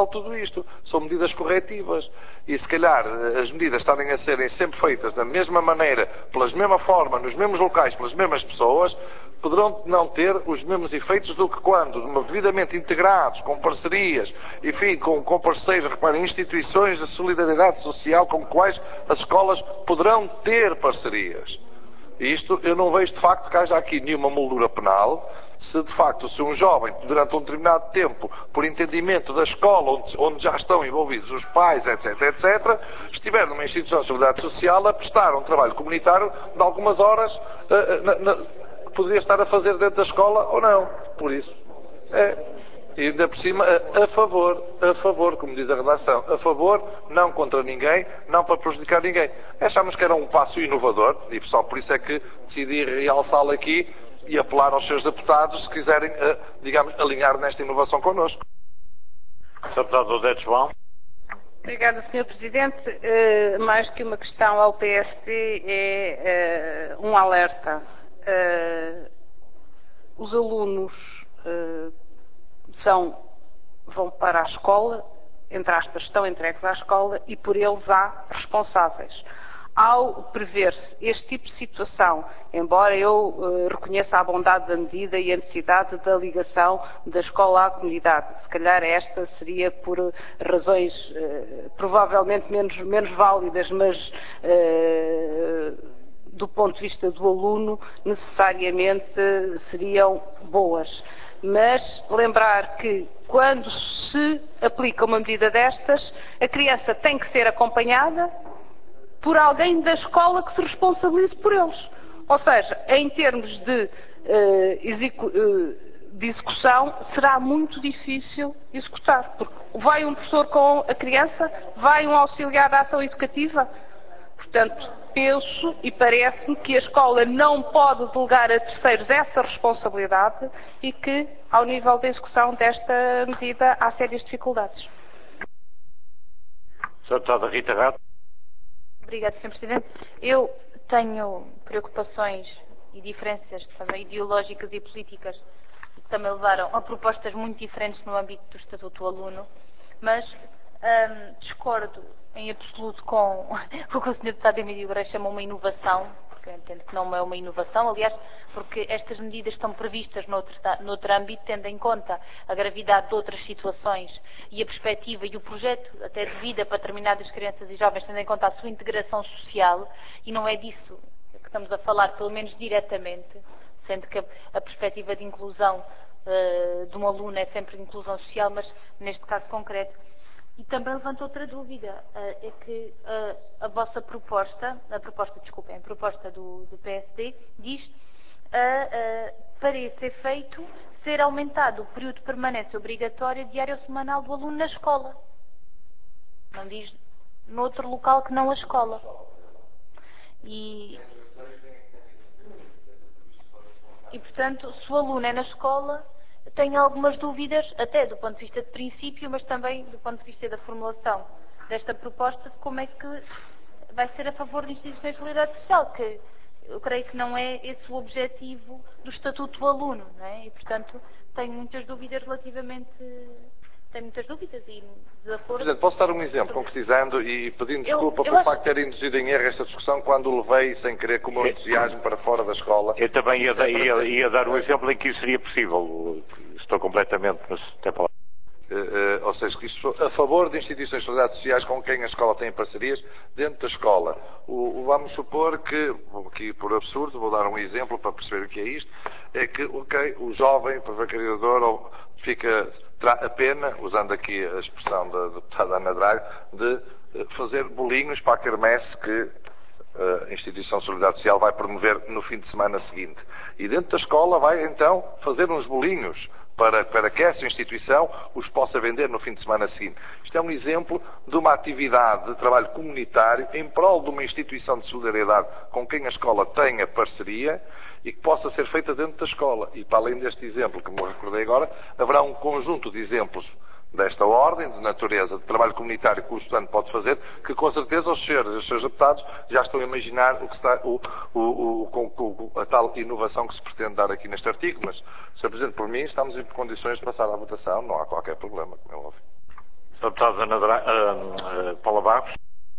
isto. São medidas corretivas. E se calhar as medidas estarem a serem sempre feitas da mesma maneira, pela mesma forma, nos mesmos locais, pelas mesmas pessoas, poderão não ter os mesmos efeitos do que quando, devidamente integrados, com parcerias, enfim, com parceiros, reparem, instituições de solidariedade social com quais as escolas poderão ter parcerias. E isto, eu não vejo de facto que haja aqui nenhuma moldura penal, se de facto se um jovem, durante um determinado tempo, por entendimento da escola onde já estão envolvidos os pais, etc., etc., estiver numa instituição de solidariedade social a prestar um trabalho comunitário de algumas horas, poderia estar a fazer dentro da escola ou não. Por isso, e ainda por cima, a favor, como diz a redação, a favor, não contra ninguém, não para prejudicar ninguém. Achámos que era um passo inovador, e só por isso é que decidi realçá-lo aqui e apelar aos seus deputados, se quiserem, digamos, alinhar nesta inovação connosco. Sr. Deputado Odete João. Obrigada, Sr. Presidente. Mais que uma questão ao PSD, é um alerta. Os alunos vão para a escola, entre aspas, estão entregues à escola e por eles há responsáveis. Ao prever-se este tipo de situação, embora eu reconheça a bondade da medida e a necessidade da ligação da escola à comunidade, se calhar esta seria por razões provavelmente menos válidas, mas do ponto de vista do aluno necessariamente seriam boas. Mas lembrar que quando se aplica uma medida destas, a criança tem que ser acompanhada por alguém da escola que se responsabilize por eles. Ou seja, em termos de execução, será muito difícil executar. Porque vai um professor com a criança, vai um auxiliar da ação educativa. Portanto, penso e parece-me que a escola não pode delegar a terceiros essa responsabilidade e que, ao nível da execução desta medida, há sérias dificuldades. Sra. Deputada Rita Rato. Obrigada, Sr. Presidente. Eu tenho preocupações e diferenças também ideológicas e políticas que também levaram a propostas muito diferentes no âmbito do Estatuto do Aluno, mas discordo em absoluto com o que o Sr. Deputado Emílio Guerreiro chama uma inovação, porque eu entendo que não é uma inovação, aliás, porque estas medidas estão previstas noutro âmbito, tendo em conta a gravidade de outras situações e a perspectiva e o projeto até de vida para determinadas crianças e jovens, tendo em conta a sua integração social, e não é disso que estamos a falar, pelo menos diretamente, sendo que a perspectiva de inclusão de um aluno é sempre inclusão social, mas neste caso concreto. E também levanta outra dúvida, é que a vossa proposta, a proposta do PSD, diz para esse efeito ser aumentado o período de permanência obrigatória diária ou semanal do aluno na escola. Não diz noutro local que não a escola. E portanto, se o aluno é na escola, tenho algumas dúvidas, até do ponto de vista de princípio, mas também do ponto de vista da formulação desta proposta, de como é que vai ser a favor de instituições de solidariedade social, que eu creio que não é esse o objetivo do Estatuto do Aluno, não é? E, portanto, tenho muitas dúvidas e desacordo. Presidente, posso dar um exemplo, concretizando e pedindo desculpa pelo facto de ter induzido em erro esta discussão quando o levei sem querer com o meu entusiasmo para fora da escola. Eu também ia dar um exemplo em que isso seria possível. Estou completamente, mas até falar. Ou seja, que isto, a favor de instituições de solidariedade sociais com quem a escola tem parcerias dentro da escola. Vamos supor que, aqui por absurdo, vou dar um exemplo para perceber o que é isto, é que o jovem provocador fica a pena, usando aqui a expressão da deputada Ana Draga, de fazer bolinhos para a quermesse que a instituição de solidariedade social vai promover no fim de semana seguinte. E dentro da escola vai então fazer uns bolinhos para que essa instituição os possa vender no fim de semana seguinte. Isto é um exemplo de uma atividade de trabalho comunitário em prol de uma instituição de solidariedade com quem a escola tenha parceria e que possa ser feita dentro da escola. E para além deste exemplo que me recordei agora, haverá um conjunto de exemplos desta ordem, de natureza, de trabalho comunitário que o estudante pode fazer, que com certeza os senhores e os seus deputados já estão a imaginar o que está, a tal inovação que se pretende dar aqui neste artigo. Mas, Sr. Presidente, por mim, estamos em condições de passar à votação, não há qualquer problema, como é óbvio. Sr. Deputada Paula Barros.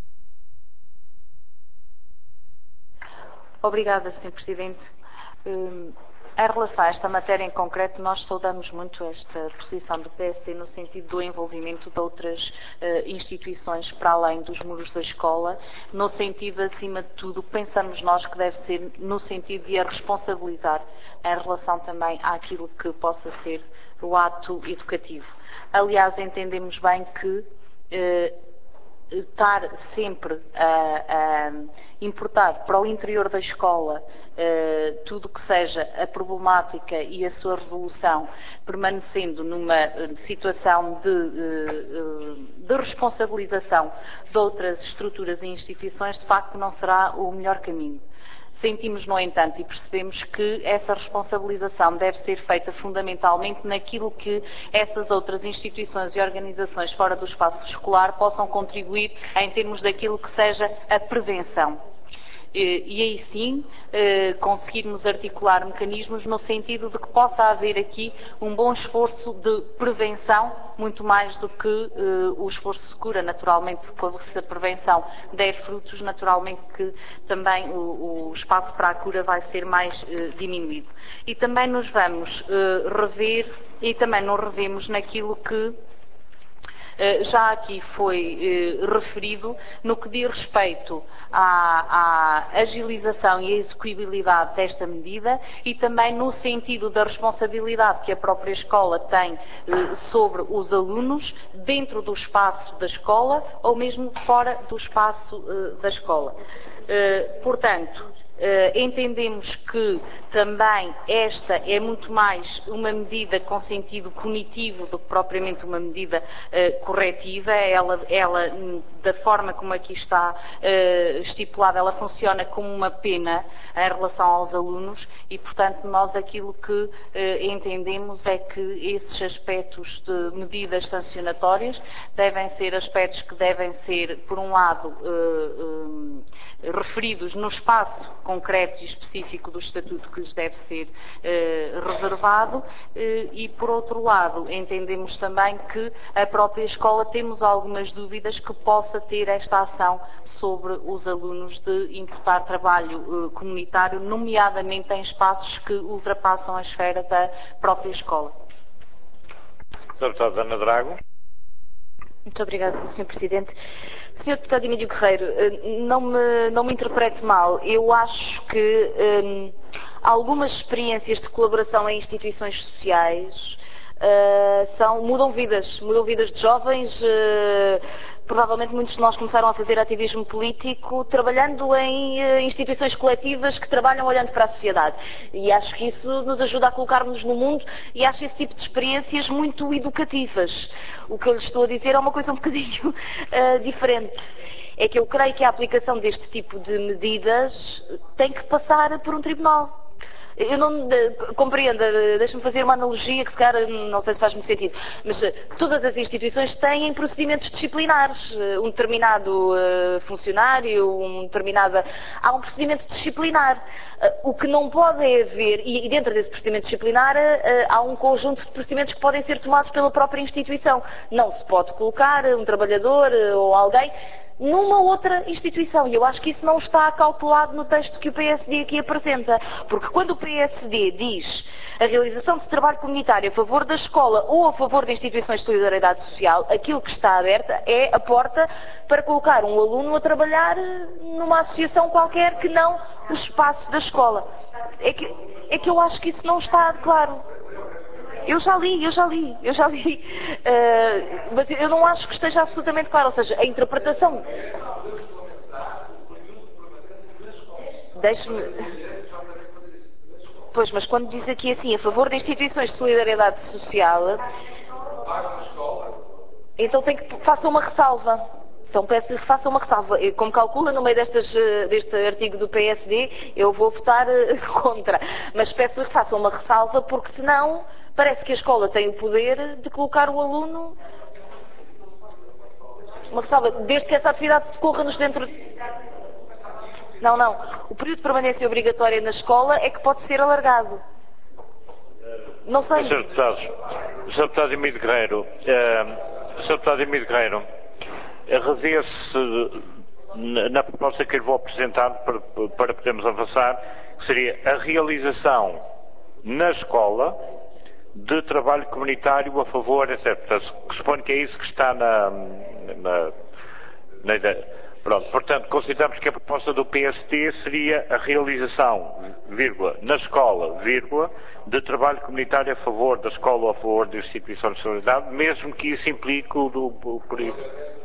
Obrigada, Sr. Presidente. Em relação a esta matéria em concreto, nós saudamos muito esta posição do PSD no sentido do envolvimento de outras instituições para além dos muros da escola, no sentido, acima de tudo, pensamos nós que deve ser no sentido de a responsabilizar em relação também àquilo que possa ser o ato educativo. Aliás, entendemos bem que estar sempre a importar para o interior da escola tudo o que seja a problemática e a sua resolução, permanecendo numa situação de responsabilização de outras estruturas e instituições, de facto não será o melhor caminho. Sentimos, no entanto, e percebemos que essa responsabilização deve ser feita fundamentalmente naquilo que essas outras instituições e organizações fora do espaço escolar possam contribuir em termos daquilo que seja a prevenção. E aí sim conseguirmos articular mecanismos no sentido de que possa haver aqui um bom esforço de prevenção, muito mais do que o esforço de cura. Naturalmente, se a prevenção der frutos, naturalmente que também o espaço para a cura vai ser mais diminuído. E também nos vamos rever, e também nos revemos naquilo que já aqui foi referido no que diz respeito à agilização e à execuibilidade desta medida e também no sentido da responsabilidade que a própria escola tem sobre os alunos dentro do espaço da escola ou mesmo fora do espaço da escola. Portanto, entendemos que também esta é muito mais uma medida com sentido punitivo do que propriamente uma medida corretiva. Ela, da forma como aqui está estipulada, ela funciona como uma pena em relação aos alunos e, portanto, nós aquilo que entendemos é que esses aspectos de medidas sancionatórias devem ser aspectos que devem ser, por um lado, referidos no espaço concreto e específico do Estatuto que lhes deve ser reservado e, por outro lado, entendemos também que a própria escola temos algumas dúvidas que possa ter esta ação sobre os alunos de imputar trabalho comunitário, nomeadamente em espaços que ultrapassam a esfera da própria escola. Deputada Ana Drago. Muito obrigada, Sr. Presidente. Sr. Deputado Emílio Guerreiro, não me interprete mal. Eu acho que algumas experiências de colaboração em instituições sociais mudam vidas de jovens. Provavelmente muitos de nós começaram a fazer ativismo político trabalhando em instituições coletivas que trabalham olhando para a sociedade. E acho que isso nos ajuda a colocar-nos no mundo e acho esse tipo de experiências muito educativas. O que eu lhe estou a dizer é uma coisa um bocadinho diferente. É que eu creio que a aplicação deste tipo de medidas tem que passar por um tribunal. Eu não compreendo, deixa-me fazer uma analogia que se calhar não sei se faz muito sentido, mas todas as instituições têm procedimentos disciplinares. Um determinado funcionário, há um procedimento disciplinar. O que não pode haver, e dentro desse procedimento disciplinar há um conjunto de procedimentos que podem ser tomados pela própria instituição. Não se pode colocar um trabalhador ou alguém numa outra instituição. E eu acho que isso não está calculado no texto que o PSD aqui apresenta. Porque quando o PSD diz a realização de trabalho comunitário a favor da escola ou a favor de instituições de solidariedade social, aquilo que está aberta é a porta para colocar um aluno a trabalhar numa associação qualquer que não o espaço da escola. É que eu acho que isso não está claro. Eu já li. Mas eu não acho que esteja absolutamente claro. Ou seja, a interpretação. Deixe-me. Pois, mas quando diz aqui assim, a favor de instituições de solidariedade social, então tem que faça uma ressalva. Então peço-lhe que faça uma ressalva. Como calcula, no meio deste artigo do PSD, eu vou votar contra. Mas peço-lhe que faça uma ressalva, porque senão parece que a escola tem o poder de colocar o aluno. Uma ressalva, desde que essa atividade decorra-nos dentro. Não. O período de permanência obrigatória na escola é que pode ser alargado. Não sei. Sr. Deputado Emílio Guerreiro, Sr. Deputado Emílio Guerreiro, revê-se na proposta que eu lhe vou apresentar para podermos avançar, que seria a realização na escola de trabalho comunitário a favor, etc. Suponho que é isso que está na ideia. Pronto, portanto, consideramos que a proposta do PSD seria a realização, vírgula, na escola, vírgula, de trabalho comunitário a favor da escola ou a favor da instituição de solidariedade, mesmo que isso implique o período.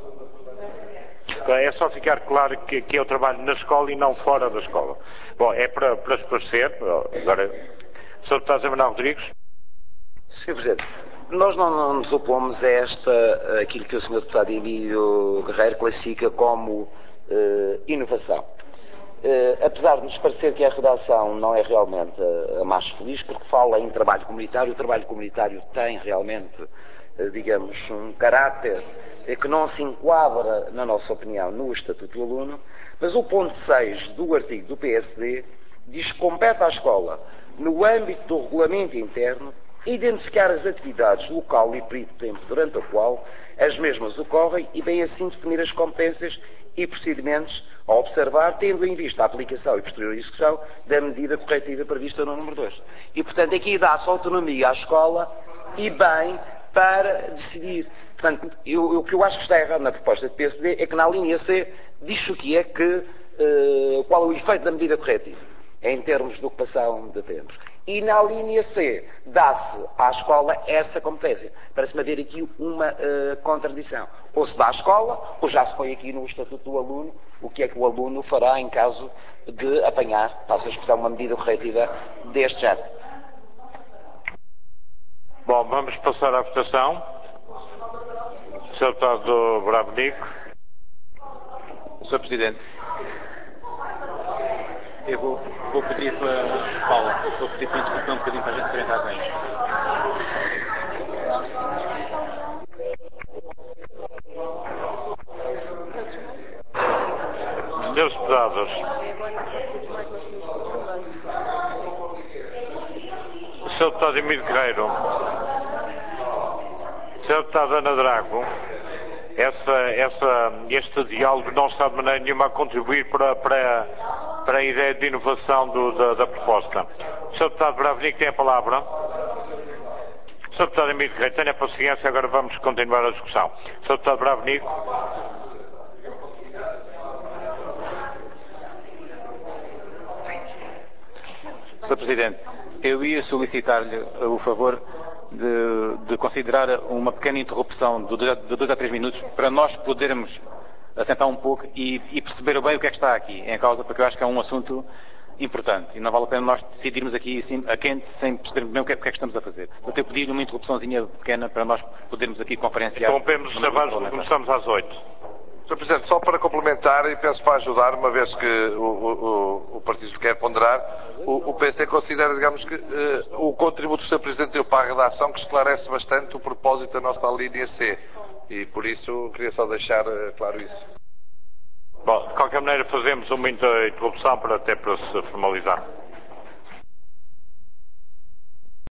É só ficar claro que é o trabalho na escola e não fora da escola. Bom, é para esclarecer. Agora, Sr. Deputado José Manuel Rodrigues. Sr. Presidente, nós não nos opomos a aquilo que o Sr. Deputado Emílio Guerreiro classifica como inovação. Apesar de nos parecer que a redação não é realmente a mais feliz, porque fala em trabalho comunitário, o trabalho comunitário tem realmente, digamos, um caráter que não se enquadra, na nossa opinião, no Estatuto do Aluno, mas o ponto 6 do artigo do PSD diz que compete à escola, no âmbito do regulamento interno, identificar as atividades local e período de tempo durante o qual as mesmas ocorrem e bem assim definir as competências e procedimentos a observar, tendo em vista a aplicação e posterior execução da medida corretiva prevista no número 2. E, portanto, aqui dá-se autonomia à escola e bem para decidir. Portanto, o que eu acho que está errado na proposta do PSD é que na linha C diz o que é que, qual é o efeito da medida corretiva, em termos de ocupação de tempos. E na linha C dá-se à escola essa competência. Parece-me haver aqui uma contradição. Ou se dá à escola, ou já se põe aqui no Estatuto do Aluno, o que é que o aluno fará em caso de apanhar, passa a expressar, uma medida corretiva deste género. Bom, vamos passar à votação. Sr. Deputado Bravo Nico. Sr. Presidente, eu vou pedir para Paula, vou pedir para interromper um bocadinho para a gente se orientar bem. Senhores deputados, Sr. Deputado Emílio Guerreiro, Sr. Deputado Ana Drago, este diálogo não está de maneira nenhuma a contribuir para a ideia de inovação da proposta. O Sr. Deputado Bravo Nico tem a palavra. Sr. Deputado Emílio Guerreiro, tenha paciência, agora vamos continuar a discussão. Sr. Deputado Bravo Nico. Sr. Presidente, eu ia solicitar-lhe o favor de considerar uma pequena interrupção de 2 a 3 minutos para nós podermos assentar um pouco e perceber bem o que é que está aqui em causa, porque eu acho que é um assunto importante e não vale a pena nós decidirmos aqui assim, a quente sem percebermos bem o que é que estamos a fazer. Eu tenho pedido uma interrupçãozinha pequena para nós podermos aqui conferenciar. Interrompemos os trabalhos porque começamos às 8. Sr. Presidente, só para complementar e penso para ajudar, uma vez que o Partido quer ponderar, o PC considera, digamos, que o contributo do Sr. Presidente deu para a redação que esclarece bastante o propósito da nossa linha C. E por isso queria só deixar claro isso. Bom, de qualquer maneira fazemos uma interrupção até para se formalizar.